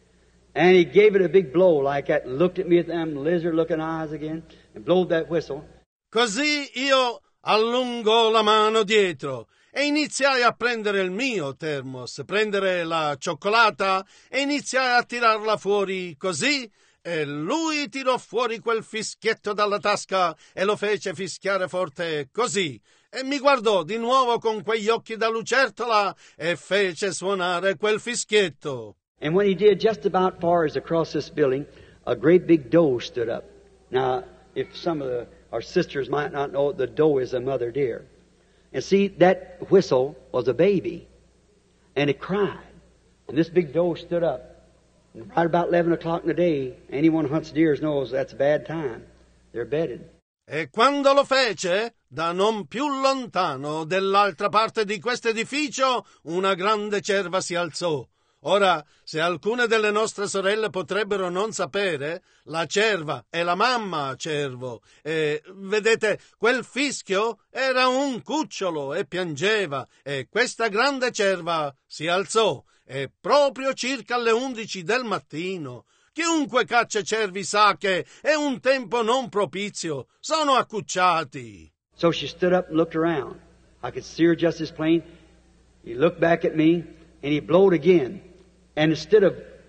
And he gave it a big blow like that, looked at me with them lizard-looking eyes again, and blowed that whistle. Così io allungò la mano dietro e iniziai a prendere il mio termos, prendere la cioccolata e iniziai a tirarla fuori così, e lui tirò fuori quel fischietto dalla tasca e lo fece fischiare forte così, e mi guardò di nuovo con quegli occhi da lucertola e fece suonare quel fischietto. And when he did, just about far as across this building, a great big doe stood up. Now, if some of our sisters might not know, the doe is a mother deer. And see, that whistle was a baby, and it cried. And this big doe stood up. And right about 11 o'clock in the day, anyone who hunts deers knows that's a bad time. They're bedded. E quando lo fece, da non più lontano, dall'altra parte di questo edificio, una grande cerva si alzò. Ora, se alcune delle nostre sorelle potrebbero non sapere, la cerva è la mamma cervo, e vedete, quel fischio era un cucciolo e piangeva, e questa grande cerva si alzò, e proprio circa alle 11 del mattino. Chiunque caccia cervi sa che è un tempo non propizio, sono accucciati. So she stood up and looked around. I could see her just as plain. He looked back at me, and he blowed again. And instead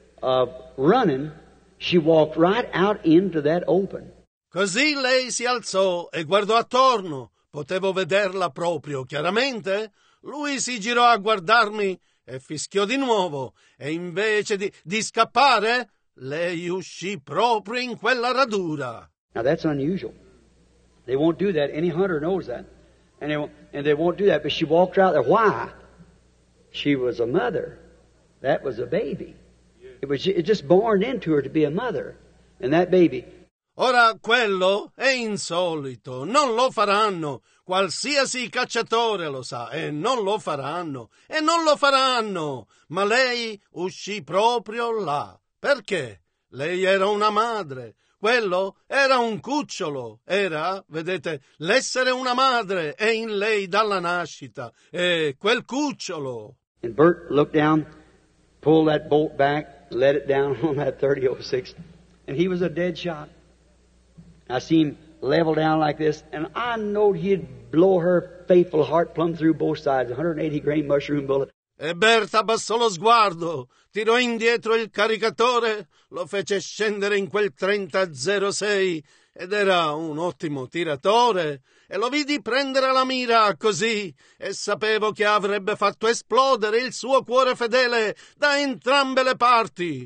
of running, she walked right out into that open. Così lei si alzò e guardò attorno. Potevo vederla proprio chiaramente. Lui si girò a guardarmi e fischiò di nuovo. E invece di scappare, lei uscì proprio in quella radura. Now that's unusual. They won't do that. Any hunter knows that. And they won't do that. But she walked out there. Why? She was a mother. That was a baby. It just born into her to be a mother. And that baby. Ora quello è insolito, non lo faranno. Qualsiasi cacciatore lo sa, e non lo faranno, e non lo faranno. Ma lei uscì proprio là. Perché? Lei era una madre. Quello era un cucciolo. Era, vedete, l'essere una madre è in lei dalla nascita. E quel cucciolo. And Bert looked down, pulled that bolt back, let it down on that 30-06, and he was a dead shot. I seen him level down like this, and I knowed he'd blow her faithful heart plumb through both sides, 180-grain mushroom bullet. E Bert abbassò lo sguardo, tirò indietro il caricatore, lo fece scendere in quel 30-06, ed era un ottimo tiratore, e lo vidi prendere la mira così, e sapevo che avrebbe fatto esplodere il suo cuore fedele da entrambe le parti.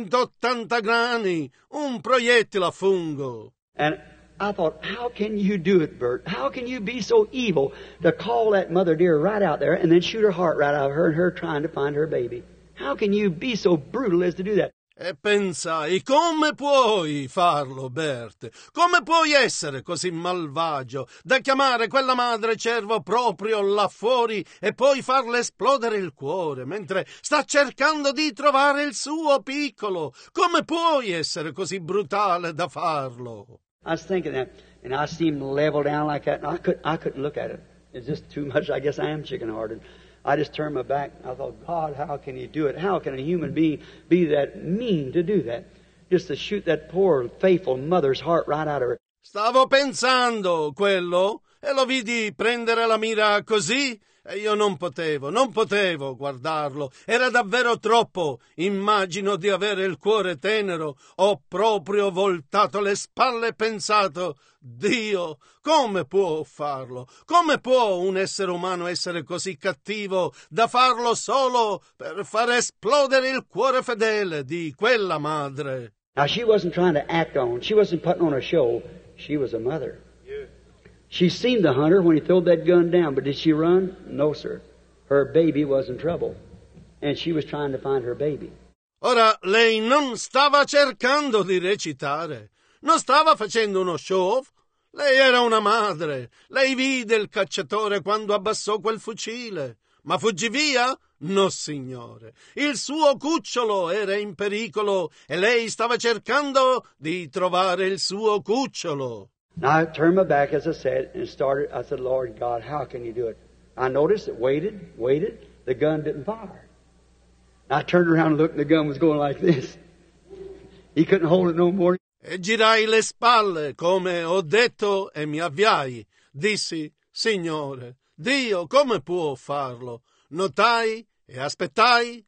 180 grani, un proiettile a fungo. And I thought, how can you do it, Bert? How can you be so evil to call that mother deer right out there and then shoot her heart right out of her and her trying to find her baby? How can you be so brutal as to do that? E pensai, come puoi farlo, Bert? Come puoi essere così malvagio da chiamare quella madre cervo proprio là fuori e poi farle esplodere il cuore mentre sta cercando di trovare il suo piccolo? Come puoi essere così brutale da farlo? I was thinking that, and I seen him level down like that, and I couldn't look at it. It's just too much. I guess I am chicken-hearted. I just turned my back. I thought, God, how can He do it? How can a human being be that mean to do that? Just to shoot that poor, faithful mother's heart right out of her. Stavo pensando quello e lo vidi prendere la mira così e io non potevo guardarlo. Era davvero troppo. Immagino di avere il cuore tenero. Ho proprio voltato le spalle e pensato, Dio, come può farlo? Come può un essere umano essere così cattivo da farlo solo per far esplodere il cuore fedele di quella madre? Now, she wasn't trying to act on. She wasn't putting on a show. She was a mother. She seen the hunter when he threw that gun down, but did she run? No, sir. Her baby was in trouble, and she was trying to find her baby. Ora, lei non stava cercando di recitare, non stava facendo uno show-off. Lei era una madre. Lei vide il cacciatore quando abbassò quel fucile. Ma fuggì via? No, signore. Il suo cucciolo era in pericolo e lei stava cercando di trovare il suo cucciolo. Now I turned my back, as I said, and started. I said, Lord God, how can you do it? I noticed it, waited. The gun didn't fire. I turned around and looked, and the gun was going like this. He couldn't hold it no more. E girai le spalle, come ho detto, e mi avviai. Dissi, Signore, Dio come può farlo? Notai e aspettai.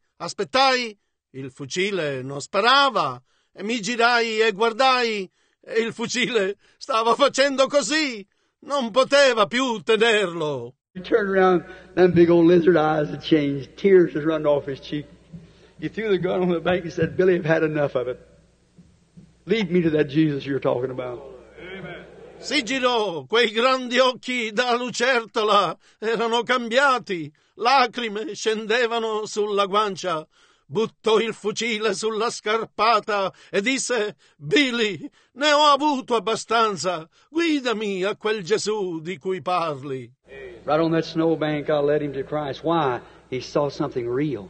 Il fucile non sparava. E mi girai e guardai. E il fucile stava facendo così. Non poteva più tenerlo. He turned around, them big old lizard eyes had changed. Tears was running off his cheek. He threw the gun on the bank and said, Billy, I've had enough of it. Lead me to that Jesus you're talking about. Amen. Si girò, quei grandi occhi da lucertola erano cambiati, lacrime scendevano sulla guancia. Buttò il fucile sulla scarpata e disse, Billy, ne ho avuto abbastanza, guidami a quel Gesù di cui parli. Right on that snowbank, I led him to Christ. Why? He saw something real.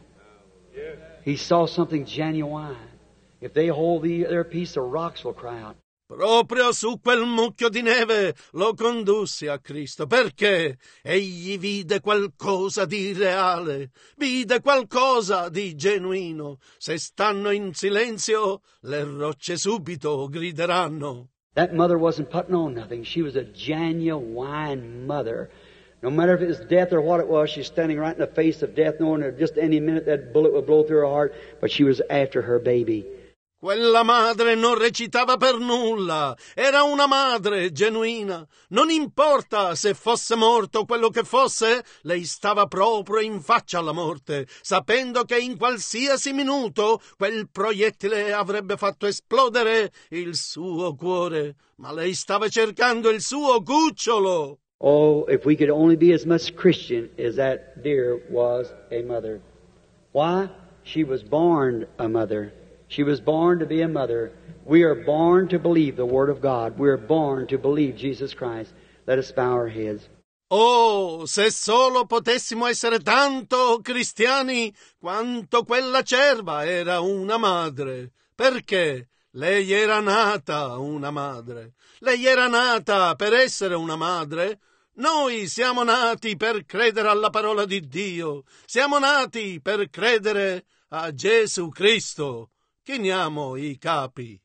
He saw something genuine. If they hold their peace, the rocks will cry out. Proprio su quel mucchio di neve lo condussi a Cristo, perché egli vide qualcosa di reale, vide qualcosa di genuino. Se stanno in silenzio, le rocce subito grideranno. That mother wasn't putting on nothing. She was a genuine mother. No matter if it was death or what it was, she's standing right in the face of death, knowing that just any minute that bullet would blow through her heart, but she was after her baby. Quella madre non recitava per nulla, era una madre genuina. Non importa se fosse morto quello che fosse, lei stava proprio in faccia alla morte, sapendo che in qualsiasi minuto quel proiettile avrebbe fatto esplodere il suo cuore. Ma lei stava cercando il suo cucciolo. Oh, if we could only be as much Christian as that dear was a mother. Why? She was born a mother. She was born to be a mother. We are born to believe the Word of God. We are born to believe Jesus Christ. Let us bow our heads. Oh, se solo potessimo essere tanto cristiani quanto quella cerva era una madre. Perché? Lei era nata una madre. Lei era nata per essere una madre. Noi siamo nati per credere alla parola di Dio. Siamo nati per credere a Gesù Cristo. Chiniamo i capi.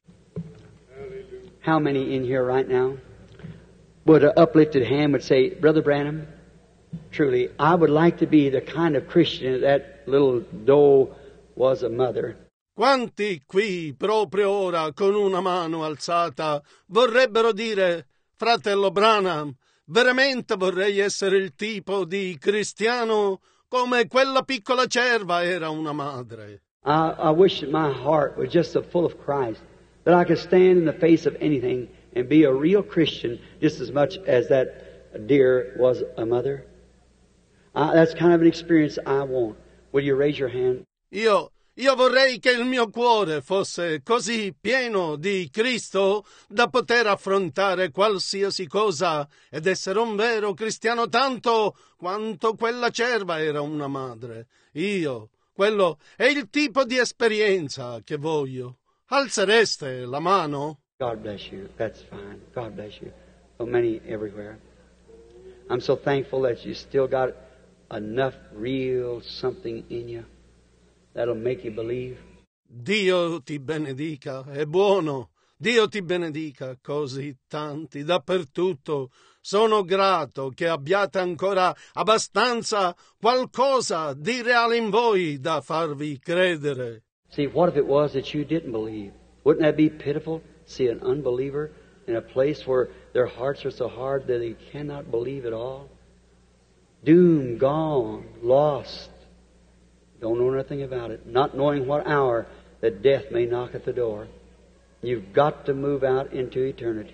How many in here right now would an uplifted hand would say, Brother Branham, truly, I would like to be the kind of Christian that little doe was a mother. Quanti qui, proprio ora, con una mano alzata, vorrebbero dire, fratello Branham, veramente vorrei essere il tipo di cristiano come quella piccola cerva era una madre. I wish that my heart was just so full of Christ that I could stand in the face of anything and be a real Christian just as much as that deer was a mother. That's kind of an experience I want. Will you raise your hand? Io vorrei che il mio cuore fosse così pieno di Cristo da poter affrontare qualsiasi cosa ed essere un vero cristiano tanto quanto quella cerva era una madre. Quello è il tipo di esperienza che voglio. Alzereste la mano? God bless you. That's fine. God bless you. So many everywhere. I'm so thankful that you still got enough real something in you that'll make you believe. Dio ti benedica, è buono. Dio ti benedica, così tanti dappertutto. Sono grato che abbiate ancora abbastanza qualcosa di reale in voi da farvi credere. See, what if it was that you didn't believe? Wouldn't that be pitiful? See an unbeliever in a place where their hearts are so hard that they cannot believe at all? Doomed, gone, lost. Don't know nothing about it. Not knowing what hour that death may knock at the door. You've got to move out into eternity.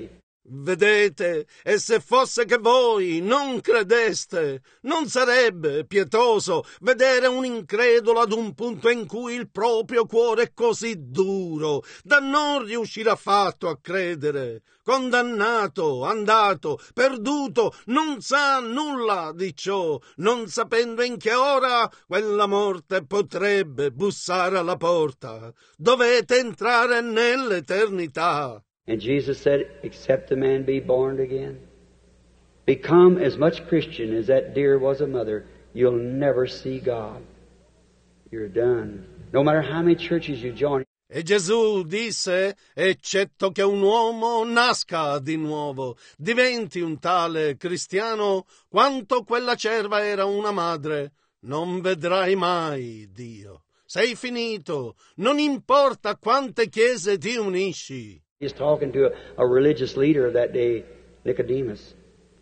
Vedete, e se fosse che voi non credeste, non sarebbe pietoso vedere un incredulo ad un punto in cui il proprio cuore è così duro da non riuscire affatto a credere, condannato, andato, perduto, non sa nulla di ciò, non sapendo in che ora quella morte potrebbe bussare alla porta. Dovete entrare nell'eternità. And Jesus said, except a man be born again, become as much Christian as that deer was a mother, you'll never see God. You're done. No matter how many churches you join. E Gesù disse, eccetto che un uomo nasca di nuovo, diventi un tale cristiano quanto quella cerva era una madre, non vedrai mai Dio. Sei finito, non importa quante chiese ti unisci. He was talking to a religious leader of that day, Nicodemus,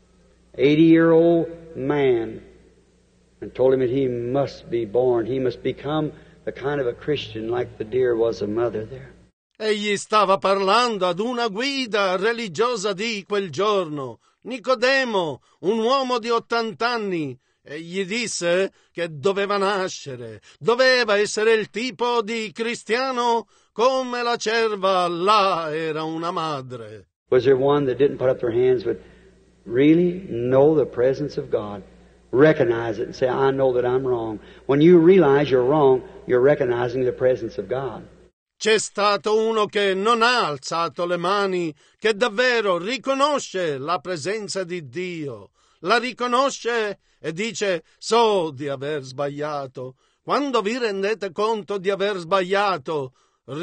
80-year-old man, and told him that he must be born. He must become the kind of a Christian like the deer was a mother there. Egli stava parlando ad una guida religiosa di quel giorno, Nicodemo, un uomo di 80 anni, e gli disse che doveva nascere, doveva essere il tipo di cristiano come la cerva là era una madre. Was there one that didn't put up their hands but really know the presence of God? Recognize it and say, I know that I'm wrong. When you realize you're wrong, you're recognizing the presence of God. C'è stato uno che non ha alzato le mani, che davvero riconosce la presenza di Dio, la riconosce e dice, so di aver sbagliato. Quando vi rendete conto di aver sbagliato,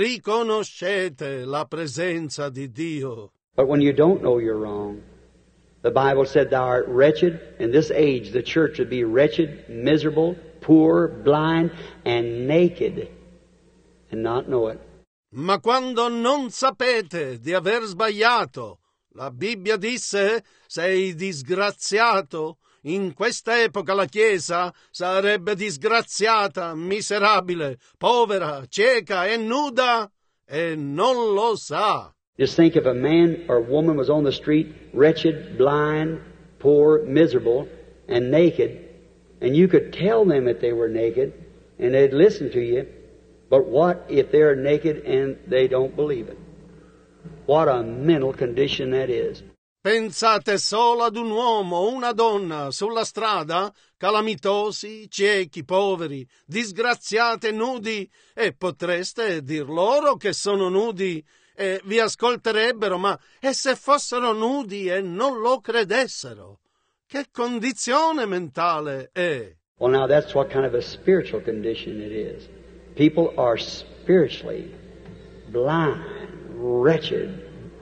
riconoscete la presenza di Dio. But when you don't know you're wrong, the Bible said thou art wretched. In this age, the church would be wretched, miserable, poor, blind, and naked, and not know it. Ma quando non sapete di aver sbagliato, la Bibbia disse, sei disgraziato. In questa epoca la Chiesa sarebbe disgraziata, miserabile, povera, cieca e nuda, e non lo sa. Just think if a man or a woman was on the street, wretched, blind, poor, miserable, and naked, and you could tell them that they were naked, and they'd listen to you, but what if they're naked and they don't believe it? What a mental condition that is. Pensate solo ad un uomo o una donna sulla strada, calamitosi, ciechi, poveri, disgraziati e nudi, e potreste dir loro che sono nudi e vi ascolterebbero, ma e se fossero nudi e non lo credessero? Che condizione mentale è? Well, now that's what kind of a spiritual condition it is. People are spiritually blind, wretched,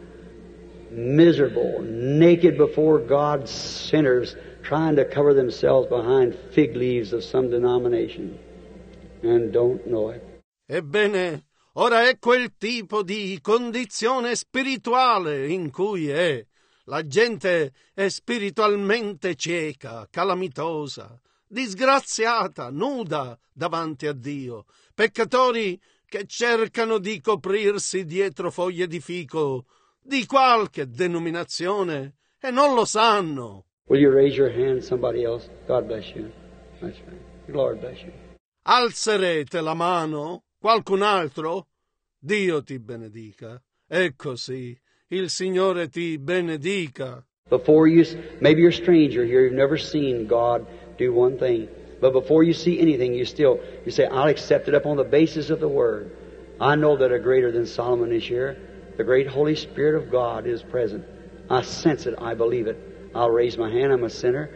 miserable, naked before God, sinners, trying to cover themselves behind fig leaves of some denomination, and don't know it. Ebbene, ora è quel tipo di condizione spirituale in cui è. La gente è spiritualmente cieca, calamitosa, disgraziata, nuda davanti a Dio, peccatori che cercano di coprirsi dietro foglie di fico di qualche denominazione e non lo sanno. Will you raise your hand, somebody else? God bless you. That's right. Lord bless you. Alzerete la mano? Qualcun altro? Dio ti benedica. È così. Il Signore ti benedica. Before you, maybe you're a stranger here, you've never seen God do one thing. But before you see anything, you say, I'll accept it upon the basis of the Word. I know that a greater than Solomon is here. The great Holy Spirit of God is present. I sense it. I believe it. I'll raise my hand. I'm a sinner.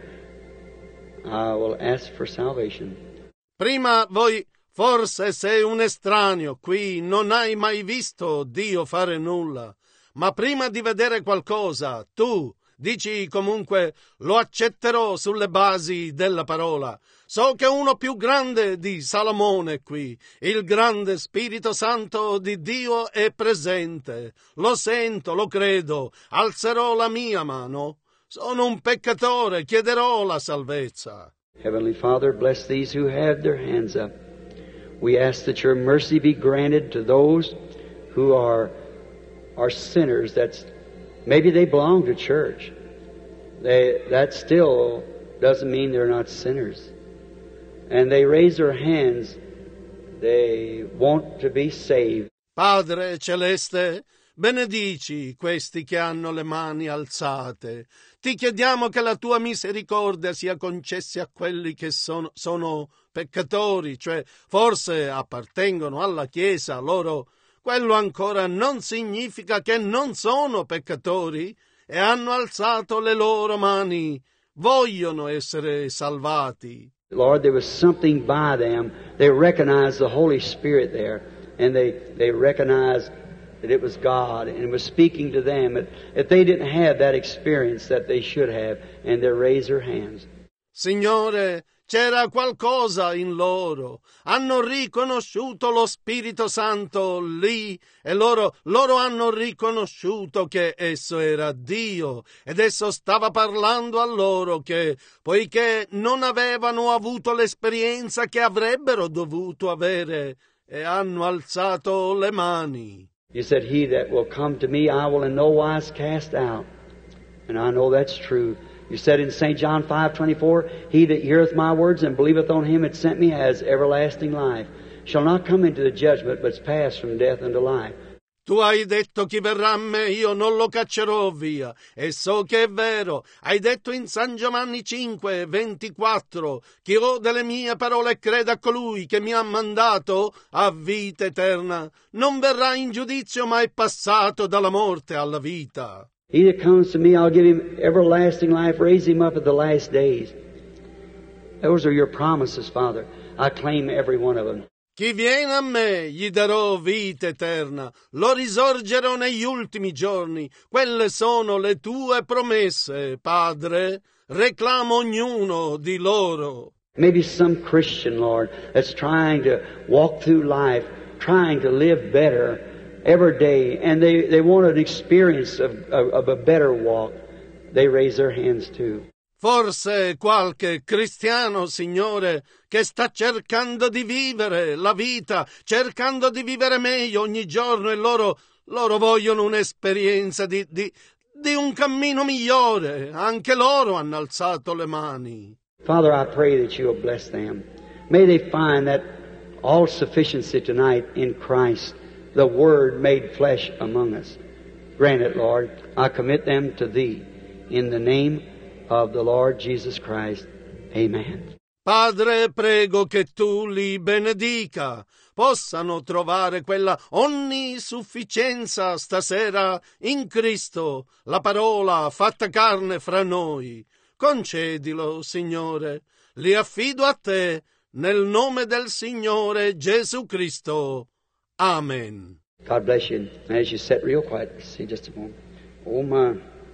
I will ask for salvation. Prima voi forse sei un estraneo qui, non hai mai visto Dio fare nulla. Ma prima di vedere qualcosa, tu dici comunque lo accetterò sulle basi della parola. So che uno più grande di Salomone è qui. Il grande Spirito Santo di Dio è presente. Lo sento, lo credo. Alzerò la mia mano. Sono un peccatore, chiederò la salvezza. Heavenly Father, bless these who have their hands up. We ask that your mercy be granted to those who are sinners that's Maybe they belong to church. That still doesn't mean they're not sinners. And they raise their hands. They want to be saved. Padre Celeste, benedici questi che hanno le mani alzate. Ti chiediamo che la tua misericordia sia concessa a quelli che sono peccatori, cioè forse appartengono alla Chiesa, loro quello ancora non significa che non sono peccatori e hanno alzato le loro mani, vogliono essere salvati. Lord, there was something by them. They recognized the Holy Spirit there, and they recognized that it was God, and it was speaking to them. If they didn't have that experience that they should have, and they raised their hands. Signore, c'era qualcosa in loro. Hanno riconosciuto lo Spirito Santo lì e loro hanno riconosciuto che esso era Dio ed esso stava parlando a loro che, poiché non avevano avuto l'esperienza che avrebbero dovuto avere, e hanno alzato le mani. You said, "He that will come to me, I will in no wise cast out." And I know that's true. You said in St. John 5:24, "He that heareth my words and believeth on him that sent me has everlasting life, shall not come into the judgment, but is passed from death unto life." Tu hai detto: chi verrà a me io non lo caccerò via, e so che è vero. Hai detto in San Giovanni 5:24, chi ode le mie parole e crede a colui che mi ha mandato ha vita eterna, non verrà in giudizio ma è passato dalla morte alla vita. He that comes to me, I'll give him everlasting life, raise him up at the last days. Those are your promises, Father. I claim every one of them. Chi viene a me gli darò vita eterna, lo risorgerò negli ultimi giorni. Quelle sono le tue promesse, Padre. Reclamo ognuno di loro. Maybe some Christian, Lord, that's trying to walk through life, trying to live better every day, and they want an experience of a better walk. They raise their hands too. Forse qualche cristiano, Signore, che sta cercando di vivere la vita, cercando di vivere meglio ogni giorno, e loro vogliono un'esperienza di un cammino migliore. Anche loro hanno alzato le mani. Father, I pray that you will bless them. May they find that all sufficiency tonight in Christ, the Word made flesh among us. Grant it, Lord. I commit them to Thee. In the name of the Lord Jesus Christ. Amen. Padre, prego che tu li benedica, possano trovare quella onnisufficienza stasera in Cristo, la parola fatta carne fra noi. Concedilo, Signore. Li affido a te, nel nome del Signore Gesù Cristo. Amen. God bless you. As you sit real quiet, see just a moment. Oh my,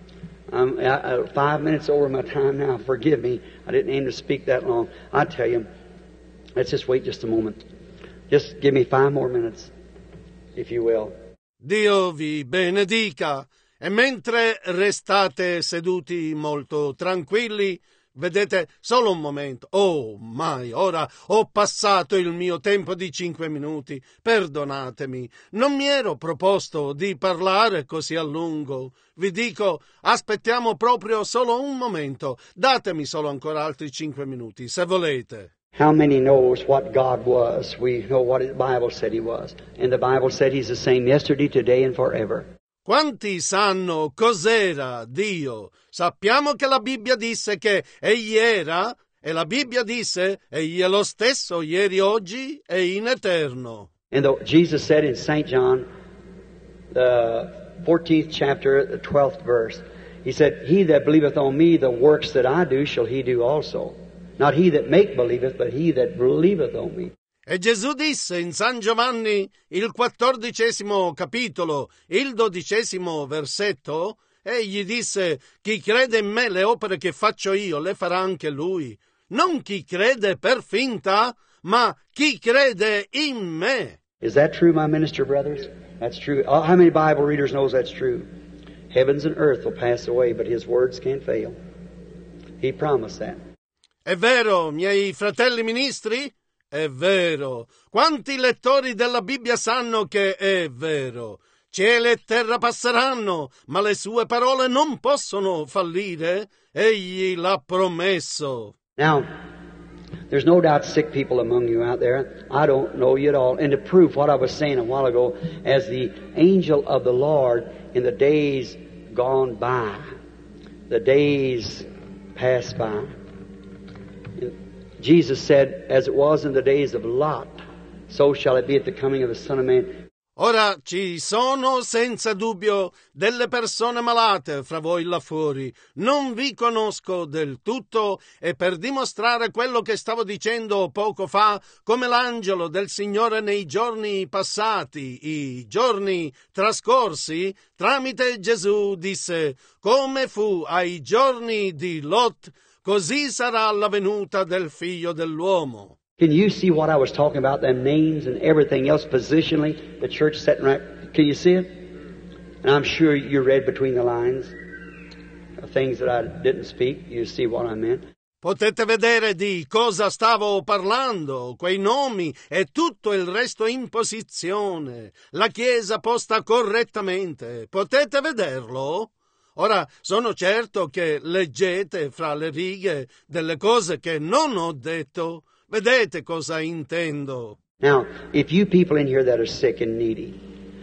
I'm 5 minutes over my time now. Forgive me. I didn't aim to speak that long. I tell you, let's just wait just a moment. Just give me 5 more minutes, if you will. Dio vi benedica. E mentre restate seduti molto tranquilli, vedete, solo un momento. Oh, mai, ora ho passato il mio tempo di 5 minuti. Perdonatemi, non mi ero proposto di parlare così a lungo. Vi dico, aspettiamo proprio solo un momento. Datemi solo ancora altri 5 minuti, se volete. How many knows what God was? We know what the Bible said He was. And the Bible said He's the same yesterday, today, and forever. Quanti sanno cos'era Dio? Sappiamo che la Bibbia disse che Egli era, e la Bibbia disse Egli è lo stesso ieri, oggi e in eterno. And Jesus said in St. John, the 14th chapter, the 12th verse, He said, "He that believeth on me, the works that I do shall he do also. Not he that make believeth, but he that believeth on me." E Gesù disse in San Giovanni, il 14° capitolo, il 12° versetto, egli disse: chi crede in me, le opere che faccio io le farà anche lui. Non chi crede per finta, ma chi crede in me. Is that true, my minister brothers? That's true. How many Bible readers knows that's true? Heavens and earth will pass away, but His words can't fail. He promised that. È vero, miei fratelli ministri? È vero. Quanti lettori della Bibbia sanno che è vero? Cielo e terra passeranno, ma le sue parole non possono fallire. Egli l'ha promesso. Now, there's no doubt sick people among you out there. I don't know you at all. And to prove what I was saying a while ago, as the angel of the Lord in the days gone by, the days passed by. Jesus said, as it was in the days of Lot, so shall it be at the coming of the Son of Man. Ora ci sono senza dubbio delle persone malate fra voi là fuori. Non vi conosco del tutto e per dimostrare quello che stavo dicendo poco fa, come l'angelo del Signore nei giorni passati, i giorni trascorsi, tramite Gesù disse: come fu ai giorni di Lot, così sarà la venuta del Figlio dell'uomo. Can you see what I was talking about, them names and everything else positionally, the church setting right? Can you see it? And I'm sure you read between the lines, things that I didn't speak. You see what I meant. Potete vedere di cosa stavo parlando, quei nomi e tutto il resto in posizione, la Chiesa posta correttamente. Potete vederlo? Ora, sono certo che leggete fra le righe delle cose che non ho detto. Vedete cosa intendo? Now, if you people in here that are sick and needy,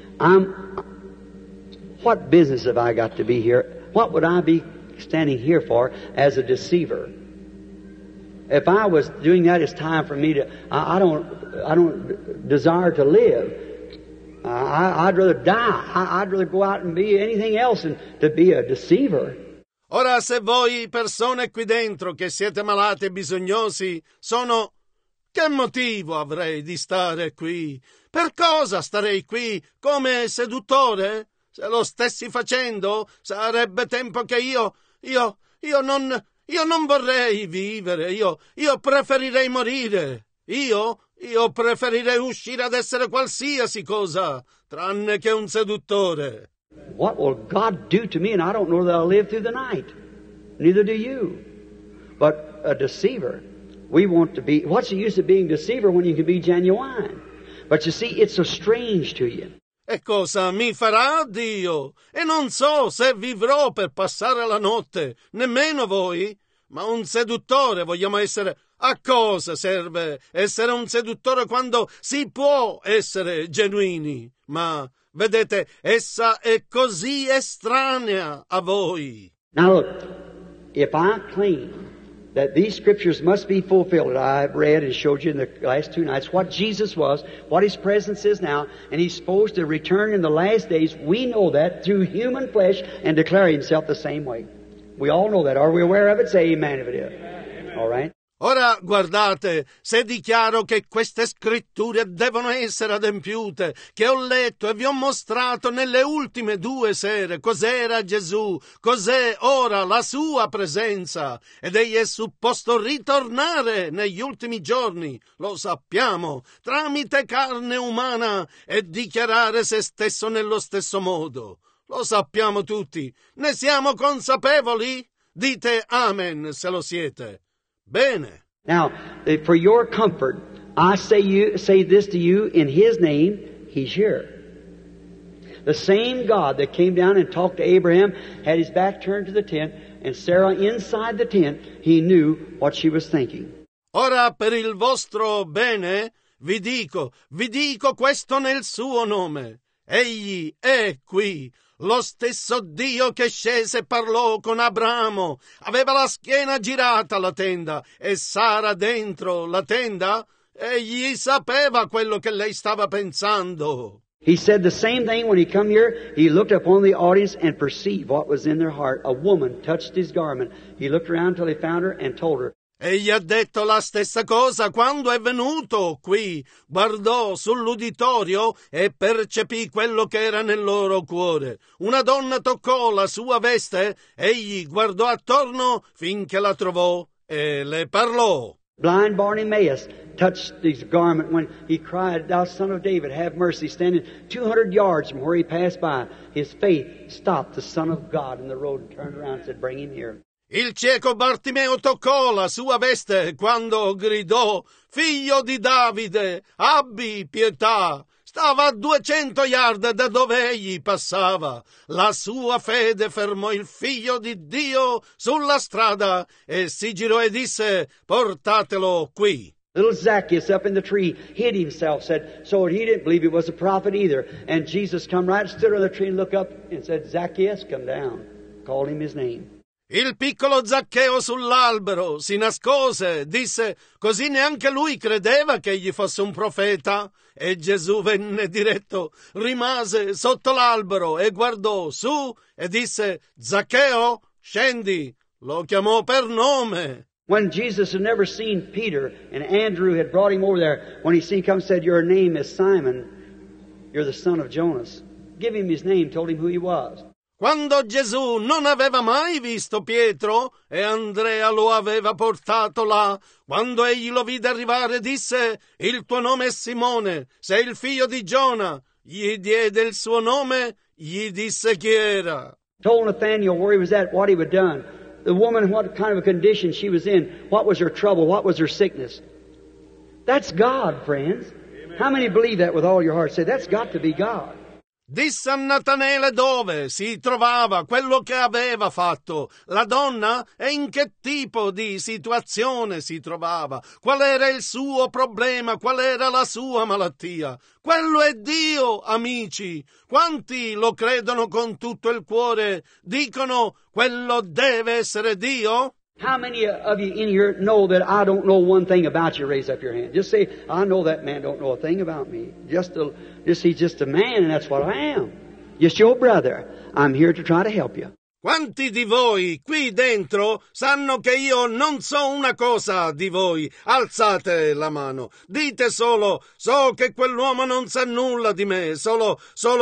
what business have I got to be here? What would I be standing here for as a deceiver? If I was doing that, it's time for me to. I don't desire to live. I'd rather die. I'd rather go out and be anything else than to be a deceiver. Ora, se voi persone qui dentro che siete malati e bisognosi, che motivo avrei di stare qui? Per cosa starei qui? Come seduttore? Se lo stessi facendo, sarebbe tempo che io non vorrei vivere, io preferirei morire. Io preferirei uscire ad essere qualsiasi cosa, tranne che un seduttore. What will God do to me? And I don't know that I'll live through the night. Neither do you. But a deceiver, we want to be. What's the use of being a deceiver when you can be genuine? But you see, it's so strange to you. E cosa mi farà Dio? E non so se vivrò per passare la notte, nemmeno voi. Ma un seduttore vogliamo essere. A cosa serve essere un seduttore quando si può essere genuini? Ma vedete, essa è così estranea a voi. Now look, if I claim that these scriptures must be fulfilled, I've read and showed you in the last 2 nights what Jesus was, what His presence is now, and He's supposed to return in the last days. We know that through human flesh and declare Himself the same way. We all know that. Are we aware of it? Say amen if it is. Amen. All right? Ora guardate, se dichiaro che queste scritture devono essere adempiute, che ho letto e vi ho mostrato nelle ultime 2 sere cos'era Gesù, cos'è ora la sua presenza, ed egli è supposto ritornare negli ultimi giorni, lo sappiamo, tramite carne umana e dichiarare se stesso nello stesso modo. Lo sappiamo tutti, ne siamo consapevoli? Dite amen se lo siete. Bene. Now, for your comfort, I say this to you in His name. He's here. The same God that came down and talked to Abraham had His back turned to the tent, and Sarah inside the tent, He knew what she was thinking. Ora per il vostro bene vi dico questo nel suo nome. Egli è qui. Lo stesso Dio che scese e parlò con Abramo aveva la schiena girata alla tenda e Sara dentro la tenda. Egli sapeva quello che lei stava pensando. He said the same thing when He come here. He looked upon the audience and perceived what was in their heart. A woman touched His garment. He looked around till He found her and told her. Egli ha detto la stessa cosa quando è venuto qui, guardò sull'uditorio e percepì quello che era nel loro cuore. Una donna toccò la sua veste, egli guardò attorno finché la trovò e le parlò. Blind Bartimaeus touched his garment when he cried, "Thou son of David, have mercy." Standing 200 yards from where he passed by, his faith stopped the Son of God in the road and turned around and said, "Bring him here." Il cieco Bartimeo toccò la sua veste quando gridò: "Figlio di Davide, abbi pietà!" Stava a 200 yard da dove egli passava. La sua fede fermò il figlio di Dio sulla strada e si girò e disse: portatelo qui. Little Zacchaeus up in the tree hid himself, said, so he didn't believe he was a prophet either. And Jesus come right, stood on the tree and looked up and said, Zacchaeus, come down. Called him his name. Il piccolo Zaccheo sull'albero si nascose, disse, così neanche lui credeva che egli fosse un profeta. E Gesù venne diretto, rimase sotto l'albero e guardò su e disse, Zaccheo, scendi. Lo chiamò per nome. When Jesus had never seen Peter and Andrew had brought him over there, when he seen him come and said, your name is Simon, you're the son of Jonas. Give him his name, told him who he was. Quando Gesù non aveva mai visto Pietro e Andrea lo aveva portato là, quando egli lo vide arrivare disse, il tuo nome è Simone, sei il figlio di Giona. Gli diede il suo nome, gli disse chi era. Told Nathanael where he was at, what he had done. The woman, what kind of a condition she was in, what was her trouble, what was her sickness. That's God, friends. Amen. How many believe that with all your heart? Say, that's got to be God. Disse a Natanele dove si trovava, quello che aveva fatto, la donna e in che tipo di situazione si trovava, qual era il suo problema, qual era la sua malattia. Quello è Dio, amici. Quanti lo credono con tutto il cuore? Dicono, quello deve essere Dio? How many of you in here know that I don't know one thing about you? Raise up your hand. Just say, I know that man don't know a thing about me. He's just a man, and that's what I am. Just your brother. I'm here to try to help you. Quanti di voi qui dentro sanno che io non so una cosa di voi? Alzate la mano. Dite solo, so che quell'uomo non sa nulla di me. Solo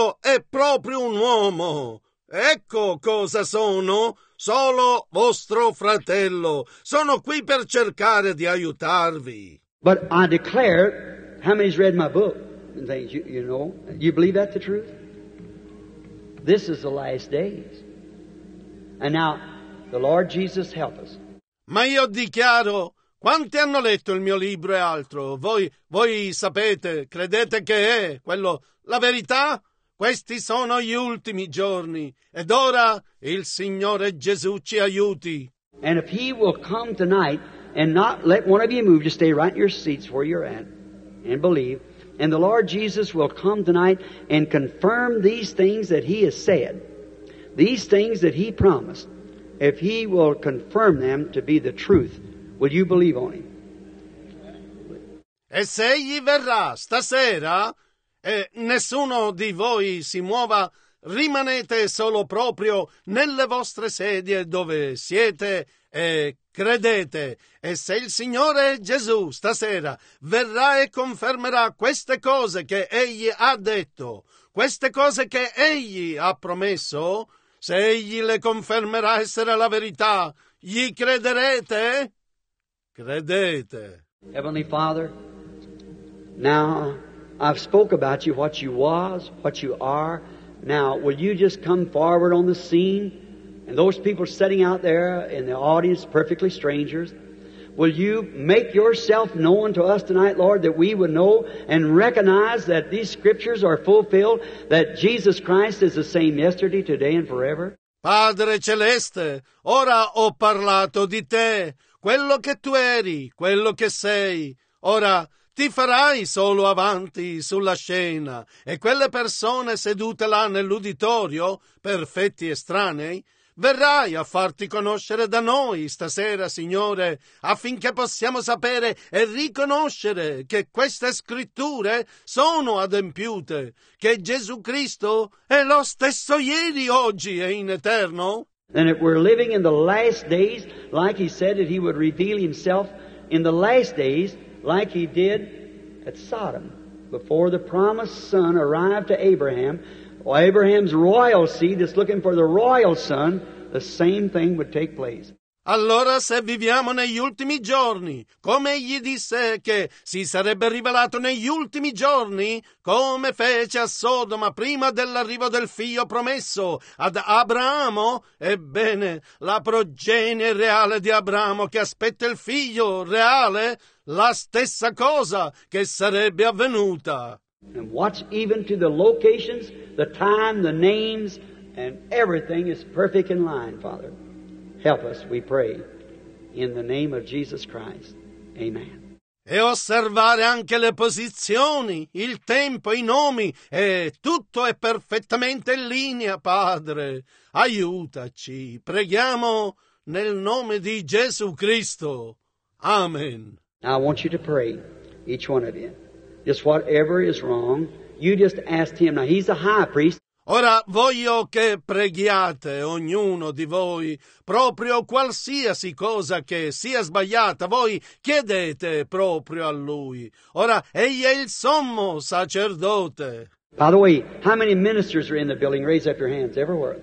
è proprio un uomo. Ecco cosa sono. Solo vostro fratello. Sono qui per cercare di aiutarvi. But I declare, how many's read my book and things, you know? You believe that the truth? This is the last days. And now, the Lord Jesus help us. Ma io dichiaro, quanti hanno letto il mio libro e altro? Voi sapete, credete che è quello la verità? Questi sono gli ultimi giorni ed ora il Signore Gesù ci aiuti. And if He will come tonight and not let one of you move, just stay right in your seats where you're at and believe. And the Lord Jesus will come tonight and confirm these things that He has said, these things that He promised. If He will confirm them to be the truth, will you believe on Him? E se Egli verrà stasera e nessuno di voi si muova, rimanete solo proprio nelle vostre sedie dove siete e credete. E se il Signore Gesù stasera verrà e confermerà queste cose che Egli ha detto, queste cose che Egli ha promesso, se Egli le confermerà essere la verità, gli crederete? Credete. Heavenly Father, now I've spoke about you, what you was, what you are. Now, will you just come forward on the scene? And those people sitting out there in the audience, perfectly strangers, will you make yourself known to us tonight, Lord, that we would know and recognize that these Scriptures are fulfilled, that Jesus Christ is the same yesterday, today, and forever? Padre Celeste, ora ho parlato di te, quello che tu eri, quello che sei. Ora ti farai solo avanti sulla scena e quelle persone sedute là nell'uditorio, perfetti estranei, verrai a farti conoscere da noi stasera, Signore, affinché possiamo sapere e riconoscere che queste scritture sono adempiute, che Gesù Cristo è lo stesso ieri, oggi e in eterno. And if we're living in the last days, like He said that He would reveal Himself in the last days, like He did at Sodom, before the promised son arrived to Abraham, or Abraham's royal seed that's looking for the royal son, the same thing would take place. Allora, se viviamo negli ultimi giorni, come Egli disse che si sarebbe rivelato negli ultimi giorni, come fece a Sodoma prima dell'arrivo del figlio promesso ad Abramo, ebbene, la progenie reale di Abramo che aspetta il figlio reale, la stessa cosa che sarebbe avvenuta. And watch even to the locations, the time, the names, and everything is perfect in line, Father. Help us, we pray, in the name of Jesus Christ. Amen. E osservare anche le posizioni, il tempo, i nomi, e tutto è perfettamente in linea, Padre. Aiutaci, preghiamo nel nome di Gesù Cristo. Amen. Now I want you to pray, each one of you. Just whatever is wrong, you just ask Him. Now He's a high priest. Ora voglio che preghiate ognuno di voi, proprio qualsiasi cosa che sia sbagliata, voi chiedete proprio a Lui. Ora egli è il sommo sacerdote. By the way, how many ministers are in the building? Raise up your hands everywhere.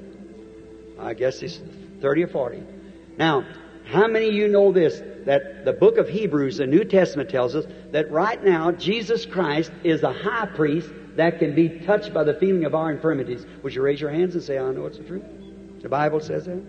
I guess it's 30 or 40. Now, how many of you know this? That the book of Hebrews, the New Testament tells us that right now Jesus Christ is a high priest that can be touched by the feeling of our infirmities. Would you raise your hands and say, I know it's the truth? The Bible says that.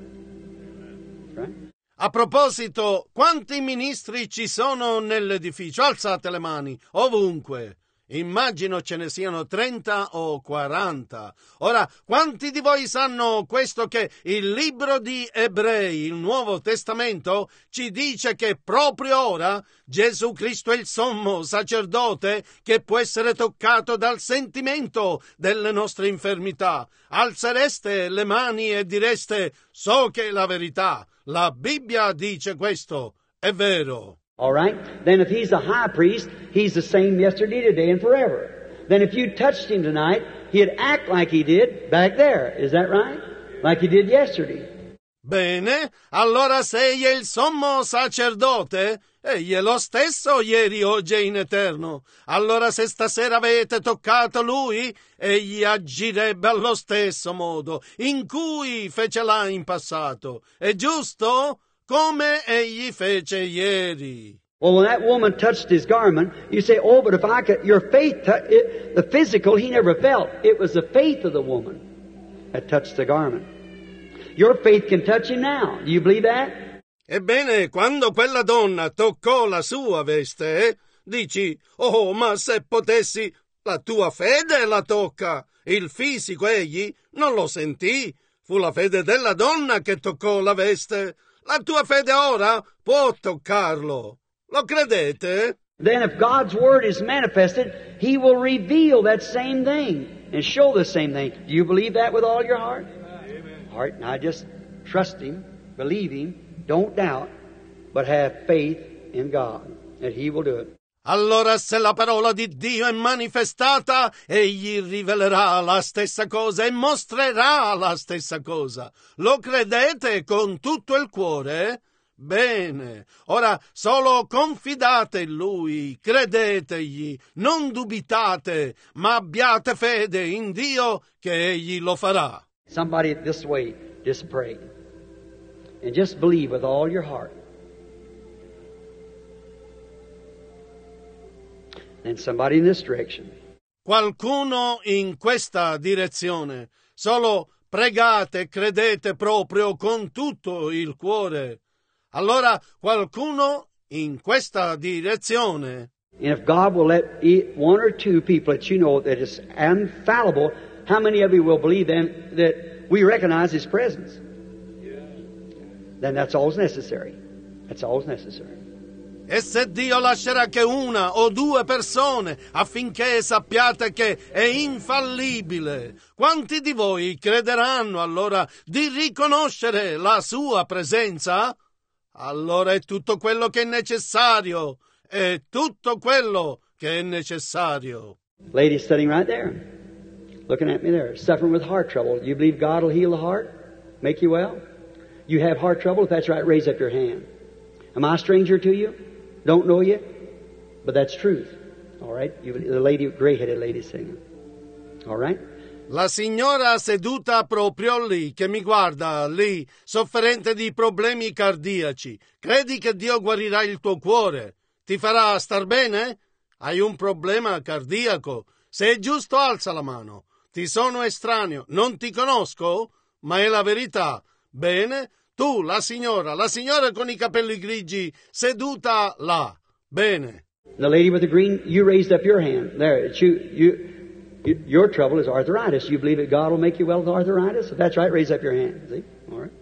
Right? A proposito, quanti ministri ci sono nell'edificio? Alzate le mani, ovunque. Immagino ce ne siano 30 o 40. Ora, quanti di voi sanno questo, che il libro di Ebrei, il Nuovo Testamento, ci dice che proprio ora Gesù Cristo è il sommo sacerdote che può essere toccato dal sentimento delle nostre infermità? Alzereste le mani e direste: so che è la verità. La Bibbia dice questo. È vero. All right? Then if He's a high priest, He's the same yesterday, today, and forever. Then if you touched Him tonight, He'd act like He did back there. Is that right? Like He did yesterday. Bene, allora se egli è il sommo sacerdote, egli è lo stesso ieri, oggi e in eterno. Allora se stasera avete toccato Lui, egli agirebbe allo stesso modo in cui fece là in passato. È giusto? Come egli fece ieri. Well, when that woman touched His garment, you say, oh, but if I could, your faith, the physical, He never felt. It was the faith of the woman that touched the garment. Your faith can touch Him now. Do you believe that? Ebbene, quando quella donna toccò la sua veste, dici, oh, ma se potessi, la tua fede la tocca. Il fisico egli non lo sentì. Fu la fede della donna che toccò la veste. La tua fede ora può toccarlo. Lo credete? Then if God's Word is manifested, He will reveal that same thing and show the same thing. Do you believe that with all your heart? Amen. Heart. Now just trust Him, believe Him, don't doubt, but have faith in God that He will do it. Allora se la parola di Dio è manifestata, egli rivelerà la stessa cosa e mostrerà la stessa cosa. Lo credete con tutto il cuore? Bene, ora solo confidate in Lui, credetegli, non dubitate, ma abbiate fede in Dio che egli lo farà. Somebody this way, just pray. And just believe with all your heart. And somebody in this direction. Qualcuno in questa direzione. Solo pregate e credete proprio con tutto il cuore. Allora qualcuno in questa direzione. And if God will let one or two people that you know that is infallible, how many of you will believe then that we recognize His presence? Then that's always necessary. That's always necessary. E se Dio lascerà che una o due persone affinché sappiate che è infallibile, quanti di voi crederanno allora di riconoscere la sua presenza? Allora è tutto quello che è necessario, è tutto quello che è necessario. Lady sitting right there, looking at me there, suffering with heart trouble. Do you believe God will heal the heart, make you well? You have heart trouble? If that's right, raise up your hand. Am I a stranger to you? Don't know you? But that's truth. All right? The lady, gray-headed lady singing. All right? La signora seduta proprio lì, che mi guarda lì, sofferente di problemi cardiaci. Credi che Dio guarirà il tuo cuore? Ti farà star bene? Hai un problema cardiaco? Se è giusto, alza la mano. Ti sono estraneo, non ti conosco, ma è la verità. Bene? Tu, la signora con i capelli grigi, seduta là. Bene. The lady with the green, you raised up your hand. There, it's your trouble is arthritis. You believe that God will make you well with arthritis? If that's right, raise up your hand. See? All right.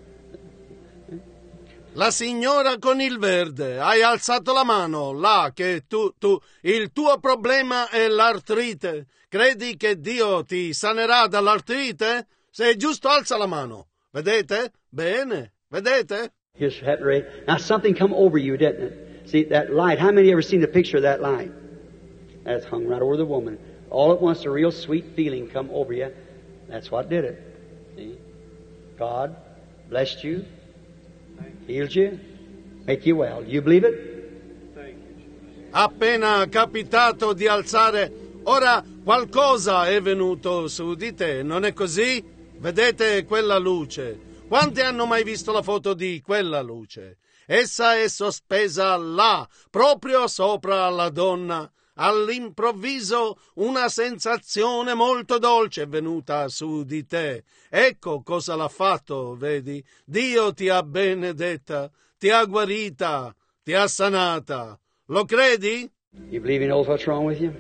La signora con il verde, hai alzato la mano, là, che il tuo problema è l'artrite. Credi che Dio ti sanerà dall'artrite? Se è giusto, alza la mano. Vedete? Bene. Vedete? Just had to raise. Now something come over you, didn't it? See, that light, how many ever seen the picture of that light? That's hung right over the woman. All at once, a real sweet feeling come over you. That's what did it. See? God blessed you, healed you, make you well. You believe it? Appena capitato di alzare, ora qualcosa è venuto su di te, non è così? Vedete quella luce? Quanti hanno mai visto la foto di quella luce? Essa è sospesa là, proprio sopra la donna. All'improvviso una sensazione molto dolce è venuta su di te. Ecco cosa l'ha fatto, vedi? Dio ti ha benedetta, ti ha guarita, ti ha sanata. Lo credi? You believe He knows what's wrong with you?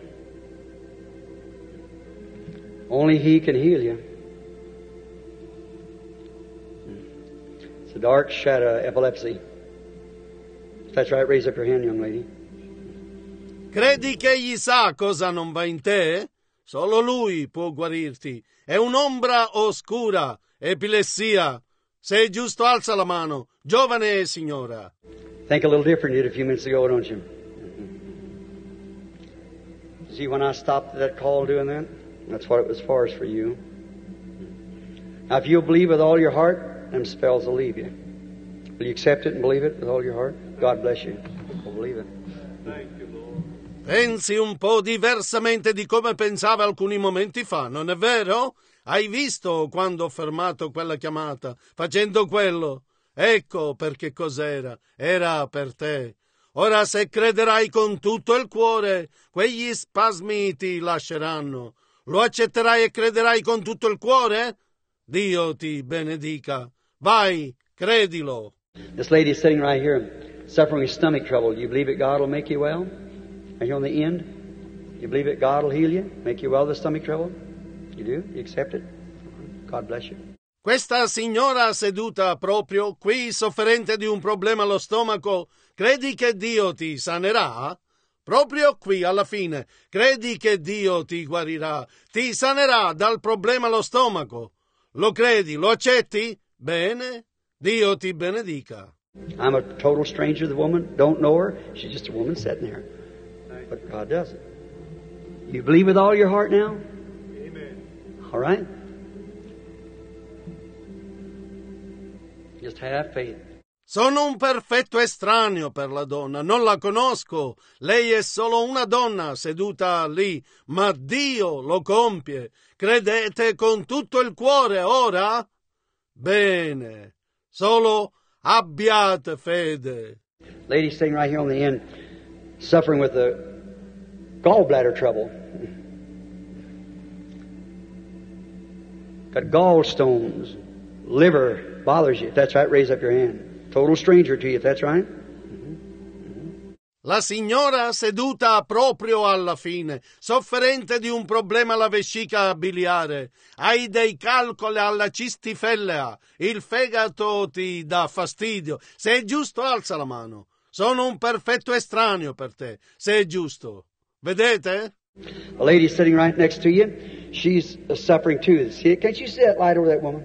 Only He can heal you. It's a dark shadow, epilepsy. If that's right, raise up your hand, young lady. Credi che egli sa cosa non va in te? Solo lui può guarirti. È un'ombra oscura, epilessia. Se è giusto, alza la mano, giovane signora. Think a little different you did a few minutes ago, don't you? See, when I stopped at that call doing that, that's what it was for, is for you. Now, if you'll believe with all your heart, them spells will leave you. Will you accept it and believe it with all your heart? God bless you. We'll believe it. Thank you, Lord. Pensi un po' diversamente di come pensava alcuni momenti fa, non è vero? Hai visto quando ho fermato quella chiamata, facendo quello? Ecco perché cos'era. Era per te. Ora, se crederai con tutto il cuore, quegli spasmi ti lasceranno. Lo accetterai e crederai con tutto il cuore? Dio ti benedica. Vai, credilo. This lady is sitting right here, suffering with stomach trouble. Do you believe that God will make you well? Are you on the end? You believe that God will heal you, make you well of the stomach trouble? You do? You accept it? God bless you. Questa signora seduta proprio qui, sofferente di un problema allo stomaco, credi che Dio ti sanerà? Proprio qui, alla fine, credi che Dio ti guarirà, ti sanerà dal problema allo stomaco? Lo credi? Lo accetti? Bene, Dio ti benedica. I'm a total stranger to the woman, don't know her. She's just a woman sitting there. But God does it. You believe with all your heart now? Amen. All right? Just have faith. Sono un perfetto estraneo per la donna, non la conosco. Lei è solo una donna seduta lì, ma Dio lo compie. Credete con tutto il cuore ora? Bene, solo abbiate fede. Lady sitting right here on the end, suffering with the gallbladder trouble. Got gallstones, liver bothers you. If that's right, raise up your hand. Total stranger to you, if that's right. La signora seduta proprio alla fine, sofferente di un problema alla vescica biliare, hai dei calcoli alla cistifellea, il fegato ti dà fastidio. Se è giusto, alza la mano. Sono un perfetto estraneo per te, se è giusto. Vedete? A lady sitting right next to you, she's suffering too. See, can't you see that light over that woman?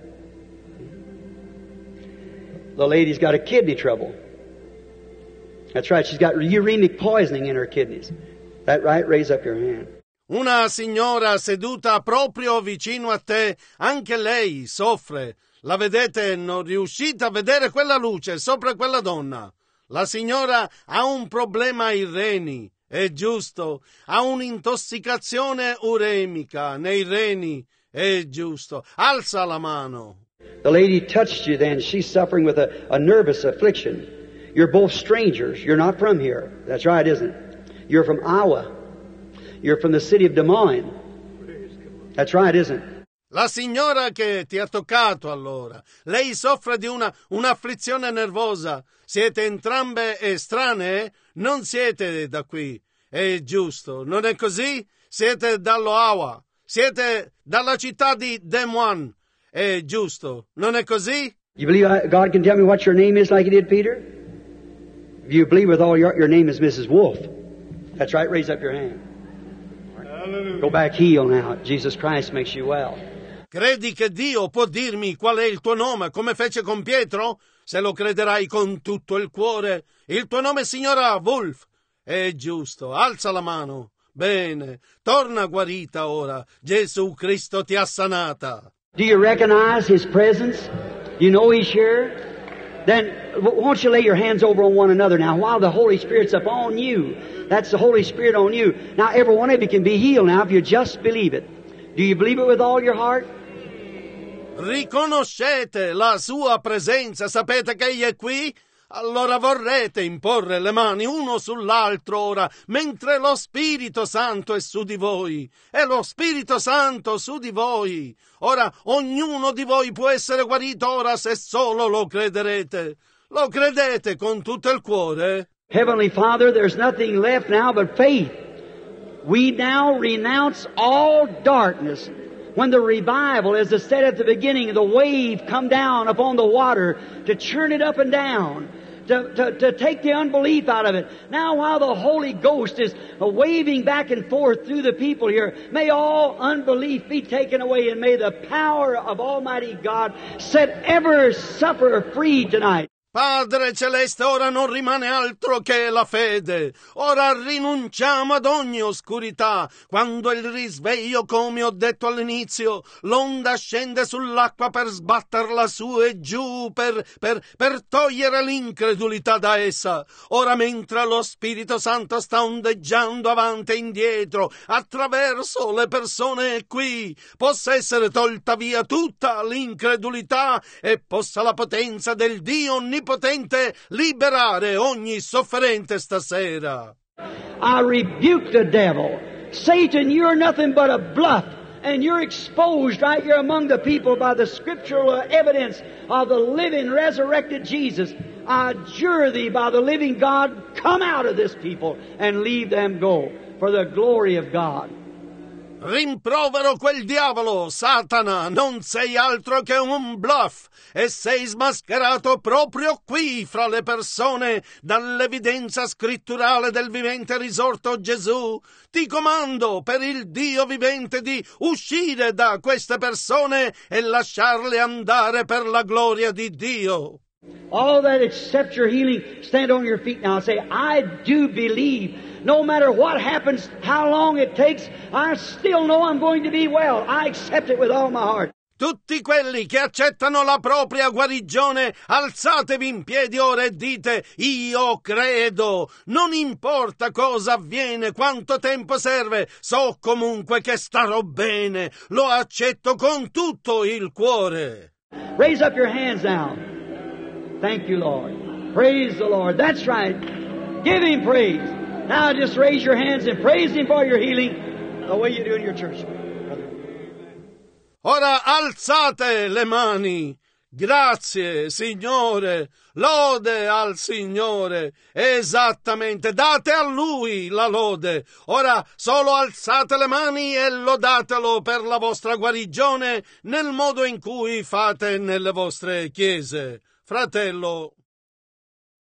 The lady's got a kidney trouble. That's right, she's got uremic poisoning in her kidneys. That right? Raise up your hand. Una signora seduta proprio vicino a te, anche lei soffre. La vedete? Non riuscite a vedere quella luce sopra quella donna. La signora ha un problema ai reni, è giusto. Ha un'intossicazione uremica nei reni, è giusto. Alza la mano. The lady touched you then. She's suffering with a nervous affliction. You're both strangers. You're not from here. That's right, isn't it? You're from Iowa. You're from the city of Des Moines. That's right, isn't it? La signora che ti ha toccato allora. Lei soffre di un'afflizione nervosa. Siete entrambe estranee? Non siete da qui. È giusto, non è così? Siete dall'Ottawa, siete dalla città di Des Moines. È giusto, non è così? You believe God can tell me what your name is like He did Peter? If you believe with all your name is Mrs. Wolf. That's right, raise up your hand. Hallelujah. Go back, heal now. Jesus Christ makes you well. Credi che Dio può dirmi qual è il tuo nome, come fece con Pietro? Se lo crederai con tutto il cuore. Il tuo nome è signora Wolf. È giusto, alza la mano. Bene, torna guarita ora. Gesù Cristo ti ha sanata. Do you recognize His presence? You know He's here? Then won't you lay your hands over on one another now while the Holy Spirit's upon you? That's the Holy Spirit on you. Now every one of you can be healed now if you just believe it. Do you believe it with all your heart? Riconoscete la sua presenza, sapete che Egli è qui? Allora vorrete imporre le mani uno sull'altro ora, mentre lo Spirito Santo è su di voi. È lo Spirito Santo su di voi. Ora, ognuno di voi può essere guarito ora se solo lo crederete. Lo credete con tutto il cuore? Heavenly Father, there's nothing left now but faith. We now renounce all darkness. When the revival, as I said at the beginning, the wave come down upon the water to churn it up and down, to take the unbelief out of it. Now while the Holy Ghost is waving back and forth through the people here, may all unbelief be taken away and may the power of Almighty God set every sufferer free tonight. Padre Celeste, ora non rimane altro che la fede. Ora rinunciamo ad ogni oscurità. Quando il risveglio, come ho detto all'inizio, l'onda scende sull'acqua per sbatterla su e giù, per togliere l'incredulità da essa. Ora mentre lo Spirito Santo sta ondeggiando avanti e indietro, attraverso le persone qui, possa essere tolta via tutta l'incredulità e possa la potenza del Dio onnipotente liberare ogni sofferente stasera. I rebuke the devil. Satan, you're nothing but a bluff, and you're exposed right here among the people by the scriptural evidence of the living, resurrected Jesus. I adjure thee by the living God, come out of this people and leave them go for the glory of God. Rimprovero quel diavolo, Satana, non sei altro che un bluff e sei smascherato proprio qui fra le persone dall'evidenza scritturale del vivente risorto Gesù. Ti comando per il Dio vivente di uscire da queste persone e lasciarle andare per la gloria di Dio. All that accept your healing, stand on your feet now and say, I do believe. No matter what happens, how long it takes, I still know I'm going to be well. I accept it with all my heart. Tutti quelli che accettano la propria guarigione, alzatevi in piedi ora e dite, io credo. Non importa cosa avviene, quanto tempo serve, so comunque che starò bene. Lo accetto con tutto il cuore. Raise up your hands now. Thank you, Lord. Praise the Lord. That's right. Give Him praise. Now just raise your hands and praise Him for your healing the way you do in your church. Ora alzate le mani. Grazie, Signore. Lode al Signore. Esattamente. Date a Lui la lode. Ora solo alzate le mani e lodatelo per la vostra guarigione nel modo in cui fate nelle vostre chiese. Fratello,